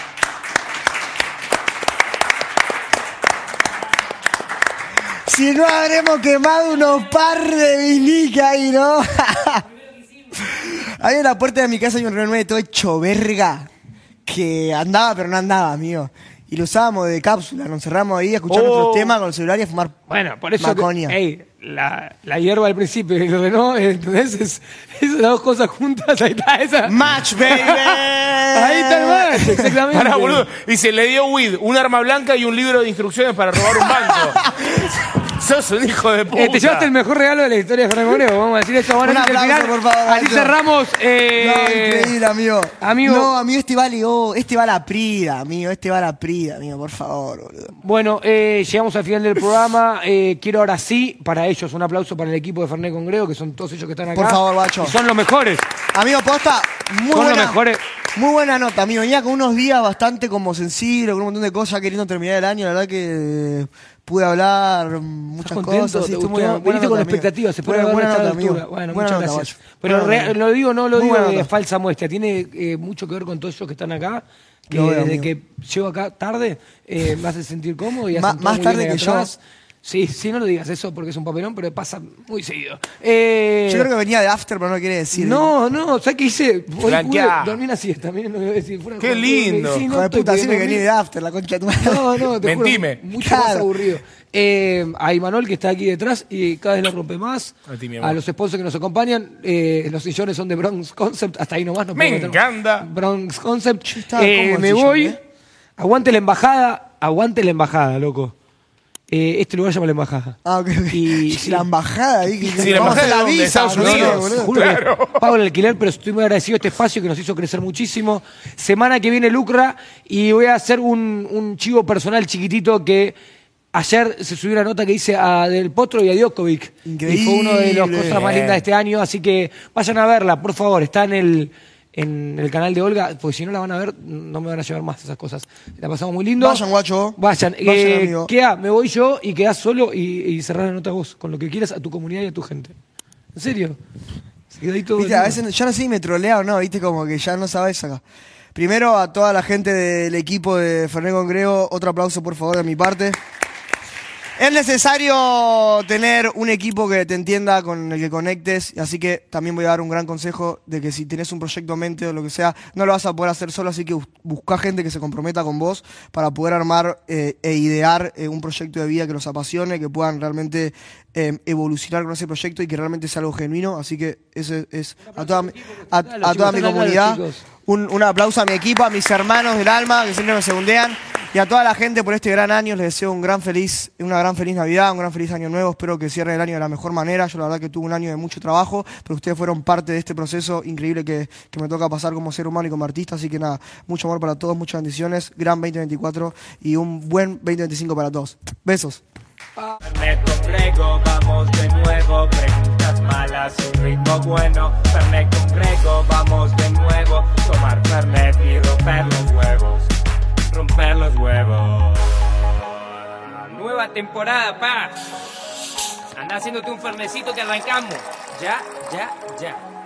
Speaker 2: Si no habremos quemado unos par de vinica ahí, ¿no? Ahí en la puerta de mi casa hay un Renault nueve todo hecho verga. Que andaba, pero no andaba, amigo. Y lo usábamos de cápsula. Nos encerramos ahí a escuchar
Speaker 1: Oh.
Speaker 2: nuestros temas con el celular y a fumar.
Speaker 1: Bueno, por eso.
Speaker 2: Maconia.
Speaker 1: Que, ey, la, la hierba al principio y el Renault, ¿entendés? Es, es las dos cosas juntas, ahí está esa.
Speaker 2: ¡Match, baby!
Speaker 1: Ahí está el match, exactamente.
Speaker 3: Pará, boludo. Y se le dio weed, un arma blanca y un libro de instrucciones para robar un banco. Sos un hijo de puta.
Speaker 1: Eh, te llevaste el mejor regalo de la historia de Fernando Moreno, vamos a decir esto. Bueno,
Speaker 2: Un
Speaker 1: antes del
Speaker 2: aplauso,
Speaker 1: final,
Speaker 2: por favor,
Speaker 1: así
Speaker 2: maestro.
Speaker 1: cerramos. Eh,
Speaker 2: No, increíble, amigo.
Speaker 1: amigo.
Speaker 2: No, amigo, este vale, oh, este va a la Prida, amigo. Este va a la Prida, amigo, por favor, boludo.
Speaker 1: Bueno, eh, llegamos al final del programa. Eh, quiero ahora sí, para ellos, un aplauso para el equipo de Fernet Congrego, que son todos ellos que están acá.
Speaker 2: Por favor, guacho.
Speaker 1: Y son los mejores.
Speaker 2: Amigo, posta, muy
Speaker 1: Son los
Speaker 2: buena,
Speaker 1: mejores.
Speaker 2: muy buena nota, amigo. Venía con unos días bastante como sensibles, con un montón de cosas, ya queriendo terminar el año. La verdad que pude hablar muchas
Speaker 1: ¿Estás contento?
Speaker 2: cosas.
Speaker 1: ¿Te
Speaker 2: Sí, estuvo
Speaker 1: gustó?
Speaker 2: muy buena
Speaker 1: Viniste
Speaker 2: nota,
Speaker 1: con
Speaker 2: amigo.
Speaker 1: expectativas, se puede
Speaker 2: Buena-
Speaker 1: haber
Speaker 2: buena
Speaker 1: estado a
Speaker 2: nota,
Speaker 1: la
Speaker 2: amigo.
Speaker 1: altura. Bueno,
Speaker 2: Buena
Speaker 1: muchas
Speaker 2: nota,
Speaker 1: gracias.
Speaker 2: guacho.
Speaker 1: Pero
Speaker 2: Buena
Speaker 1: re-
Speaker 2: nota.
Speaker 1: lo digo, no lo
Speaker 2: Muy
Speaker 1: digo
Speaker 2: buena
Speaker 1: de
Speaker 2: nota.
Speaker 1: falsa muestra. Tiene eh, mucho que ver con todos ellos que están acá. Que
Speaker 2: Lo veo,
Speaker 1: desde
Speaker 2: amigo.
Speaker 1: que llego acá tarde eh, me hace sentir cómodo y
Speaker 2: Ma-
Speaker 1: hacen todo
Speaker 2: más
Speaker 1: muy
Speaker 2: tarde
Speaker 1: bien ahí
Speaker 2: que yo.
Speaker 1: atrás. Sí, sí, no lo digas eso porque es un papelón, pero pasa muy seguido. Eh,
Speaker 2: Yo creo que venía de after, pero no quiere decir.
Speaker 1: No, no, ¿sabes qué hice? Hoy pude
Speaker 3: Blanqueá.
Speaker 1: dormir una siesta, miren lo que voy a decir. Fuera de
Speaker 3: Qué
Speaker 1: joda,
Speaker 3: lindo.
Speaker 1: sí, no
Speaker 2: Hijo de
Speaker 1: estoy
Speaker 2: puta, decime que
Speaker 1: pudiendo
Speaker 2: venía de after, la concha de tu madre.
Speaker 1: No, no, te juro,
Speaker 3: Mentime.
Speaker 1: mucho más
Speaker 2: Claro.
Speaker 1: aburrido. Eh, a Imanol, que está aquí detrás y cada vez la rompe más.
Speaker 3: A ti, mi amor.
Speaker 1: A los sponsors que nos acompañan. Eh, los sillones son de Bronx Concept. Hasta ahí nomás. No
Speaker 3: Me
Speaker 1: puedo meter-
Speaker 3: encanta.
Speaker 1: Bronx Concept.
Speaker 2: estaba
Speaker 1: Eh,
Speaker 2: cómodo el
Speaker 1: me
Speaker 2: sillón,
Speaker 1: voy.
Speaker 2: ¿eh?
Speaker 1: Aguante la embajada. Aguante la embajada, loco. Eh, este lugar se llama la embajada.
Speaker 2: Ah, ok, ok.
Speaker 1: Y- sí.
Speaker 2: La embajada ahí. Que
Speaker 3: Sí, la
Speaker 2: vamos a
Speaker 3: embajada
Speaker 2: hacer
Speaker 3: de
Speaker 2: visa,
Speaker 3: Estados
Speaker 2: no sé,
Speaker 3: Unidos.
Speaker 2: boludo.
Speaker 1: Juro
Speaker 3: Claro.
Speaker 1: que pago el alquiler, pero estoy muy agradecido de este espacio que nos hizo crecer muchísimo. Semana que viene Lucra y voy a hacer un, un chivo personal chiquitito que ayer se subió una nota que hice a Del Potro y a Djokovic.
Speaker 2: Increíble.
Speaker 1: Y fue uno de los cosas más lindas de este año, así que vayan a verla, por favor. Está en el, en el canal de Olga, porque si no la van a ver, no me van a llevar más esas cosas. La pasamos muy lindo.
Speaker 2: Vayan, guacho.
Speaker 1: Vayan.
Speaker 2: Vayan,
Speaker 1: Eh,
Speaker 2: amigo.
Speaker 1: queda, me voy yo y quedás solo y, y cerrás la nota vos, con lo que quieras a tu comunidad y a tu gente. ¿En serio? Se queda ahí todo.
Speaker 2: Viste, a
Speaker 1: lindo.
Speaker 2: veces yo no sé si me trolea o no, viste, como que ya no sabes acá. Primero a toda la gente del equipo de Fernet Congrego, otro aplauso por favor de mi parte. Es necesario tener un equipo que te entienda, con el que conectes, así que también voy a dar un gran consejo de que si tenés un proyecto en mente o lo que sea, no lo vas a poder hacer solo, así que buscá gente que se comprometa con vos para poder armar eh, e idear eh, un proyecto de vida que los apasione, que puedan realmente eh, evolucionar con ese proyecto y que realmente sea algo genuino, así que ese es a toda, mi- a, a toda mi comunidad. Un, un aplauso a mi equipo, a mis hermanos del alma que siempre me segundean y a toda la gente por este gran año. Les deseo un gran feliz, una gran feliz Navidad, un gran feliz año nuevo. Espero que cierren el año de la mejor manera. Yo la verdad que tuve un año de mucho trabajo, pero ustedes fueron parte de este proceso increíble que, que me toca pasar como ser humano y como artista. Así que nada, mucho amor para todos, muchas bendiciones. Gran veinte veinticuatro y un buen veinte veinticinco para todos. Besos.
Speaker 4: Fernet con Grego, vamos de nuevo. Preguntas malas, un ritmo bueno. Fernet con Grego, vamos de nuevo. Tomar Fernet y romper los huevos. Romper los huevos. Nueva temporada, pa. Anda haciéndote un fernecito que arrancamos. Ya, ya, ya.